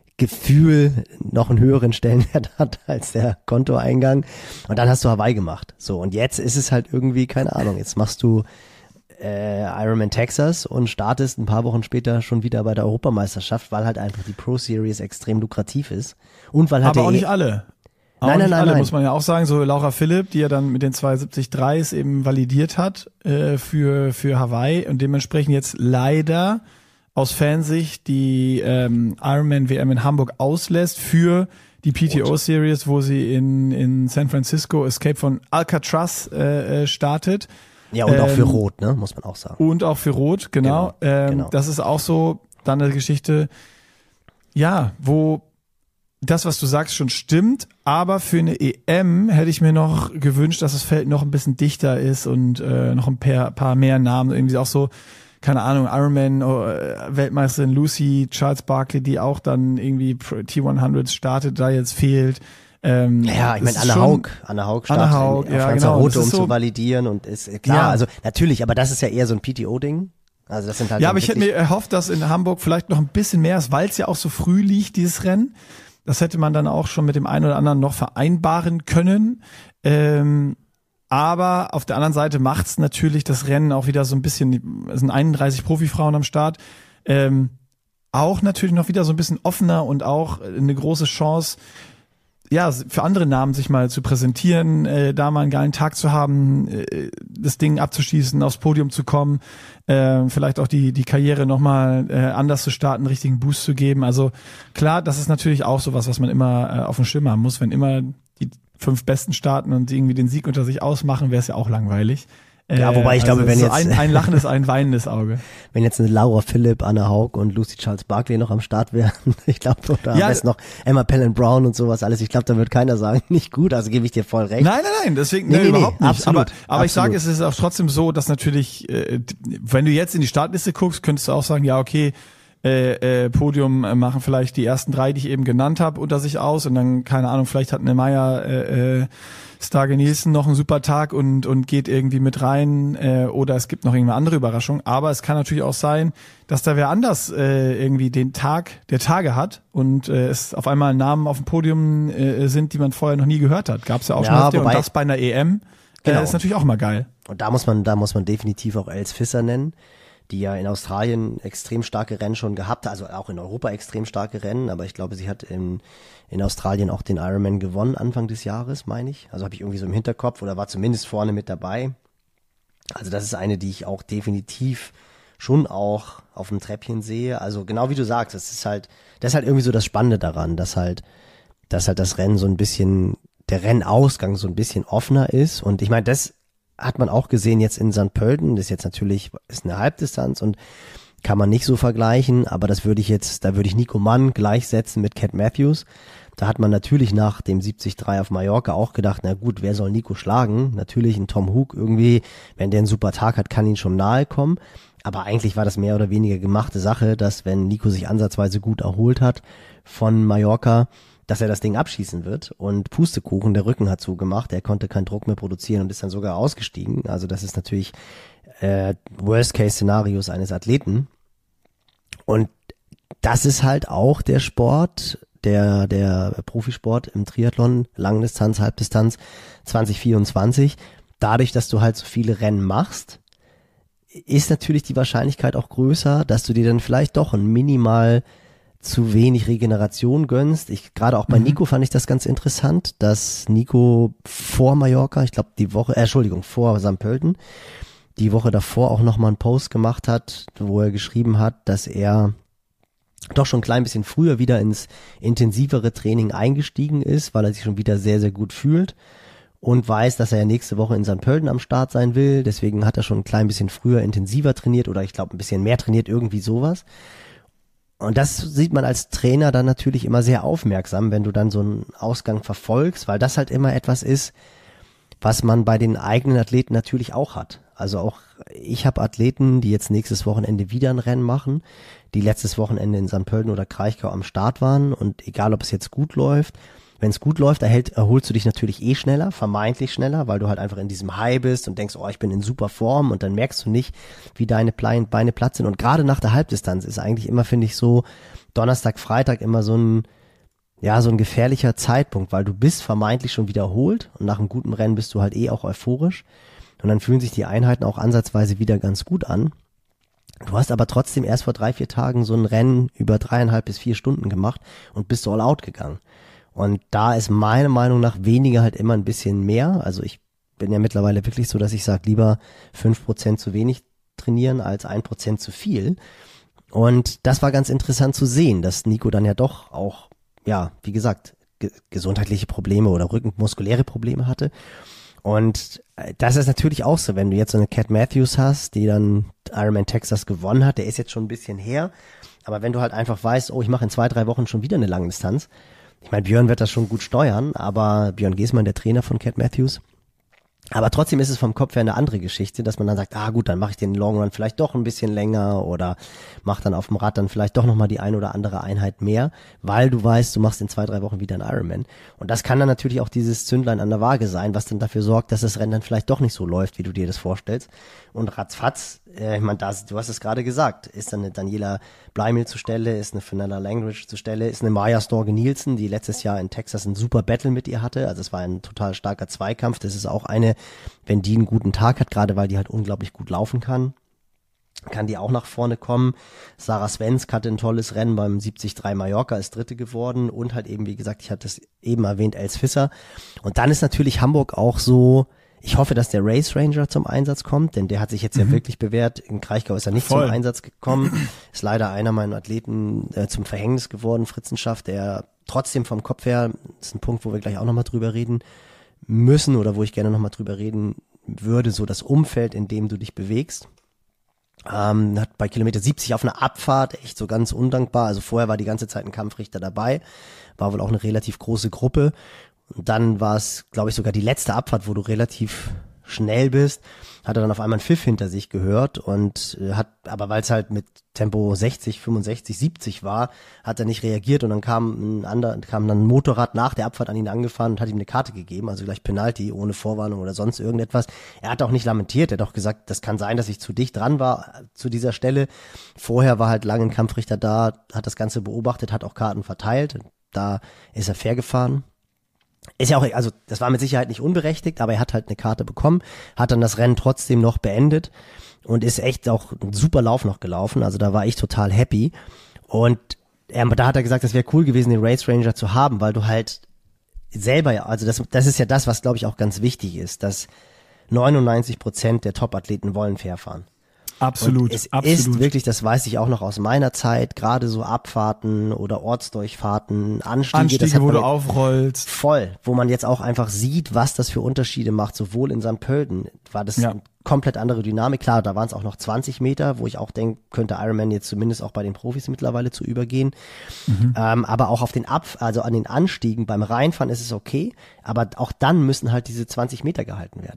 Gefühl noch einen höheren Stellenwert hat als der Kontoeingang. Und dann hast du Hawaii gemacht. So, und jetzt ist es halt irgendwie, keine Ahnung, jetzt machst du äh, Ironman Texas und startest ein paar Wochen später schon wieder bei der Europameisterschaft, weil halt einfach die Pro Series extrem lukrativ ist. Und weil halt aber auch der nicht alle. Auch nein, nicht nein, alle, nein, muss man ja auch sagen. So Laura Philipp, die ja dann mit den zwei siebzig Dreis eben validiert hat äh, für für Hawaii und dementsprechend jetzt leider aus Fansicht die ähm, Ironman W M in Hamburg auslässt für die P T O-Series, wo sie in in San Francisco Escape von Alcatraz äh, startet. Ja, und ähm, auch für Rot, ne, muss man auch sagen. Und auch für Rot, genau. Genau, ähm, genau. Das ist auch so dann eine Geschichte, ja, wo das, was du sagst, schon stimmt, aber für eine E M hätte ich mir noch gewünscht, dass das Feld noch ein bisschen dichter ist und äh, noch ein paar, paar mehr Namen, irgendwie auch so, keine Ahnung, Ironman, äh, Weltmeisterin Lucy, Charles Barkley, die auch dann irgendwie T hundert startet, da jetzt fehlt. Ähm, ja, ich meine, Anna schon, Haug, Anna Haug startet Anna Haug, in, ja, auf genau, Lanzarote, um so, zu validieren und ist klar, ja. also natürlich, aber das ist ja eher so ein P T O-Ding. Also das sind halt ja, dann aber ich hätte mir erhofft, dass in Hamburg vielleicht noch ein bisschen mehr ist, weil es ja auch so früh liegt, dieses Rennen. Das hätte man dann auch schon mit dem einen oder anderen noch vereinbaren können. Ähm, aber auf der anderen Seite macht's natürlich das Rennen auch wieder so ein bisschen, es sind einunddreißig Profifrauen am Start, ähm, auch natürlich noch wieder so ein bisschen offener und auch eine große Chance, ja, für andere Namen sich mal zu präsentieren, äh, da mal einen geilen Tag zu haben, äh, das Ding abzuschießen, aufs Podium zu kommen, äh, vielleicht auch die die Karriere nochmal äh, anders zu starten, einen richtigen Boost zu geben. Also klar, das ist natürlich auch sowas, was man immer äh, auf dem Schirm haben muss. Wenn immer die fünf Besten starten und irgendwie den Sieg unter sich ausmachen, wäre es ja auch langweilig. Ja, wobei ich also glaube, wenn so jetzt ein, ein lachendes, ein weinendes Auge. Wenn jetzt eine Laura Philipp, Anna Haug und Lucy Charles Barkley noch am Start wären, ich glaube, oder Ja, am besten noch Emma Pellen Brown und sowas alles, ich glaube, da wird keiner sagen, nicht gut, also gebe ich dir voll recht. Nein, nein, nein, deswegen Nee, nee, nee, nee, überhaupt nicht. absolut, aber aber ich absolut. sage, es ist auch trotzdem so, dass natürlich, äh, wenn du jetzt in die Startliste guckst, könntest du auch sagen, ja, okay, äh, äh, Podium äh, machen vielleicht die ersten drei, die ich eben genannt habe, unter sich aus und dann, keine Ahnung, vielleicht hat eine Maya äh, äh, Starge Nielsen noch einen super Tag und und geht irgendwie mit rein äh, oder es gibt noch irgendeine andere Überraschung. Aber es kann natürlich auch sein, dass da wer anders äh, irgendwie den Tag der Tage hat und äh, es auf einmal Namen auf dem Podium äh, sind, die man vorher noch nie gehört hat. Gab es ja auch Ja, schon. wobei- Und das bei einer E M Genau. äh, ist natürlich auch mal geil. Und da muss man, da muss man definitiv auch Els Visser nennen, die ja in Australien extrem starke Rennen schon gehabt hat, also auch in Europa extrem starke Rennen, aber ich glaube, sie hat in, in Australien auch den Ironman gewonnen Anfang des Jahres, meine ich. Also habe ich irgendwie so im Hinterkopf oder war zumindest vorne mit dabei. Also das ist eine, die ich auch definitiv schon auch auf dem Treppchen sehe. Also genau wie du sagst, das ist halt, das ist halt irgendwie so das Spannende daran, dass halt, dass halt das Rennen so ein bisschen, der Rennausgang so ein bisschen offener ist. Und ich meine, das hat man auch gesehen jetzt in Sankt Pölten. Das ist jetzt natürlich, ist eine Halbdistanz und kann man nicht so vergleichen, aber das würde ich jetzt, da würde ich Nico Mann gleichsetzen mit Cat Matthews. Da hat man natürlich nach dem siebzig drei auf Mallorca auch gedacht, na gut, wer soll Nico schlagen? Natürlich ein Tom Hook irgendwie, wenn der einen super Tag hat, kann ihn schon nahe kommen. Aber eigentlich war das mehr oder weniger gemachte Sache, dass wenn Nico sich ansatzweise gut erholt hat von Mallorca, dass er das Ding abschießen wird und Pustekuchen, der Rücken hat zugemacht, er konnte keinen Druck mehr produzieren und ist dann sogar ausgestiegen. Also das ist natürlich äh, Worst-Case-Szenarios eines Athleten. Und das ist halt auch der Sport, der der Profisport im Triathlon, Langdistanz, Halbdistanz zwanzig vierundzwanzig. Dadurch, dass du halt so viele Rennen machst, ist natürlich die Wahrscheinlichkeit auch größer, dass du dir dann vielleicht doch ein minimal zu wenig Regeneration gönnst. Ich gerade auch bei mhm. Nico fand ich das ganz interessant, dass Nico vor Mallorca, ich glaube die Woche, äh, Entschuldigung, vor Sankt Pölten, die Woche davor auch nochmal einen Post gemacht hat, wo er geschrieben hat, dass er doch schon ein klein bisschen früher wieder ins intensivere Training eingestiegen ist, weil er sich schon wieder sehr, sehr gut fühlt und weiß, dass er ja nächste Woche in Sankt Pölten am Start sein will. Deswegen hat er schon ein klein bisschen früher intensiver trainiert oder ich glaube ein bisschen mehr trainiert, irgendwie sowas. Und das sieht man als Trainer dann natürlich immer sehr aufmerksam, wenn du dann so einen Ausgang verfolgst, weil das halt immer etwas ist, was man bei den eigenen Athleten natürlich auch hat. Also auch ich habe Athleten, die jetzt nächstes Wochenende wieder ein Rennen machen, die letztes Wochenende in Sankt Pölten oder Kraichgau am Start waren und egal, ob es jetzt gut läuft, wenn es gut läuft, erhält, erholst du dich natürlich eh schneller, vermeintlich schneller, weil du halt einfach in diesem High bist und denkst, oh, ich bin in super Form und dann merkst du nicht, wie deine Beine platt sind. Und gerade nach der Halbdistanz ist eigentlich immer, finde ich, so Donnerstag, Freitag immer so ein, ja, so ein gefährlicher Zeitpunkt, weil du bist vermeintlich schon wiederholt und nach einem guten Rennen bist du halt eh auch euphorisch und dann fühlen sich die Einheiten auch ansatzweise wieder ganz gut an. Du hast aber trotzdem erst vor drei, vier Tagen so ein Rennen über dreieinhalb bis vier Stunden gemacht und bist all out gegangen. Und da ist meiner Meinung nach weniger halt immer ein bisschen mehr. Also ich bin ja mittlerweile wirklich so, dass ich sage, lieber fünf Prozent zu wenig trainieren als ein Prozent zu viel. Und das war ganz interessant zu sehen, dass Nico dann ja doch auch, ja, wie gesagt, ge- gesundheitliche Probleme oder rückenmuskuläre Probleme hatte. Und das ist natürlich auch so, wenn du jetzt so eine Cat Matthews hast, die dann Ironman Texas gewonnen hat, der ist jetzt schon ein bisschen her, aber wenn du halt einfach weißt, oh, ich mache in zwei, drei Wochen schon wieder eine Langdistanz, ich meine, Björn wird das schon gut steuern, aber Björn Geßmann, der Trainer von Cat Matthews, aber trotzdem ist es vom Kopf her eine andere Geschichte, dass man dann sagt, ah gut, dann mache ich den Long Run vielleicht doch ein bisschen länger oder mach dann auf dem Rad dann vielleicht doch nochmal die ein oder andere Einheit mehr, weil du weißt, du machst in zwei, drei Wochen wieder einen Ironman. Und das kann dann natürlich auch dieses Zündlein an der Waage sein, was dann dafür sorgt, dass das Rennen dann vielleicht doch nicht so läuft, wie du dir das vorstellst. Und ratzfatz, äh, ich meine, du hast es gerade gesagt, ist dann eine Daniela Bleimel zur Stelle, ist eine Fenella Langridge zur Stelle, ist eine Maya Storge-Nielsen, die letztes Jahr in Texas ein super Battle mit ihr hatte. Also es war ein total starker Zweikampf. Das ist auch eine, wenn die einen guten Tag hat, gerade weil die halt unglaublich gut laufen kann, kann die auch nach vorne kommen. Sarah Svensk hatte ein tolles Rennen beim siebzig drei Mallorca, ist Dritte geworden und halt eben, wie gesagt, ich hatte es eben erwähnt, Els Visser. Und dann ist natürlich Hamburg auch so, ich hoffe, dass der Race Ranger zum Einsatz kommt, denn der hat sich jetzt mhm. ja wirklich bewährt. In Kraichgau ist er nicht Voll. zum Einsatz gekommen. Ist leider einer meiner Athleten äh, zum Verhängnis geworden, Fritzenschaft, der trotzdem vom Kopf her, das ist ein Punkt, wo wir gleich auch nochmal drüber reden müssen oder wo ich gerne nochmal drüber reden würde, so das Umfeld, in dem du dich bewegst. Ähm, hat bei Kilometer siebzig auf einer Abfahrt echt so ganz undankbar, also vorher war die ganze Zeit ein Kampfrichter dabei, war wohl auch eine relativ große Gruppe. Und dann war es, glaube ich, sogar die letzte Abfahrt, wo du relativ schnell bist, hat er dann auf einmal einen Pfiff hinter sich gehört und äh, hat, aber weil es halt mit Tempo sechzig, fünfundsechzig, siebzig war, hat er nicht reagiert und dann kam ein anderer, kam dann ein Motorrad nach der Abfahrt an ihn angefahren und hat ihm eine Karte gegeben, also gleich Penalty, ohne Vorwarnung oder sonst irgendetwas. Er hat auch nicht lamentiert, er hat auch gesagt, das kann sein, dass ich zu dicht dran war zu dieser Stelle. Vorher war halt lange ein Kampfrichter da, hat das Ganze beobachtet, hat auch Karten verteilt, da ist er fair gefahren. Ist ja auch, also das war mit Sicherheit nicht unberechtigt, aber er hat halt eine Karte bekommen, hat dann das Rennen trotzdem noch beendet und ist echt auch einen super Lauf noch gelaufen, also da war ich total happy und er, da hat er gesagt, das wäre cool gewesen, den Race Ranger zu haben, weil du halt selber, also das, das ist ja das, was glaube ich auch ganz wichtig ist, dass neunundneunzig Prozent der Top-Athleten wollen fair fahren. Absolut, und es absolut. ist wirklich, das weiß ich auch noch aus meiner Zeit, gerade so Abfahrten oder Ortsdurchfahrten, Anstiege, Anstiege das hat wo man du aufrollst. Voll, wo man jetzt auch einfach sieht, was das für Unterschiede macht, sowohl in Sankt Pölten war das ja. eine komplett andere Dynamik, klar, da waren es auch noch zwanzig Meter, wo ich auch denke, könnte Ironman jetzt zumindest auch bei den Profis mittlerweile zu übergehen, mhm. ähm, aber auch auf den Ab, also an den Anstiegen, beim Reinfahren ist es okay, aber auch dann müssen halt diese zwanzig Meter gehalten werden.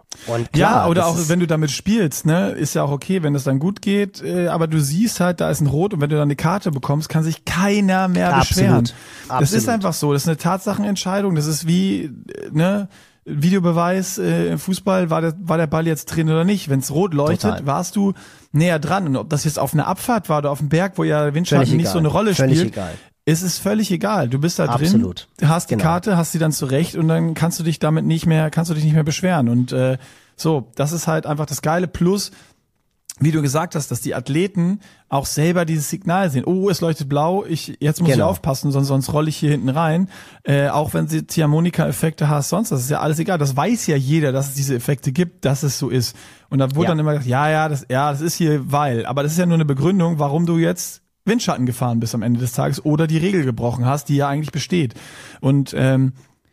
Und klar, ja, oder auch ist, wenn du damit spielst, ne, ist ja auch okay, wenn es dann gut geht, äh, aber du siehst halt, da ist ein Rot und wenn du dann eine Karte bekommst, kann sich keiner mehr absolut, beschweren. Das absolut. ist einfach so, das ist eine Tatsachenentscheidung, das ist wie, äh, ne, Videobeweis äh, im Fußball, war der, war der Ball jetzt drin oder nicht? Wenn es rot leuchtet, Total. warst du näher dran. Und ob das jetzt auf einer Abfahrt war oder auf dem Berg, wo ja Windschatten Völlig nicht egal. so eine Rolle Völlig spielt, egal. es ist völlig egal. Du bist da Absolut. drin, hast die Genau. Karte, hast sie dann zurecht und dann kannst du dich damit nicht mehr, kannst du dich nicht mehr beschweren. Und äh, so, das ist halt einfach das Geile. Plus, wie du gesagt hast, dass die Athleten auch selber dieses Signal sehen. Oh, es leuchtet blau, ich jetzt muss Genau. ich aufpassen, sonst, sonst rolle ich hier hinten rein. Äh, auch wenn sie Ziehharmonika-Effekte hast, sonst, das ist ja alles egal. Das weiß ja jeder, dass es diese Effekte gibt, dass es so ist. Und da wurde Ja. dann immer gesagt, ja, ja, das, ja, das ist hier, weil. Aber das ist ja nur eine Begründung, warum du jetzt Windschatten gefahren bist am Ende des Tages oder die Regel gebrochen hast, die ja eigentlich besteht. Und ähm,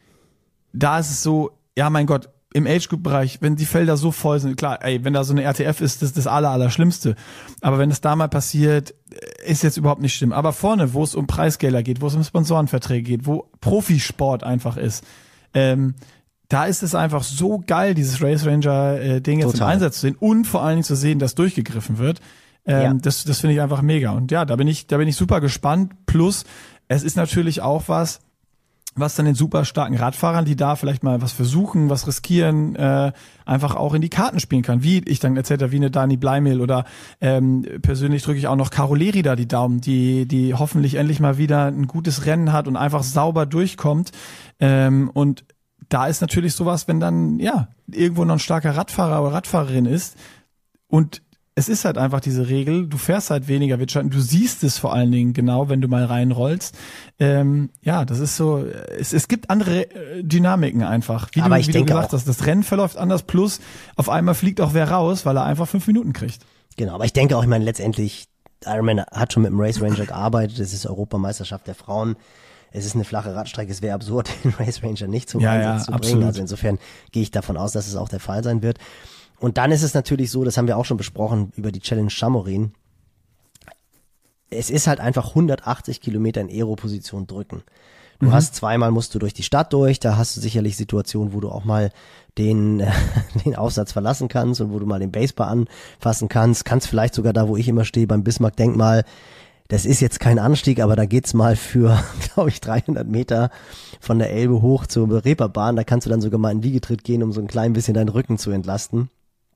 da ist es so, ja, mein Gott, im Age-Group-Bereich, wenn die Felder so voll sind, klar, ey, wenn da so eine R T F ist, das ist das aller, aller Schlimmste. Aber wenn es da mal passiert, ist jetzt überhaupt nicht schlimm. Aber vorne, wo es um Preisgelder geht, wo es um Sponsorenverträge geht, wo Profisport einfach ist, ähm, da ist es einfach so geil, dieses Race Ranger-Ding jetzt Total. im Einsatz zu sehen und vor allen Dingen zu sehen, dass durchgegriffen wird. Ähm, Ja. Das, das finde ich einfach mega. Und ja, da bin ich, da bin ich super gespannt. Plus, es ist natürlich auch was, was dann den super starken Radfahrern, die da vielleicht mal was versuchen, was riskieren, äh, einfach auch in die Karten spielen kann. Wie ich dann erzählt habe, wie eine Dani Bleimel oder ähm, persönlich drücke ich auch noch Caro Leri da die Daumen, die die hoffentlich endlich mal wieder ein gutes Rennen hat und einfach sauber durchkommt. Ähm, und da ist natürlich sowas, wenn dann ja irgendwo noch ein starker Radfahrer oder Radfahrerin ist und es ist halt einfach diese Regel, du fährst halt weniger Windschatten, du siehst es vor allen Dingen genau, wenn du mal reinrollst. Ähm, ja, das ist so, es, es gibt andere äh, Dynamiken einfach. Wie, Aber du, ich wie denke du gesagt auch- hast, das Rennen verläuft anders, plus auf einmal fliegt auch wer raus, weil er einfach fünf Minuten kriegt. Genau, aber ich denke auch, ich meine, letztendlich, Ironman hat schon mit dem Race Ranger gearbeitet, es ist Europameisterschaft der Frauen, es ist eine flache Radstrecke, es wäre absurd, den Race Ranger nicht zum Ja, Einsatz ja, zu bringen. absolut. Also insofern gehe ich davon aus, dass es auch der Fall sein wird. Und dann ist es natürlich so, das haben wir auch schon besprochen über die Challenge Chamorin. Es ist halt einfach hundertachtzig Kilometer in Aero-Position drücken. Du Mhm. hast zweimal musst du durch die Stadt durch, da hast du sicherlich Situationen, wo du auch mal den, äh, den Aufsatz verlassen kannst und wo du mal den Baseball anfassen kannst. Kannst vielleicht sogar da, wo ich immer stehe, beim Bismarck-Denkmal, das ist jetzt kein Anstieg, aber da geht's mal für, glaube ich, dreihundert Meter von der Elbe hoch zur Reeperbahn. Da kannst du dann sogar mal in Wiegetritt gehen, um so ein klein bisschen deinen Rücken zu entlasten.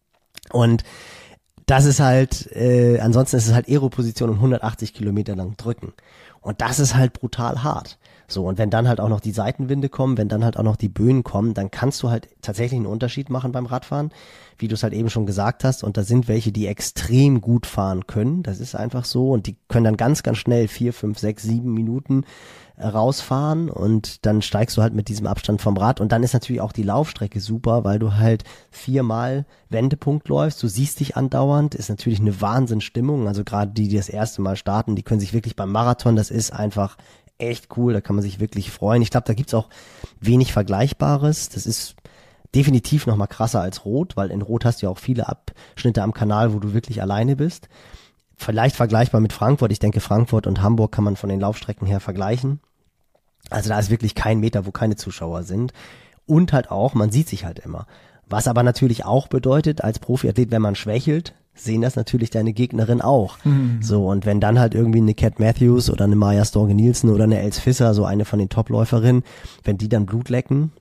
Und das ist halt, äh, ansonsten ist es halt Aero-Position und hundertachtzig Kilometer lang drücken. Und das ist halt brutal hart. So, und wenn dann halt auch noch die Seitenwinde kommen, wenn dann halt auch noch die Böen kommen, dann kannst du halt tatsächlich einen Unterschied machen beim Radfahren, wie du es halt eben schon gesagt hast. Und da sind welche, die extrem gut fahren können. Das ist einfach so. Und die können dann ganz, ganz schnell vier, fünf, sechs, sieben Minuten äh, rausfahren. Und dann steigst du halt mit diesem Abstand vom Rad. Und dann ist natürlich auch die Laufstrecke super, weil du halt viermal Wendepunkt läufst. Du siehst dich andauernd. Ist natürlich eine Wahnsinnsstimmung. Also gerade die, die das erste Mal starten, die können sich wirklich beim Marathon, das ist einfach echt cool, da kann man sich wirklich freuen. Ich glaube, da gibt's auch wenig Vergleichbares. Das ist definitiv noch mal krasser als Rot, weil in Rot hast du ja auch viele Abschnitte am Kanal, wo du wirklich alleine bist. Vielleicht vergleichbar mit Frankfurt. Ich denke, Frankfurt und Hamburg kann man von den Laufstrecken her vergleichen. Also da ist wirklich kein Meter, wo keine Zuschauer sind. Und halt auch, man sieht sich halt immer. Was aber natürlich auch bedeutet, als Profiathlet, wenn man schwächelt, sehen das natürlich deine Gegnerin auch. Mhm. So, und wenn dann halt irgendwie eine Cat Matthews oder eine Maja Storge-Nielsen oder eine Els Visser, so eine von den Top-Läuferinnen, wenn die dann Blut lecken.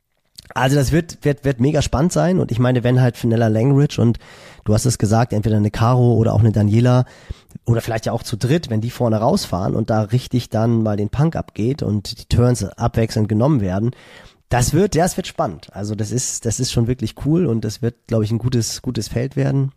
Also das wird, wird, wird mega spannend sein. Und ich meine, wenn halt Fenella Langridge und du hast es gesagt, entweder eine Caro oder auch eine Daniela oder vielleicht ja auch zu dritt, wenn die vorne rausfahren und da richtig dann mal den Punk abgeht und die Turns abwechselnd genommen werden, das wird, ja, es wird spannend. Also das ist, das ist schon wirklich cool und das wird, glaube ich, ein gutes, gutes Feld werden.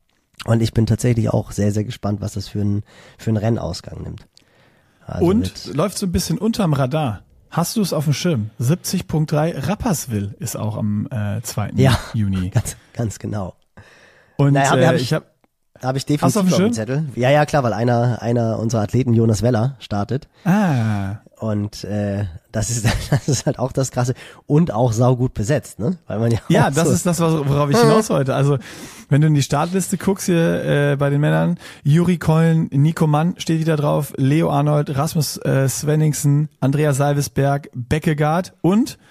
Und ich bin tatsächlich auch sehr, sehr gespannt, was das für ein, für einen Rennausgang nimmt. Also und läuft so ein bisschen unterm Radar. Hast du es auf dem Schirm? siebzig Punkt drei Rapperswil ist auch am äh, zweiten Ja, Juni. Ganz, ganz genau. Und naja, äh, hab ich, ich habe Habe ich definitiv auf dem Zettel. Ja, ja, klar, weil einer, einer unserer Athleten, Jonas Weller, startet. Ah. Und äh, das ist das ist halt auch das Krasse und auch saugut besetzt, ne? Weil man ja Ja, auch das so ist das, worauf ich hinaus wollte. Also wenn du in die Startliste guckst hier äh, bei den Männern, Juri Keulen, Nico Mann steht wieder drauf, Leo Arnold, Rasmus äh, Svenningsen, Andreas Salvesberg, Beckegaard und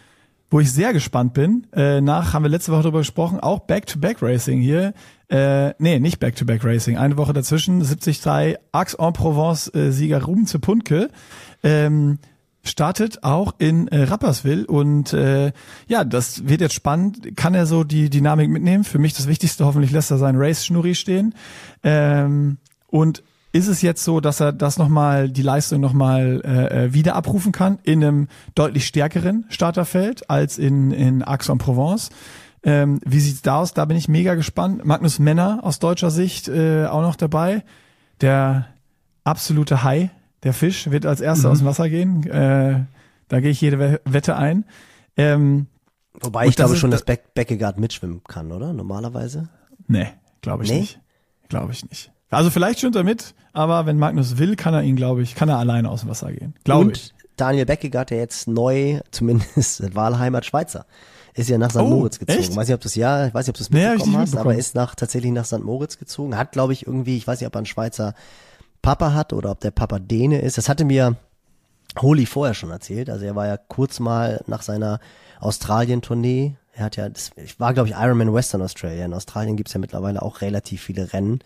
wo ich sehr gespannt bin, äh, nach, haben wir letzte Woche drüber gesprochen, auch Back-to-Back-Racing hier. Äh, nee, nicht Back-to-Back-Racing. Eine Woche dazwischen, siebzig drei Aix-en-Provence-Sieger Ruben Zepunke. Ähm, startet auch in äh, Rapperswil und äh, ja, das wird jetzt spannend. Kann er so die Dynamik mitnehmen? Für mich das Wichtigste, hoffentlich lässt er seinen Race-Schnurri stehen. Ähm, und ist es jetzt so, dass er das nochmal, die Leistung nochmal äh, wieder abrufen kann in einem deutlich stärkeren Starterfeld als in, in Aix-en-Provence? Ähm, wie sieht's da aus? Da bin ich mega gespannt. Magnus Menner aus deutscher Sicht äh, auch noch dabei. Der absolute Hai, der Fisch, wird als erster mhm. aus dem Wasser gehen. Äh, da gehe ich jede Wette ein. Ähm, Wobei ich glaube ist, schon, dass Be- Beckegaard mitschwimmen kann, oder? Normalerweise? Nee, glaube ich nee? nicht. Glaube ich nicht. Also vielleicht schwimmt er mit, aber wenn Magnus will, kann er ihn, glaube ich, kann er alleine aus dem Wasser gehen. Glaube ich. Daniel Beckegaard, der jetzt neu, zumindest Wahlheimat Schweizer, ist ja nach Sankt Oh, Moritz gezogen. echt? Weiß nicht, ob du es ja, ich weiß nicht, ob du es Nee, hab ich mitbekommen nicht hast, mitbekommen. aber ist nach tatsächlich nach Sankt Moritz gezogen. Hat, glaube ich, irgendwie, ich weiß nicht, ob er einen Schweizer Papa hat oder ob der Papa Däne ist. Das hatte mir Holi vorher schon erzählt. Also er war ja kurz mal nach seiner Australien-Tournee. Er hat ja, das ich war, glaube ich, Ironman Western Australia. In Australien gibt's ja mittlerweile auch relativ viele Rennen,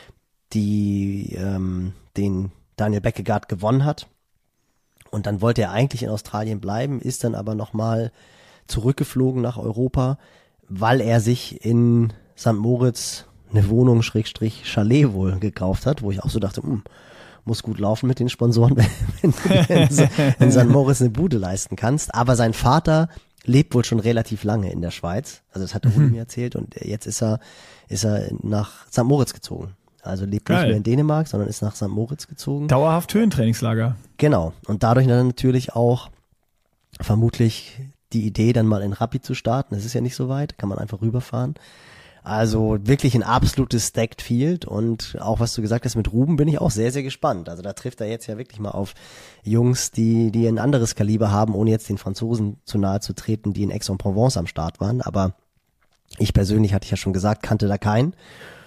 die ähm, den Daniel Beckegaard gewonnen hat. Und dann wollte er eigentlich in Australien bleiben, ist dann aber nochmal zurückgeflogen nach Europa, weil er sich in Sankt Moritz eine Wohnung Schrägstrich Chalet wohl gekauft hat, wo ich auch so dachte, hm, muss gut laufen mit den Sponsoren, wenn du in Sankt Moritz eine Bude leisten kannst. Aber sein Vater lebt wohl schon relativ lange in der Schweiz. Also das hat der Uli mir erzählt und jetzt ist er, ist er nach Sankt Moritz gezogen. Also lebt Geil. nicht mehr in Dänemark, sondern ist nach Sankt Moritz gezogen. Dauerhaft Höhentrainingslager. Genau. Und dadurch dann natürlich auch vermutlich die Idee, dann mal in Rapid zu starten. Das ist ja nicht so weit, kann man einfach rüberfahren. Also wirklich ein absolutes Stacked Field und auch was du gesagt hast mit Ruben bin ich auch sehr, sehr gespannt. Also da trifft er jetzt ja wirklich mal auf Jungs, die die ein anderes Kaliber haben, ohne jetzt den Franzosen zu nahe zu treten, die in Aix-en-Provence am Start waren. Aber ich persönlich, hatte ich ja schon gesagt, kannte da keinen.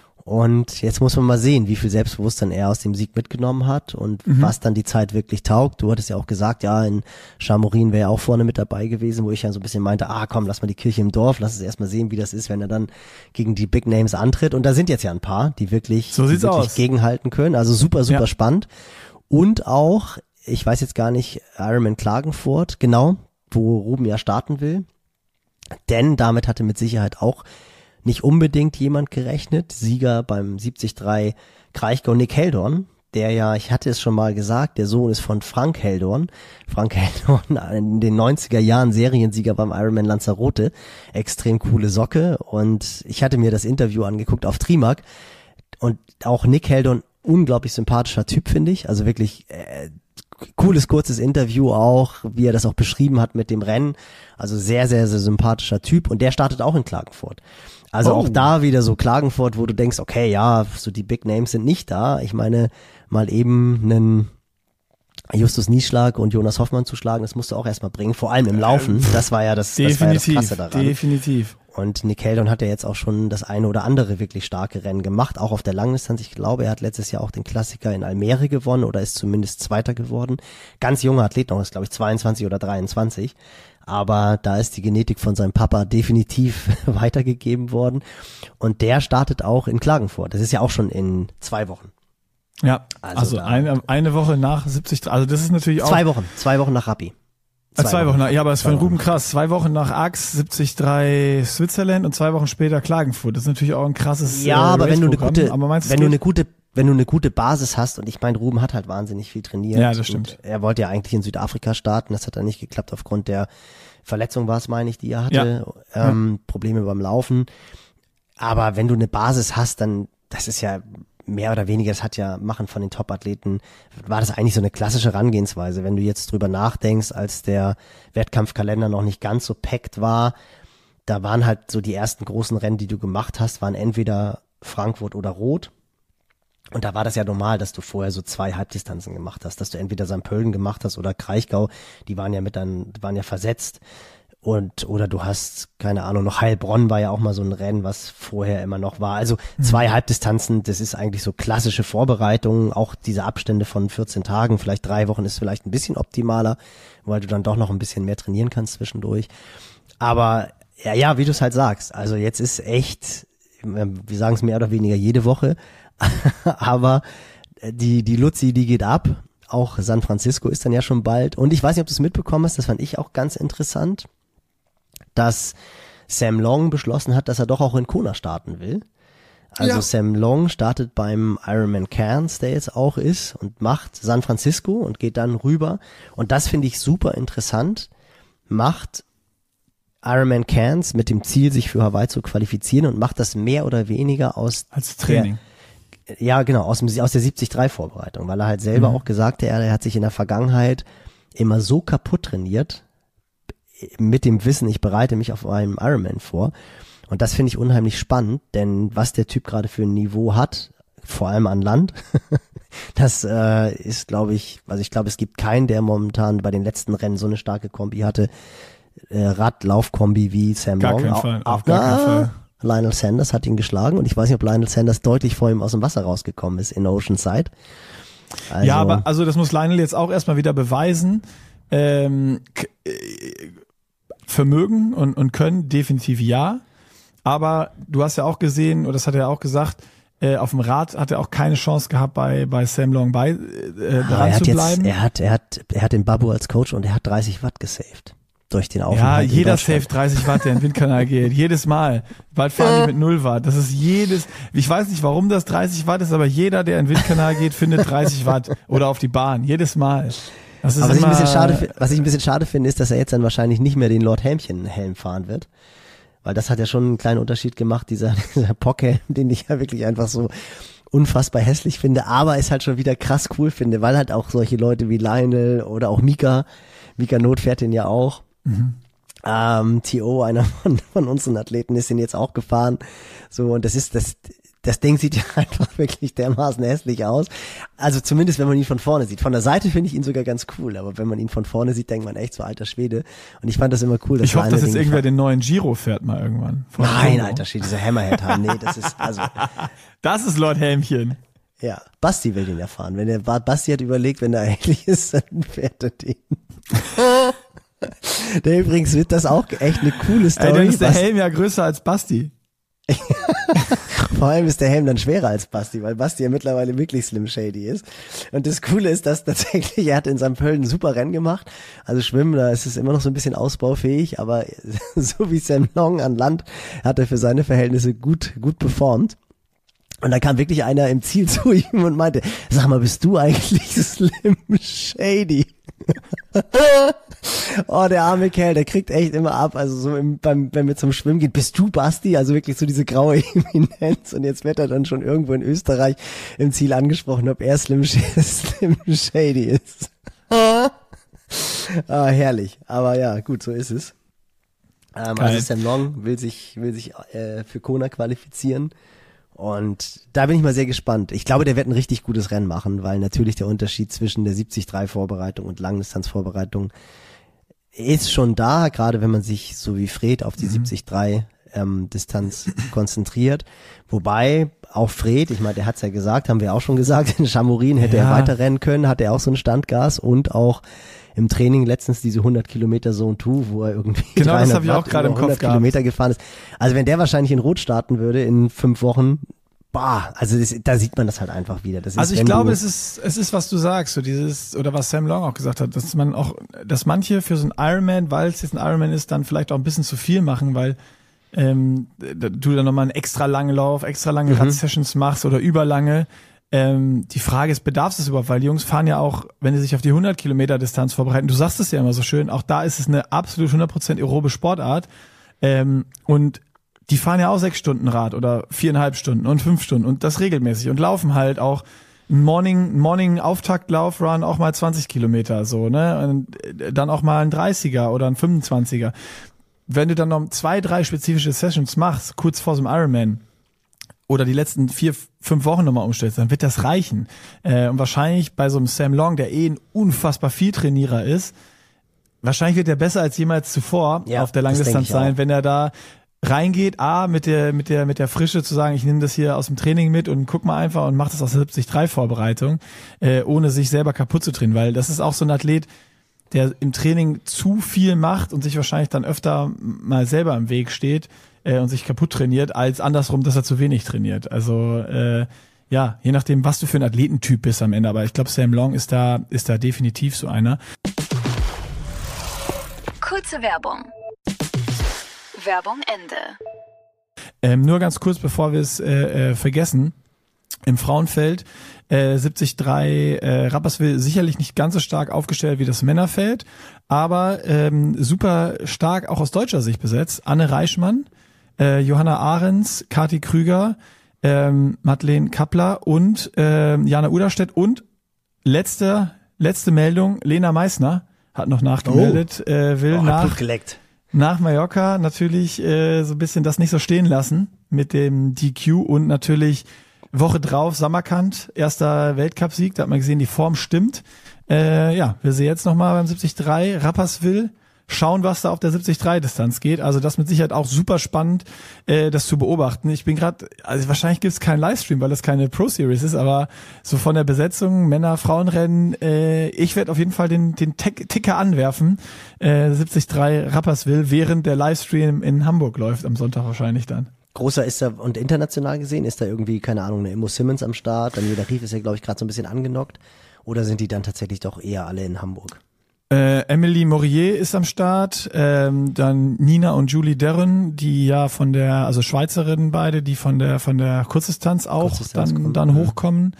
Und jetzt muss man mal sehen, wie viel Selbstbewusstsein er aus dem Sieg mitgenommen hat und mhm. was dann die Zeit wirklich taugt. Du hattest ja auch gesagt, ja, in Chamorin wäre er auch vorne mit dabei gewesen, wo ich ja so ein bisschen meinte, ah komm, lass mal die Kirche im Dorf, lass es erstmal sehen, wie das ist, wenn er dann gegen die Big Names antritt. Und da sind jetzt ja ein paar, die wirklich, so die wirklich gegenhalten können. Also super, super ja. spannend. Und auch, ich weiß jetzt gar nicht, Ironman Klagenfurt, genau, wo Ruben ja starten will. Denn damit hatte mit Sicherheit auch nicht unbedingt jemand gerechnet. Sieger beim siebzig drei Kraichgau Nick Heldorn, der ja, ich hatte es schon mal gesagt, der Sohn ist von Frank Heldorn. Frank Heldorn, in den neunziger Jahren Seriensieger beim Ironman Lanzarote. Extrem coole Socke. Und ich hatte mir das Interview angeguckt auf Trimark. Und auch Nick Heldorn, unglaublich sympathischer Typ, finde ich. Also wirklich äh, cooles, kurzes Interview auch, wie er das auch beschrieben hat mit dem Rennen. Also sehr, sehr, sehr sympathischer Typ. Und der startet auch in Klagenfurt. Also oh. auch da wieder so Klagenfurt, wo du denkst, okay, ja, so die Big Names sind nicht da. Ich meine, mal eben einen Justus Nieschlag und Jonas Hoffmann zu schlagen, das musst du auch erstmal bringen, vor allem im Laufen. Das war ja das, das, war ja das Krasse daran. Definitiv. Und Nick Heldorn hat ja jetzt auch schon das eine oder andere wirklich starke Rennen gemacht, auch auf der Langdistanz. Ich glaube, er hat letztes Jahr auch den Klassiker in Almere gewonnen oder ist zumindest Zweiter geworden. Ganz junger Athlet noch, ist glaube ich zweiundzwanzig oder dreiundzwanzig. Aber da ist die Genetik von seinem Papa definitiv weitergegeben worden. Und der startet auch in Klagenfurt. Das ist ja auch schon in zwei Wochen. Ja, also, also eine, eine Woche nach siebzig, also das ist natürlich auch... Zwei Wochen, zwei Wochen nach Rappi. Zwei, zwei Wochen, nach, ja, aber das ist von Ruben krass. Zwei Wochen nach Aix, siebzig drei Switzerland und zwei Wochen später Klagenfurt. Das ist natürlich auch ein krasses Ja, äh, aber wenn du eine gute, aber meinst, wenn du eine gute, wenn du eine gute Basis hast, und ich meine, Ruben hat halt wahnsinnig viel trainiert. Ja, das stimmt. Er wollte ja eigentlich in Südafrika starten, das hat dann nicht geklappt aufgrund der Verletzung war es, meine ich, die er hatte, ja. Ähm, ja. Probleme beim Laufen. Aber wenn du eine Basis hast, dann, das ist ja mehr oder weniger, das hat ja Machen von den Top-Athleten, war das eigentlich so eine klassische Herangehensweise. Wenn du jetzt drüber nachdenkst, als der Wettkampfkalender noch nicht ganz so packt war, da waren halt so die ersten großen Rennen, die du gemacht hast, waren entweder Frankfurt oder Rot. Und da war das ja normal, dass du vorher so zwei Halbdistanzen gemacht hast, dass du entweder Sankt Pölten gemacht hast oder Kraichgau, die waren ja mit dann, die waren ja versetzt. Und, oder du hast, keine Ahnung, noch Heilbronn war ja auch mal so ein Rennen, was vorher immer noch war. Also zwei mhm. Halbdistanzen, das ist eigentlich so klassische Vorbereitung, auch diese Abstände von vierzehn Tagen, vielleicht drei Wochen ist vielleicht ein bisschen optimaler, weil du dann doch noch ein bisschen mehr trainieren kannst zwischendurch. Aber ja, ja, wie du es halt sagst, also jetzt ist echt, wir sagen es mehr oder weniger jede Woche, aber die, die Luzi, die geht ab. Auch San Francisco ist dann ja schon bald. Und ich weiß nicht, ob du es mitbekommen hast, das fand ich auch ganz interessant, dass Sam Long beschlossen hat, dass er doch auch in Kona starten will. Also ja. Sam Long startet beim Ironman Cairns, der jetzt auch ist, und macht San Francisco und geht dann rüber. Und das finde ich super interessant. Macht Ironman Cairns mit dem Ziel, sich für Hawaii zu qualifizieren, und macht das mehr oder weniger aus als Training. Der, ja, genau, aus, dem, aus der siebzig drei Vorbereitung, weil er halt selber mhm. auch gesagt hat, er hat sich in der Vergangenheit immer so kaputt trainiert, mit dem Wissen, ich bereite mich auf einem Ironman vor. Und das finde ich unheimlich spannend, denn was der Typ gerade für ein Niveau hat, vor allem an Land, das äh, ist, glaube ich, also ich glaube, es gibt keinen, der momentan bei den letzten Rennen so eine starke Kombi hatte, äh, Rad-Lauf-Kombi wie Sam gar Long. Kein Fall, auf auf gar keinen Fall. Lionel Sanders hat ihn geschlagen, und ich weiß nicht, ob Lionel Sanders deutlich vor ihm aus dem Wasser rausgekommen ist in Oceanside. Also, ja, aber also das muss Lionel jetzt auch erstmal wieder beweisen. Ähm, k- Vermögen und, und Können definitiv ja. Aber du hast ja auch gesehen, oder das hat er auch gesagt, äh, auf dem Rad hat er auch keine Chance gehabt, bei bei Sam Long bei äh, dran zu bleiben. Er hat, er hat, er hat den Babu als Coach, und er hat dreißig Watt gesaved durch den Aufenthalt. Ja, jeder saved dreißig Watt, der in den Windkanal geht. Jedes Mal. Bald fahren die mit null Watt. Das ist jedes, ich weiß nicht, warum das dreißig Watt ist, aber jeder, der in den Windkanal geht, findet dreißig Watt. Oder auf die Bahn. Jedes Mal. Das ist aber was, immer, ich ein bisschen schade, was ich ein bisschen schade finde, ist, dass er jetzt dann wahrscheinlich nicht mehr den Lord Helmchen-Helm fahren wird. Weil das hat ja schon einen kleinen Unterschied gemacht, dieser, dieser Pock-Helm, den ich ja wirklich einfach so unfassbar hässlich finde, aber es halt schon wieder krass cool finde, weil halt auch solche Leute wie Lionel oder auch Mika, Mika Not fährt den ja auch. Mhm. Ähm, T O, einer von, von unseren Athleten, ist den jetzt auch gefahren. So, und das ist, das, das Ding sieht ja einfach wirklich dermaßen hässlich aus. Also zumindest, wenn man ihn von vorne sieht. Von der Seite finde ich ihn sogar ganz cool, aber wenn man ihn von vorne sieht, denkt man echt so, alter Schwede. Und ich fand das immer cool. Dass ich hoffe, dass jetzt irgendwer den neuen Giro fährt mal irgendwann. Nein, Giro. Alter Schwede, dieser Hammerhead haben. Nee, das ist, also. Das ist Lord Helmchen. Ja, Basti will den ja fahren. Wenn der Basti hat überlegt, wenn der eigentlich ist, dann fährt er den. Der übrigens wird das auch echt eine coole Story. Ey, dann ist der Helm ja größer als Basti. Vor allem ist der Helm dann schwerer als Basti, weil Basti ja mittlerweile wirklich Slim Shady ist. Und das Coole ist, dass tatsächlich, er hat in Sankt Pölten ein super Rennen gemacht. Also Schwimmen, da ist es immer noch so ein bisschen ausbaufähig, aber so wie Sam Long an Land hat er für seine Verhältnisse gut, gut performt. Und da kam wirklich einer im Ziel zu ihm und meinte, sag mal, bist du eigentlich Slim Shady? Oh, der arme Kerl, der kriegt echt immer ab, also so im, beim, wenn wir zum Schwimmen gehen, bist du Basti? Also wirklich so diese graue Eminenz, und jetzt wird er dann schon irgendwo in Österreich im Ziel angesprochen, ob er Slim, Slim Shady ist. Ah, herrlich, aber ja, gut, so ist es. Ähm, also Sam Long will sich, will sich äh, für Kona qualifizieren. Und da bin ich mal sehr gespannt. Ich glaube, der wird ein richtig gutes Rennen machen, weil natürlich der Unterschied zwischen der siebzig drei Vorbereitung und Langdistanzvorbereitung ist schon da, gerade wenn man sich so wie Fred auf die mhm. siebzig drei ähm, Distanz konzentriert. Wobei auch Fred, ich meine, der hat's ja gesagt, haben wir auch schon gesagt, in Chamorin hätte ja. er weiter rennen können, hat er auch so ein Standgas, und auch im Training letztens diese hundert Kilometer Zone zwei, wo er irgendwie genau, das habe ich auch gerade im Kopf hundert Kilometer gefahren ist. Also wenn der wahrscheinlich in Rot starten würde in fünf Wochen, bah, also das, da sieht man das halt einfach wieder. Das ist, also ich glaube, es ist, es ist, was du sagst, so dieses, oder was Sam Long auch gesagt hat, dass man auch, dass manche für so einen Ironman, weil es jetzt ein Ironman ist, dann vielleicht auch ein bisschen zu viel machen, weil ähm, du dann nochmal einen extra langen Lauf, extra lange mhm. Rad-Sessions machst oder überlange. Ähm, die Frage ist, bedarf es überhaupt? Weil die Jungs fahren ja auch, wenn sie sich auf die hundert Kilometer Distanz vorbereiten, du sagst es ja immer so schön, auch da ist es eine absolut hundert Prozent aerobe Sportart. Ähm, und die fahren ja auch sechs Stunden Rad oder viereinhalb Stunden und fünf Stunden und das regelmäßig und laufen halt auch einen Morning, Morning Auftaktlauf, Run auch mal zwanzig Kilometer, so, ne? Und dann auch mal ein dreißiger oder ein fünfundzwanziger. Wenn du dann noch zwei, drei spezifische Sessions machst, kurz vor so einem Ironman, oder die letzten vier, fünf Wochen nochmal umstellst, dann wird das reichen. Äh, und wahrscheinlich bei so einem Sam Long, der eh ein unfassbar viel Trainierer ist, wahrscheinlich wird er besser als jemals zuvor ja, auf der Langdistanz sein, wenn er da reingeht, A, mit der, mit der, mit der Frische zu sagen, ich nehme das hier aus dem Training mit und guck mal einfach und mach das aus der siebzig drei Vorbereitung, äh, ohne sich selber kaputt zu trainieren, weil das ist auch so ein Athlet, der im Training zu viel macht und sich wahrscheinlich dann öfter mal selber im Weg steht äh, und sich kaputt trainiert, als andersrum, dass er zu wenig trainiert. Also äh, ja, je nachdem, was du für ein Athletentyp bist am Ende. Aber ich glaube, Sam Long ist da, ist da definitiv so einer. Kurze Werbung. Werbung Ende. Ähm, nur ganz kurz, bevor wir es äh, äh, vergessen. Im Frauenfeld äh, siebzig drei äh, Rapperswil sicherlich nicht ganz so stark aufgestellt wie das Männerfeld, aber ähm, super stark auch aus deutscher Sicht besetzt. Anne Reichmann, äh, Johanna Ahrens, Kati Krüger, ähm, Madeleine Kappler und äh, Jana Uderstedt und letzte letzte Meldung, Lena Meissner hat noch nachgemeldet, oh. äh, will oh, nach geleckt. nach Mallorca natürlich äh, so ein bisschen das nicht so stehen lassen mit dem D Q und natürlich Woche drauf, Samarkand, erster Weltcupsieg, da hat man gesehen, die Form stimmt. Äh, ja, wir sehen jetzt nochmal beim siebzig drei Rapperswil, schauen, was da auf der siebzig drei Distanz geht. Also das mit Sicherheit auch super spannend, äh, das zu beobachten. Ich bin gerade, also wahrscheinlich gibt's keinen Livestream, weil das keine Pro-Series ist, aber so von der Besetzung, Männer-Frauen-Rennen, äh, ich werde auf jeden Fall den, den Ticker anwerfen, äh, siebzig drei Rapperswil, während der Livestream in Hamburg läuft, am Sonntag wahrscheinlich dann. Großer ist da, und international gesehen, ist da irgendwie, keine Ahnung, eine Immo Simmons am Start, Daniela Rief ist ja, glaube ich, gerade so ein bisschen angenockt, oder sind die dann tatsächlich doch eher alle in Hamburg? Äh, Emily Morier ist am Start, ähm, dann Nina und Julie Derren, die ja von der, also Schweizerinnen beide, die von der von der Kurzdistanz auch Kurzdistanz dann, kommen, dann ja. hochkommen.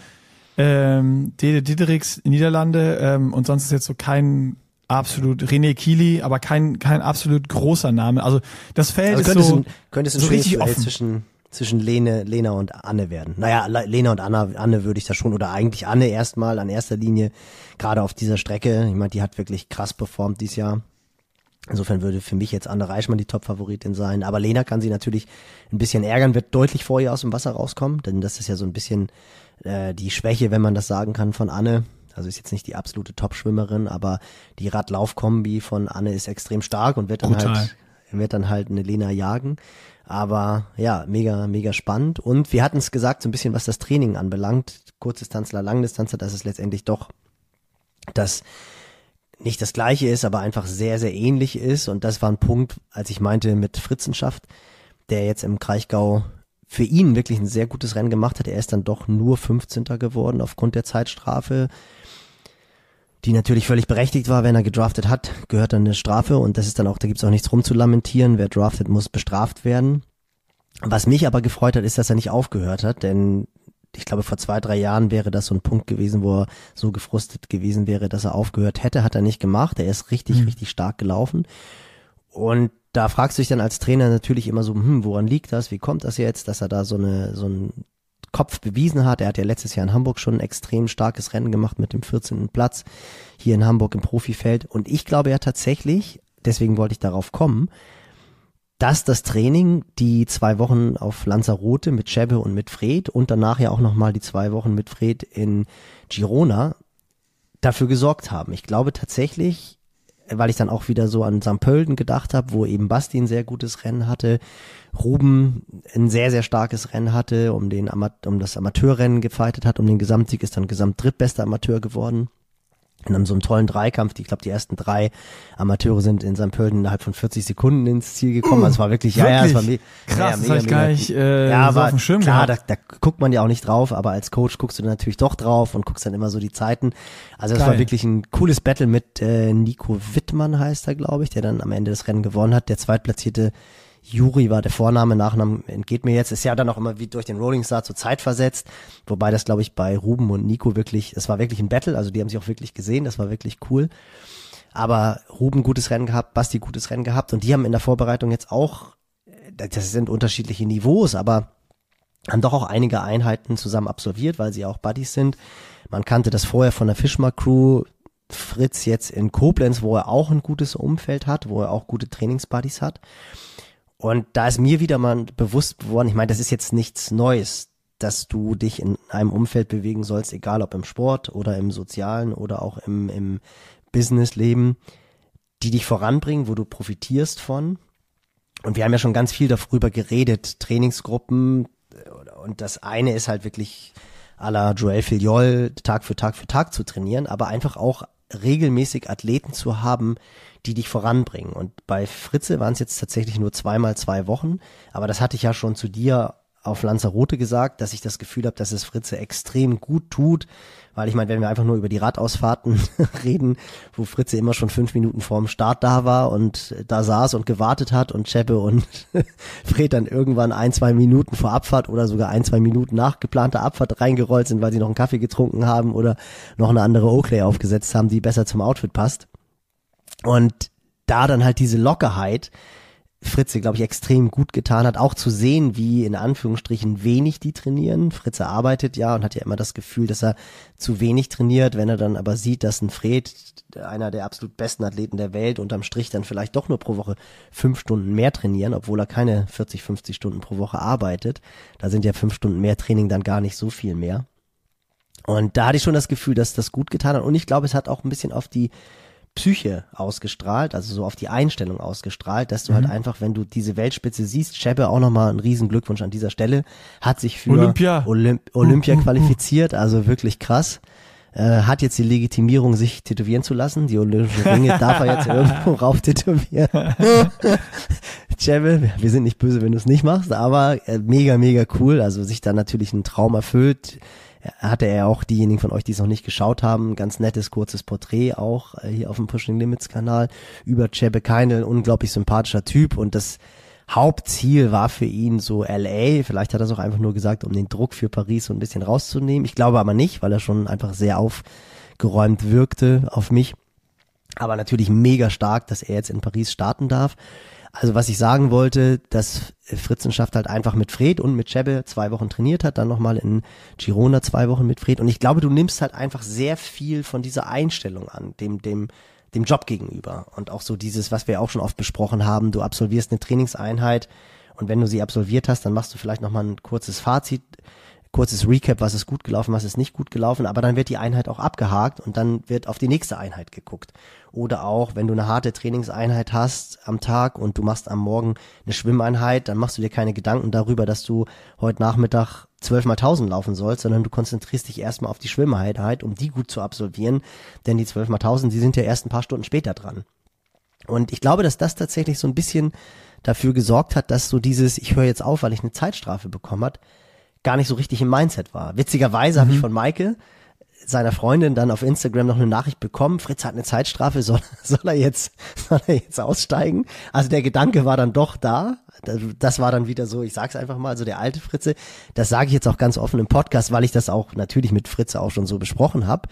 Ähm, Dede Diederichs, Niederlande, ähm, und sonst ist jetzt so kein absolut, René Kili, aber kein kein absolut großer Name. Also das Feld also ist so, ein, könnte es ein so richtig Duell offen. zwischen zwischen Lene, Lena und Anne werden. Naja, Lena und Anna, Anne würde ich da schon, oder eigentlich Anne erstmal an erster Linie, gerade auf dieser Strecke. Ich meine, die hat wirklich krass performt dieses Jahr. Insofern würde für mich jetzt Anne Reichmann die Top-Favoritin sein. Aber Lena kann sie natürlich ein bisschen ärgern, wird deutlich vor ihr aus dem Wasser rauskommen, denn das ist ja so ein bisschen äh, die Schwäche, wenn man das sagen kann, von Anne. Also ist jetzt nicht die absolute Top-Schwimmerin, aber die Radlauf-Kombi von Anne ist extrem stark und wird dann Brutal. halt wird dann halt eine Lena jagen. Aber ja, mega, mega spannend. Und wir hatten es gesagt, so ein bisschen, was das Training anbelangt. Kurzdistanzler, Langdistanzler, dass es letztendlich doch das nicht das Gleiche ist, aber einfach sehr, sehr ähnlich ist. Und das war ein Punkt, als ich meinte mit Fritzenschaft, der jetzt im Kraichgau für ihn wirklich ein sehr gutes Rennen gemacht hat. Er ist dann doch nur fünfzehnter geworden aufgrund der Zeitstrafe, die natürlich völlig berechtigt war. Wenn er gedraftet hat, gehört dann eine Strafe, und das ist dann auch, da gibt's auch nichts rumzulamentieren. Wer draftet, muss bestraft werden. Was mich aber gefreut hat, ist, dass er nicht aufgehört hat, denn ich glaube, vor zwei, drei Jahren wäre das so ein Punkt gewesen, wo er so gefrustet gewesen wäre, dass er aufgehört hätte. Hat er nicht gemacht. Er ist richtig, mhm. richtig stark gelaufen. Und da fragst du dich dann als Trainer natürlich immer so, hm, woran liegt das? Wie kommt das jetzt, dass er da so eine, so ein Kopf bewiesen hat. Er hat ja letztes Jahr in Hamburg schon ein extrem starkes Rennen gemacht mit dem vierzehnten Platz hier in Hamburg im Profifeld. Und ich glaube ja tatsächlich, deswegen wollte ich darauf kommen, dass das Training, die zwei Wochen auf Lanzarote mit Schebbe und mit Fred und danach ja auch nochmal die zwei Wochen mit Fred in Girona dafür gesorgt haben. Ich glaube tatsächlich, weil ich dann auch wieder so an Sankt Pölten gedacht habe, wo eben Basti ein sehr gutes Rennen hatte, Ruben ein sehr, sehr starkes Rennen hatte, um den Ama- um das Amateurrennen gefeitet hat, um den Gesamtsieg, ist dann Gesamt drittbester Amateur geworden. In einem so einem tollen Dreikampf, ich glaube, die ersten drei Amateure sind in Sankt Pölten innerhalb von vierzig Sekunden ins Ziel gekommen. Also es war wirklich, wirklich? ja, ja, es war me- krass, ja, das mega, hab ich gar mega, nicht äh, ja, so auf dem Schirm klar, da, gehabt. da guckt man ja auch nicht drauf, aber als Coach guckst du natürlich doch drauf und guckst dann immer so die Zeiten. Also es war wirklich ein cooles Battle mit äh, Nico Wittmann, heißt er, glaube ich, der dann am Ende das Rennen gewonnen hat. Der zweitplatzierte Juri war der Vorname, Nachname entgeht mir jetzt. Ist ja dann auch immer wie durch den Rolling Start so zeitversetzt, wobei das, glaube ich, bei Ruben und Nico wirklich, es war wirklich ein Battle, also die haben sich auch wirklich gesehen, das war wirklich cool. Aber Ruben gutes Rennen gehabt, Basti gutes Rennen gehabt, und die haben in der Vorbereitung jetzt auch, das sind unterschiedliche Niveaus, aber haben doch auch einige Einheiten zusammen absolviert, weil sie auch Buddies sind. Man kannte das vorher von der Fischmark Crew, Fritz jetzt in Koblenz, wo er auch ein gutes Umfeld hat, wo er auch gute Trainingsbuddies hat. Und da ist mir wieder mal bewusst geworden, ich meine, das ist jetzt nichts Neues, dass du dich in einem Umfeld bewegen sollst, egal ob im Sport oder im Sozialen oder auch im, im Businessleben, die dich voranbringen, wo du profitierst von. Und wir haben ja schon ganz viel darüber geredet, Trainingsgruppen, und das eine ist halt wirklich à la Joel Filiol Tag für Tag für Tag zu trainieren, aber einfach auch regelmäßig Athleten zu haben, die dich voranbringen. Und bei Fritze waren es jetzt tatsächlich nur zweimal zwei Wochen, aber das hatte ich ja schon zu dir auf Lanzarote gesagt, dass ich das Gefühl habe, dass es Fritze extrem gut tut, weil ich meine, wenn wir einfach nur über die Radausfahrten reden, wo Fritze immer schon fünf Minuten vorm Start da war und da saß und gewartet hat und Cheppe und Fred dann irgendwann ein, zwei Minuten vor Abfahrt oder sogar ein, zwei Minuten nach geplanter Abfahrt reingerollt sind, weil sie noch einen Kaffee getrunken haben oder noch eine andere Oakley aufgesetzt haben, die besser zum Outfit passt. Und da dann halt diese Lockerheit Fritze, glaube ich, extrem gut getan hat, auch zu sehen, wie in Anführungsstrichen wenig die trainieren. Fritze arbeitet ja und hat ja immer das Gefühl, dass er zu wenig trainiert. Wenn er dann aber sieht, dass ein Fred, einer der absolut besten Athleten der Welt, unterm Strich dann vielleicht doch nur pro Woche fünf Stunden mehr trainieren, obwohl er keine vierzig, fünfzig Stunden pro Woche arbeitet. Da sind ja fünf Stunden mehr Training dann gar nicht so viel mehr. Und da hatte ich schon das Gefühl, dass das gut getan hat. Und ich glaube, es hat auch ein bisschen auf die Psyche ausgestrahlt, also so auf die Einstellung ausgestrahlt, dass du mhm. halt einfach, wenn du diese Weltspitze siehst, Cheppe auch nochmal einen riesen Glückwunsch an dieser Stelle, hat sich für Olympia, Olymp- Olympia qualifiziert, also wirklich krass, äh, hat jetzt die Legitimierung, sich tätowieren zu lassen, die Olympischen Ringe darf er jetzt irgendwo rauf tätowieren. Cheppe, wir sind nicht böse, wenn du es nicht machst, aber äh, mega, mega cool, also sich da natürlich ein Traum erfüllt. Hatte er auch diejenigen von euch, die es noch nicht geschaut haben, ganz nettes, kurzes Porträt auch äh, hier auf dem Pushing Limits Kanal über Cheppe Keinl, unglaublich sympathischer Typ und das Hauptziel war für ihn so L A, vielleicht hat er es auch einfach nur gesagt, um den Druck für Paris so ein bisschen rauszunehmen, ich glaube aber nicht, weil er schon einfach sehr aufgeräumt wirkte auf mich, aber natürlich mega stark, dass er jetzt in Paris starten darf. Also was ich sagen wollte, dass Fritzenschaft halt einfach mit Fred und mit Cheppe zwei Wochen trainiert hat, dann nochmal in Girona zwei Wochen mit Fred und ich glaube, du nimmst halt einfach sehr viel von dieser Einstellung an, dem, dem, dem Job gegenüber und auch so dieses, was wir auch schon oft besprochen haben, du absolvierst eine Trainingseinheit und wenn du sie absolviert hast, dann machst du vielleicht nochmal ein kurzes Fazit, kurzes Recap, was ist gut gelaufen, was ist nicht gut gelaufen, aber dann wird die Einheit auch abgehakt und dann wird auf die nächste Einheit geguckt. Oder auch, wenn du eine harte Trainingseinheit hast am Tag und du machst am Morgen eine Schwimmeinheit, dann machst du dir keine Gedanken darüber, dass du heute Nachmittag zwölf mal tausend laufen sollst, sondern du konzentrierst dich erstmal auf die Schwimmeinheit, um die gut zu absolvieren, denn die zwölf mal tausend, die sind ja erst ein paar Stunden später dran. Und ich glaube, dass das tatsächlich so ein bisschen dafür gesorgt hat, dass so dieses, ich höre jetzt auf, weil ich eine Zeitstrafe bekommen habe, gar nicht so richtig im Mindset war. Witzigerweise mhm. habe ich von Maike, seiner Freundin, dann auf Instagram noch eine Nachricht bekommen, Fritz hat eine Zeitstrafe, soll, soll er jetzt soll er jetzt aussteigen? Also der Gedanke war dann doch da. Das war dann wieder so, ich sag's einfach mal, so der alte Fritze. Das sage ich jetzt auch ganz offen im Podcast, weil ich das auch natürlich mit Fritze auch schon so besprochen habe.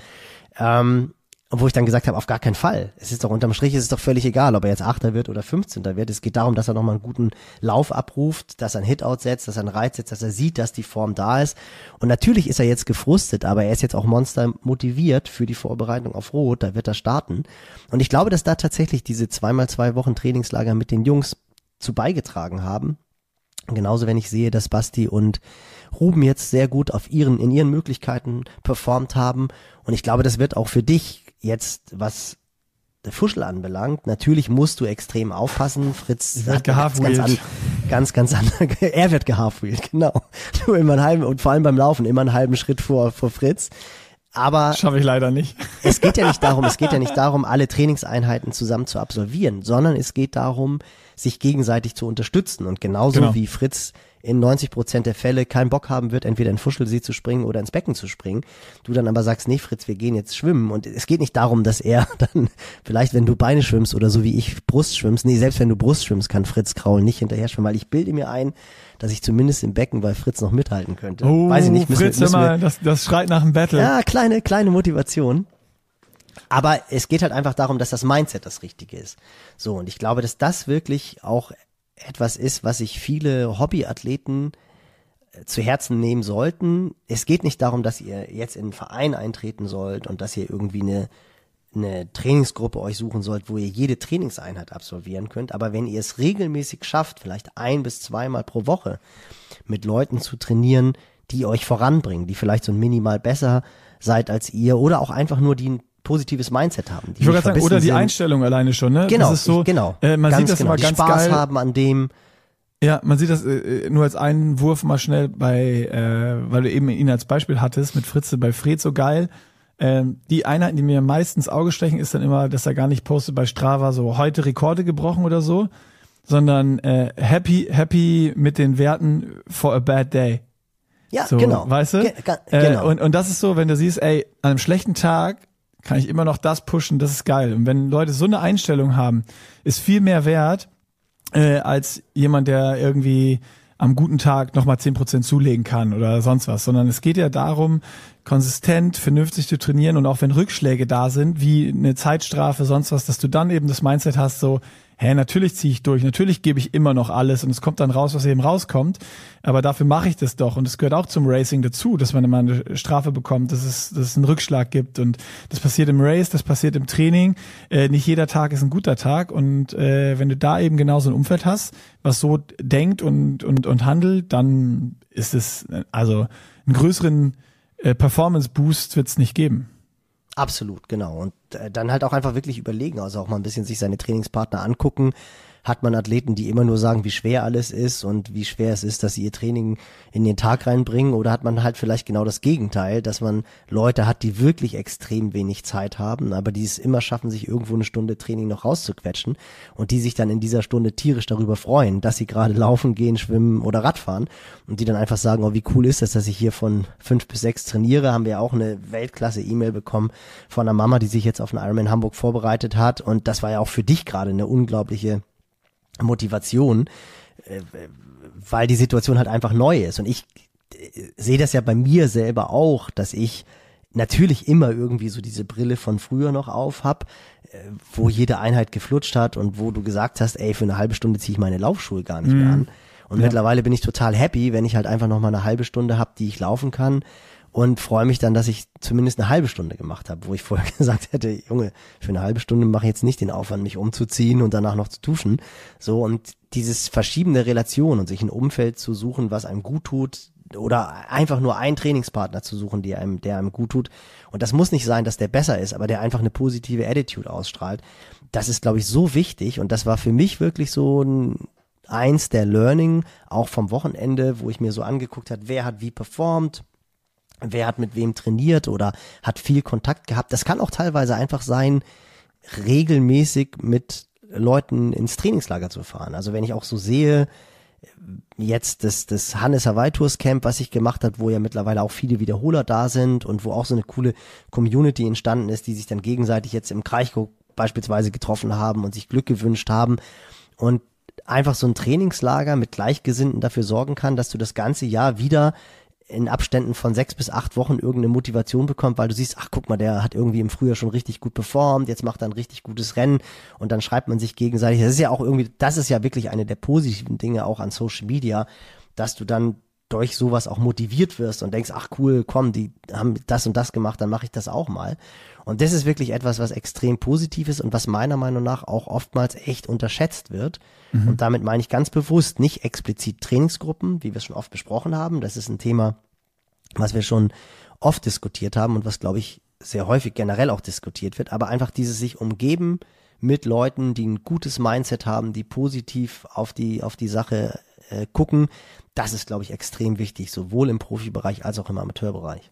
Ähm, Und wo ich dann gesagt habe, auf gar keinen Fall. Es ist doch unterm Strich, ist es doch völlig egal, ob er jetzt Achter wird oder fünfzehnter wird. Es geht darum, dass er nochmal einen guten Lauf abruft, dass er einen Hit-Out setzt, dass er einen Reiz setzt, dass er sieht, dass die Form da ist. Und natürlich ist er jetzt gefrustet, aber er ist jetzt auch monster motiviert für die Vorbereitung auf Rot. Da wird er starten. Und ich glaube, dass da tatsächlich diese zweimal zwei Wochen Trainingslager mit den Jungs zu beigetragen haben. Genauso, wenn ich sehe, dass Basti und Ruben jetzt sehr gut auf ihren, in ihren Möglichkeiten performt haben. Und ich glaube, das wird auch für dich jetzt, was der Fuschel anbelangt, natürlich musst du extrem aufpassen. Fritz wird gehalfwheelt. Ganz, ganz, ganz anders. Er wird gehalfwheelt, genau. Du immer einen halben, und vor allem beim Laufen immer einen halben Schritt vor, vor Fritz. Aber schaffe ich leider nicht. Es geht ja nicht darum, es geht ja nicht darum, alle Trainingseinheiten zusammen zu absolvieren, sondern es geht darum, sich gegenseitig zu unterstützen. Und genauso genau. wie Fritz in neunzig Prozent der Fälle keinen Bock haben wird, entweder in Fuschelsee zu springen oder ins Becken zu springen, du dann aber sagst, nee Fritz, wir gehen jetzt schwimmen. Und es geht nicht darum, dass er dann, vielleicht wenn du Beine schwimmst oder so wie ich Brust schwimmst, nee, selbst wenn du Brust schwimmst, kann Fritz Kraul nicht hinterher schwimmen, weil ich bilde mir ein, dass ich zumindest im Becken bei Fritz noch mithalten könnte. Oh, weiß ich nicht. Müssen, Fritz, müssen immer, wir, das, das schreit nach einem Battle. Ja, kleine, kleine Motivation. Aber es geht halt einfach darum, dass das Mindset das Richtige ist. So, und ich glaube, dass das wirklich auch etwas ist, was sich viele Hobbyathleten zu Herzen nehmen sollten. Es geht nicht darum, dass ihr jetzt in einen Verein eintreten sollt und dass ihr irgendwie eine, eine Trainingsgruppe euch suchen sollt, wo ihr jede Trainingseinheit absolvieren könnt. Aber wenn ihr es regelmäßig schafft, vielleicht ein bis zweimal pro Woche mit Leuten zu trainieren, die euch voranbringen, die vielleicht so minimal besser seid als ihr oder auch einfach nur die ein positives Mindset haben. Die ich würde sagen, oder die sind. Einstellung alleine schon, ne? Genau, das ist so, ich, genau. Äh, man ganz sieht das genau. immer Die ganz Spaß geil. haben an dem. Ja, man sieht das äh, nur als einen Wurf mal schnell bei, äh, weil du eben ihn als Beispiel hattest, mit Fritze bei Fred so geil. Ähm, die Einheiten, die mir meistens ins Auge stechen, ist dann immer, dass er gar nicht postet bei Strava so heute Rekorde gebrochen oder so, sondern äh, happy happy mit den Werten for a bad day. Ja, so, genau. Weißt du? Ge- ga- genau. Äh, und, und das ist so, wenn du siehst, ey, an einem schlechten Tag kann ich immer noch das pushen, das ist geil. Und wenn Leute so eine Einstellung haben, ist viel mehr wert, äh, als jemand, der irgendwie am guten Tag nochmal zehn Prozent zulegen kann oder sonst was. Sondern es geht ja darum, konsistent, vernünftig zu trainieren und auch wenn Rückschläge da sind, wie eine Zeitstrafe, sonst was, dass du dann eben das Mindset hast, so, hä, natürlich ziehe ich durch, natürlich gebe ich immer noch alles und es kommt dann raus, was eben rauskommt, aber dafür mache ich das doch und es gehört auch zum Racing dazu, dass man immer eine Strafe bekommt, dass es, dass es einen Rückschlag gibt und das passiert im Race, das passiert im Training, äh, nicht jeder Tag ist ein guter Tag und äh, wenn du da eben genau so ein Umfeld hast, was so denkt und, und, und handelt, dann ist es, also einen größeren äh, Performance-Boost wird es nicht geben. Absolut, genau. Und äh, dann halt auch einfach wirklich überlegen, also auch mal ein bisschen sich seine Trainingspartner angucken. Hat man Athleten, die immer nur sagen, wie schwer alles ist und wie schwer es ist, dass sie ihr Training in den Tag reinbringen, oder hat man halt vielleicht genau das Gegenteil, dass man Leute hat, die wirklich extrem wenig Zeit haben, aber die es immer schaffen, sich irgendwo eine Stunde Training noch rauszuquetschen und die sich dann in dieser Stunde tierisch darüber freuen, dass sie gerade laufen, gehen, schwimmen oder Radfahren und die dann einfach sagen, oh, wie cool ist das, dass ich hier von fünf bis sechs trainiere. Haben wir ja auch eine Weltklasse-E-Mail bekommen von einer Mama, die sich jetzt auf einen Ironman Hamburg vorbereitet hat, und das war ja auch für dich gerade eine unglaubliche Motivation, weil die Situation halt einfach neu ist. Und ich sehe das ja bei mir selber auch, dass ich natürlich immer irgendwie so diese Brille von früher noch auf hab, wo jede Einheit geflutscht hat und wo du gesagt hast, ey, für eine halbe Stunde ziehe ich meine Laufschuhe gar nicht mehr an. Und ja. mittlerweile bin ich total happy, wenn ich halt einfach noch mal eine halbe Stunde habe, die ich laufen kann, und freue mich dann, dass ich zumindest eine halbe Stunde gemacht habe, wo ich vorher gesagt hätte, Junge, für eine halbe Stunde mache ich jetzt nicht den Aufwand, mich umzuziehen und danach noch zu duschen. So, und dieses Verschieben der Relation und sich ein Umfeld zu suchen, was einem gut tut, oder einfach nur einen Trainingspartner zu suchen, der einem, der einem gut tut. Und das muss nicht sein, dass der besser ist, aber der einfach eine positive Attitude ausstrahlt. Das ist, glaube ich, so wichtig, und das war für mich wirklich so ein eins der Learning, auch vom Wochenende, wo ich mir so angeguckt habe, wer hat wie performt, wer hat mit wem trainiert oder hat viel Kontakt gehabt. Das kann auch teilweise einfach sein, regelmäßig mit Leuten ins Trainingslager zu fahren. Also wenn ich auch so sehe, jetzt das, das Hannes Hawaii Tours Camp, was ich gemacht habe, wo ja mittlerweile auch viele Wiederholer da sind und wo auch so eine coole Community entstanden ist, die sich dann gegenseitig jetzt im Kraichgau beispielsweise getroffen haben und sich Glück gewünscht haben, und einfach so ein Trainingslager mit Gleichgesinnten dafür sorgen kann, dass du das ganze Jahr wieder in Abständen von sechs bis acht Wochen irgendeine Motivation bekommt, weil du siehst, ach guck mal, der hat irgendwie im Frühjahr schon richtig gut performt, jetzt macht er ein richtig gutes Rennen, und dann schreibt man sich gegenseitig. Das ist ja auch irgendwie, das ist ja wirklich eine der positiven Dinge auch an Social Media, dass du dann durch sowas auch motiviert wirst und denkst, ach cool, komm, die haben das und das gemacht, dann mache ich das auch mal. Und das ist wirklich etwas, was extrem positiv ist und was meiner Meinung nach auch oftmals echt unterschätzt wird. Mhm. Und damit meine ich ganz bewusst nicht explizit Trainingsgruppen, wie wir es schon oft besprochen haben. Das ist ein Thema, was wir schon oft diskutiert haben und was, glaube ich, sehr häufig generell auch diskutiert wird. Aber einfach dieses sich umgeben mit Leuten, die ein gutes Mindset haben, die positiv auf die, auf die Sache äh, gucken, das ist, glaube ich, extrem wichtig, sowohl im Profibereich als auch im Amateurbereich.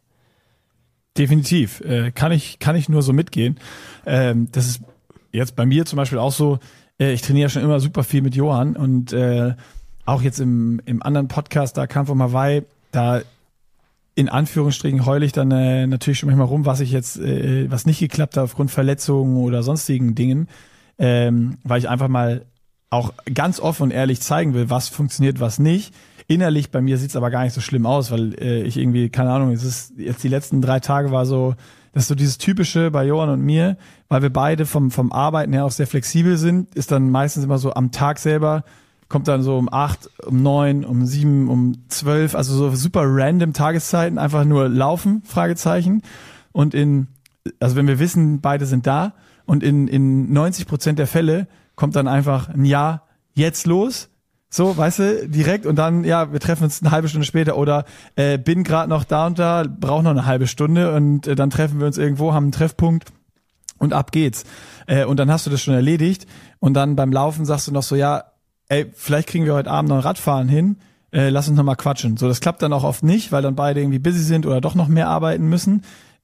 Definitiv, äh, kann ich kann ich nur so mitgehen. Ähm, das ist jetzt bei mir zum Beispiel auch so, äh, ich trainiere schon immer super viel mit Johann, und äh, auch jetzt im im anderen Podcast, da Kampf um Hawaii, da in Anführungsstrichen heule ich dann äh, natürlich schon manchmal rum, was ich jetzt, äh, was nicht geklappt hat aufgrund Verletzungen oder sonstigen Dingen, ähm, weil ich einfach mal auch ganz offen und ehrlich zeigen will, was funktioniert, was nicht. Innerlich bei mir sieht's aber gar nicht so schlimm aus, weil äh, ich irgendwie, keine Ahnung, es ist jetzt die letzten drei Tage war so, das ist so dieses Typische bei Johann und mir, weil wir beide vom vom Arbeiten her auch sehr flexibel sind, ist dann meistens immer so am Tag selber, kommt dann so um acht, um neun, um sieben, um zwölf, also so super random Tageszeiten, einfach nur laufen, Fragezeichen. Und in, also wenn wir wissen, beide sind da, und in in neunzig Prozent der Fälle kommt dann einfach ein Ja, jetzt los. So, weißt du, direkt, und dann, ja, wir treffen uns eine halbe Stunde später, oder äh, bin gerade noch da und da, brauche noch eine halbe Stunde, und äh, dann treffen wir uns irgendwo, haben einen Treffpunkt und ab geht's. Äh, und dann hast du das schon erledigt, und dann beim Laufen sagst du noch so, ja, ey, vielleicht kriegen wir heute Abend noch ein Radfahren hin, äh, lass uns noch mal quatschen. So, das klappt dann auch oft nicht, weil dann beide irgendwie busy sind oder doch noch mehr arbeiten müssen.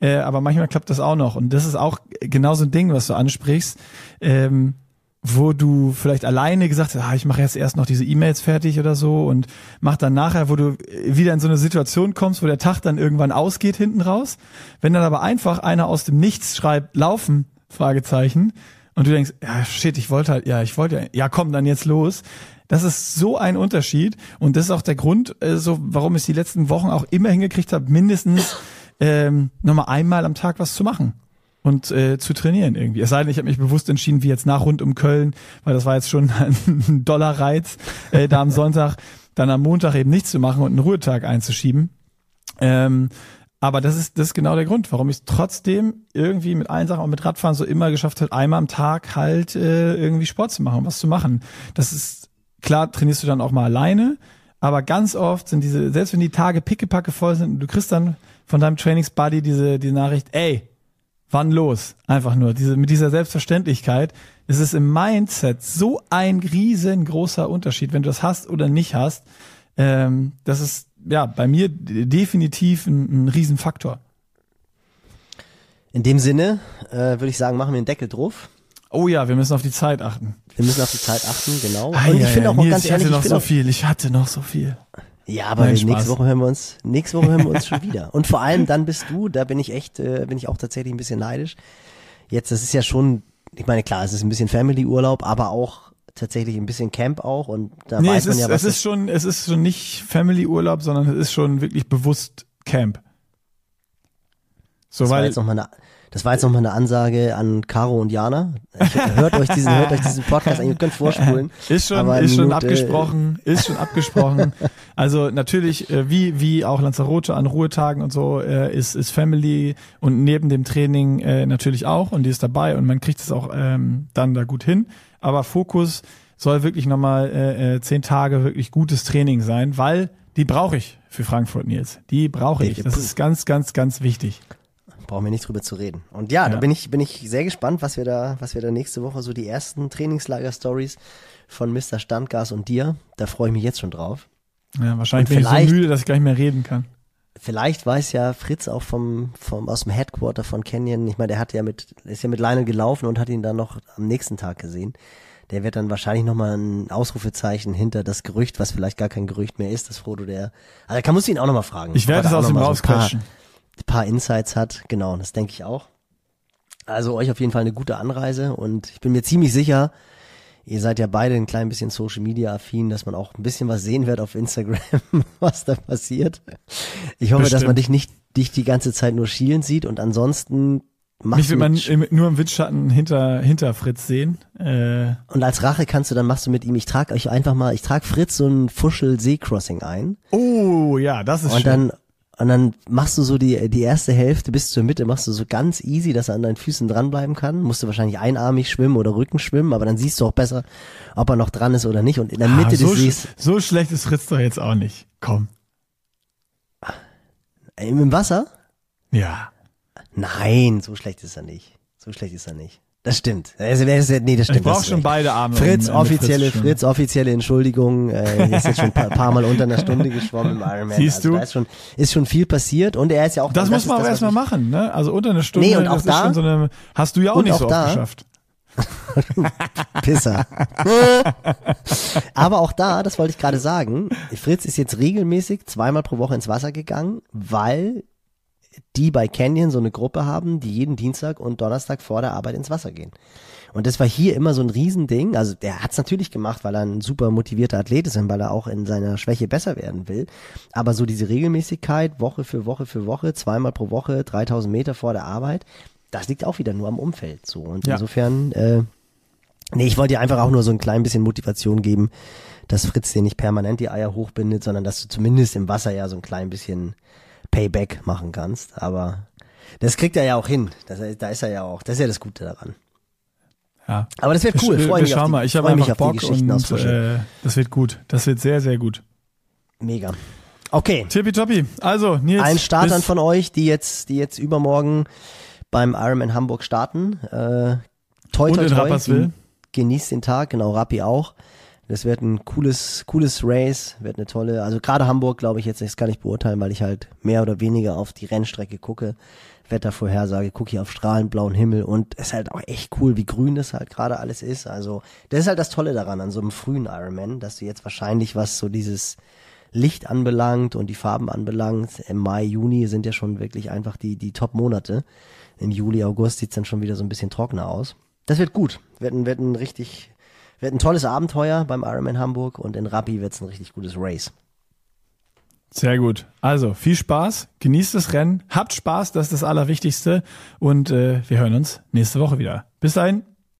äh, aber manchmal klappt das auch noch. Und das ist auch genau so ein Ding, was du ansprichst, ähm, wo du vielleicht alleine gesagt hast, ah, ich mache jetzt erst noch diese E-Mails fertig oder so und mach dann nachher, wo du wieder in so eine Situation kommst, wo der Tag dann irgendwann ausgeht hinten raus. Wenn dann aber einfach einer aus dem Nichts schreibt, laufen, Fragezeichen, und du denkst, ja shit, ich wollte halt, ja, ich wollte, ja komm, dann jetzt los. Das ist so ein Unterschied und das ist auch der Grund, äh, so warum ich die letzten Wochen auch immer hingekriegt habe, mindestens ähm, nochmal einmal am Tag was zu machen. Und äh, zu trainieren irgendwie. Es sei denn, ich habe mich bewusst entschieden, wie jetzt nach rund um Köln, weil das war jetzt schon ein Dollarreiz, äh, da am Sonntag, dann am Montag eben nichts zu machen und einen Ruhetag einzuschieben. Ähm, aber das ist das ist genau der Grund, warum ich es trotzdem irgendwie mit allen Sachen, auch mit Radfahren so immer geschafft habe, einmal am Tag halt äh, irgendwie Sport zu machen, was zu machen. Das ist, klar trainierst du dann auch mal alleine, aber ganz oft sind diese, selbst wenn die Tage pickepacke voll sind, du kriegst dann von deinem Trainingsbuddy diese, diese Nachricht, ey, wann los? Einfach nur, diese, mit dieser Selbstverständlichkeit. Es ist im Mindset so ein riesengroßer Unterschied, wenn du das hast oder nicht hast. Ähm, das ist, ja, bei mir definitiv ein, ein Riesenfaktor. In dem Sinne, äh, würde ich sagen, machen wir einen Deckel drauf. Oh ja, wir müssen auf die Zeit achten. Wir müssen auf die Zeit achten, genau. Ah, und ja, ich finde ja, auch Nils, ganz ich ehrlich, hatte noch ich so auch, viel, ich hatte noch so viel. Ja, aber Nein, nächste Spaß. Woche hören wir uns, nächste Woche hören wir uns schon wieder. Und vor allem dann bist du, da bin ich echt, äh, bin ich auch tatsächlich ein bisschen neidisch. Jetzt, das ist ja schon, ich meine, klar, es ist ein bisschen Family-Urlaub, aber auch tatsächlich ein bisschen Camp auch und da Nee, weiß es man ist, ja, was es ist schon, es ist schon nicht Family-Urlaub, sondern es ist schon wirklich bewusst Camp. So, das war weil, jetzt noch mal eine, das war jetzt nochmal eine Ansage an Caro und Jana. Ich, hört euch diesen, hört euch diesen Podcast an, ihr könnt vorspulen. Ist schon, aber ist schon Minute, abgesprochen, ist schon abgesprochen. Also natürlich, äh, wie wie auch Lanzarote an Ruhetagen und so, äh, ist ist Family und neben dem Training äh, natürlich auch und die ist dabei und man kriegt es auch ähm, dann da gut hin. Aber Fokus soll wirklich nochmal äh, äh, zehn Tage wirklich gutes Training sein, weil die brauche ich für Frankfurt, Nils. Die brauche ich. Das ist ganz, ganz, ganz wichtig. Brauchen wir nicht drüber zu reden. Und ja, Ja. da bin ich, bin ich sehr gespannt, was wir da, was wir da nächste Woche so die ersten Trainingslager-Stories von Mister Standgas und dir. Da freue ich mich jetzt schon drauf. Ja, wahrscheinlich Und bin ich so vielleicht- müde, dass ich gar nicht mehr reden kann. Vielleicht weiß ja Fritz auch vom, vom, aus dem Headquarter von Canyon. Ich meine, der hat ja mit, ist ja mit Lionel gelaufen und hat ihn dann noch am nächsten Tag gesehen. Der wird dann wahrscheinlich nochmal ein Ausrufezeichen hinter das Gerücht, was vielleicht gar kein Gerücht mehr ist, dass Frodo der, also da kann, musst du ihn auch nochmal fragen. Ich werde ob es er da aus auch ihm noch mal so ein paar- rausquetschen. ein paar Insights hat. Genau, das denke ich auch. Also euch auf jeden Fall eine gute Anreise und ich bin mir ziemlich sicher, ihr seid ja beide ein klein bisschen Social Media affin, dass man auch ein bisschen was sehen wird auf Instagram, was da passiert. Ich hoffe, dass Bestimmt. man dich nicht dich die ganze Zeit nur schielen sieht und ansonsten machst Mich du wird man mit, im, nur im Windschatten hinter, hinter Fritz sehen. Äh, und als Rache kannst du dann machst du mit ihm, ich trage euch einfach mal, ich trage Fritz so ein Fuschel Seecrossing ein oh, ja, das ist und schön. dann und dann machst du so die die erste Hälfte bis zur Mitte, machst du so ganz easy, dass er an deinen Füßen dranbleiben kann. Musst du wahrscheinlich einarmig schwimmen oder Rücken schwimmen, aber dann siehst du auch besser, ob er noch dran ist oder nicht. Und in der Mitte ah, so, des Sees, sch- so schlecht ist Fritz doch jetzt auch nicht. Komm. äh, im Wasser? Ja. Nein, so schlecht ist er nicht. So schlecht ist er nicht. Das stimmt. Also, wer ist der- nee, das stimmt. Ich brauche das ist schon recht. beide Arme. Fritz, um, äh, mit offizielle, zu schwimmen. Fritz, offizielle Entschuldigung. Äh, er ist jetzt schon ein paar, paar Mal unter einer Stunde geschwommen im Ironman. Siehst also du? Da ist schon, ist schon viel passiert und er ist ja auch. Das und muss man ist auch das, erstmal was ich- machen, ne? Also unter eine Stunde, Nee, und auch das da- ist schon so eine, hast du ja auch und nicht auch so da- oft geschafft. Pisser. Aber auch da, das wollte ich gerade sagen, Fritz ist jetzt regelmäßig zweimal pro Woche ins Wasser gegangen, weil die bei Canyon so eine Gruppe haben, die jeden Dienstag und Donnerstag vor der Arbeit ins Wasser gehen. Und das war hier immer so ein Riesending. Also der hat es natürlich gemacht, weil er ein super motivierter Athlet ist und weil er auch in seiner Schwäche besser werden will. Aber so diese Regelmäßigkeit, Woche für Woche für Woche, zweimal pro Woche, dreitausend Meter vor der Arbeit, das liegt auch wieder nur am Umfeld so. Und Ja. insofern, äh, nee, ich wollte dir einfach auch nur so ein klein bisschen Motivation geben, dass Fritz dir nicht permanent die Eier hochbindet, sondern dass du zumindest im Wasser ja so ein klein bisschen Payback machen kannst. Aber das kriegt er ja auch hin. Das, da ist er ja auch. Das ist ja das Gute daran. Ja. Aber das wird cool. Wir, Freu wir mich schauen auf die, mal. Ich habe freu mich einfach auf die Bock Geschichten aus und Fuschel. äh, das wird gut. Das wird sehr, sehr gut. Mega. Okay. Tippitoppi. Also, Nils. Ein Startern bis- von euch, die jetzt, die jetzt übermorgen beim Ironman Hamburg starten. Äh, toi, Und toi, in toi. Rapperswil. Genießt den Tag, genau, Rappi auch. Das wird ein cooles, cooles Race, wird eine tolle, also gerade Hamburg, glaube ich, jetzt, das kann ich beurteilen, weil ich halt mehr oder weniger auf die Rennstrecke gucke, Wettervorhersage, guck hier auf strahlend blauen Himmel und es ist halt auch echt cool, wie grün das halt gerade alles ist. Also das ist halt das Tolle daran, an so einem frühen Ironman, dass du jetzt wahrscheinlich, was so dieses Licht anbelangt und die Farben anbelangt, im Mai, Juni sind ja schon wirklich einfach die, die Top-Monate. Im Juli, August sieht's dann schon wieder so ein bisschen trockener aus. Das wird gut, wird ein, wird ein richtig, wird ein tolles Abenteuer beim Ironman Hamburg und in Rappi wird's ein richtig gutes Race. Sehr gut. Also viel Spaß, genießt das Rennen, habt Spaß, das ist das Allerwichtigste und äh, wir hören uns nächste Woche wieder. Bis dahin.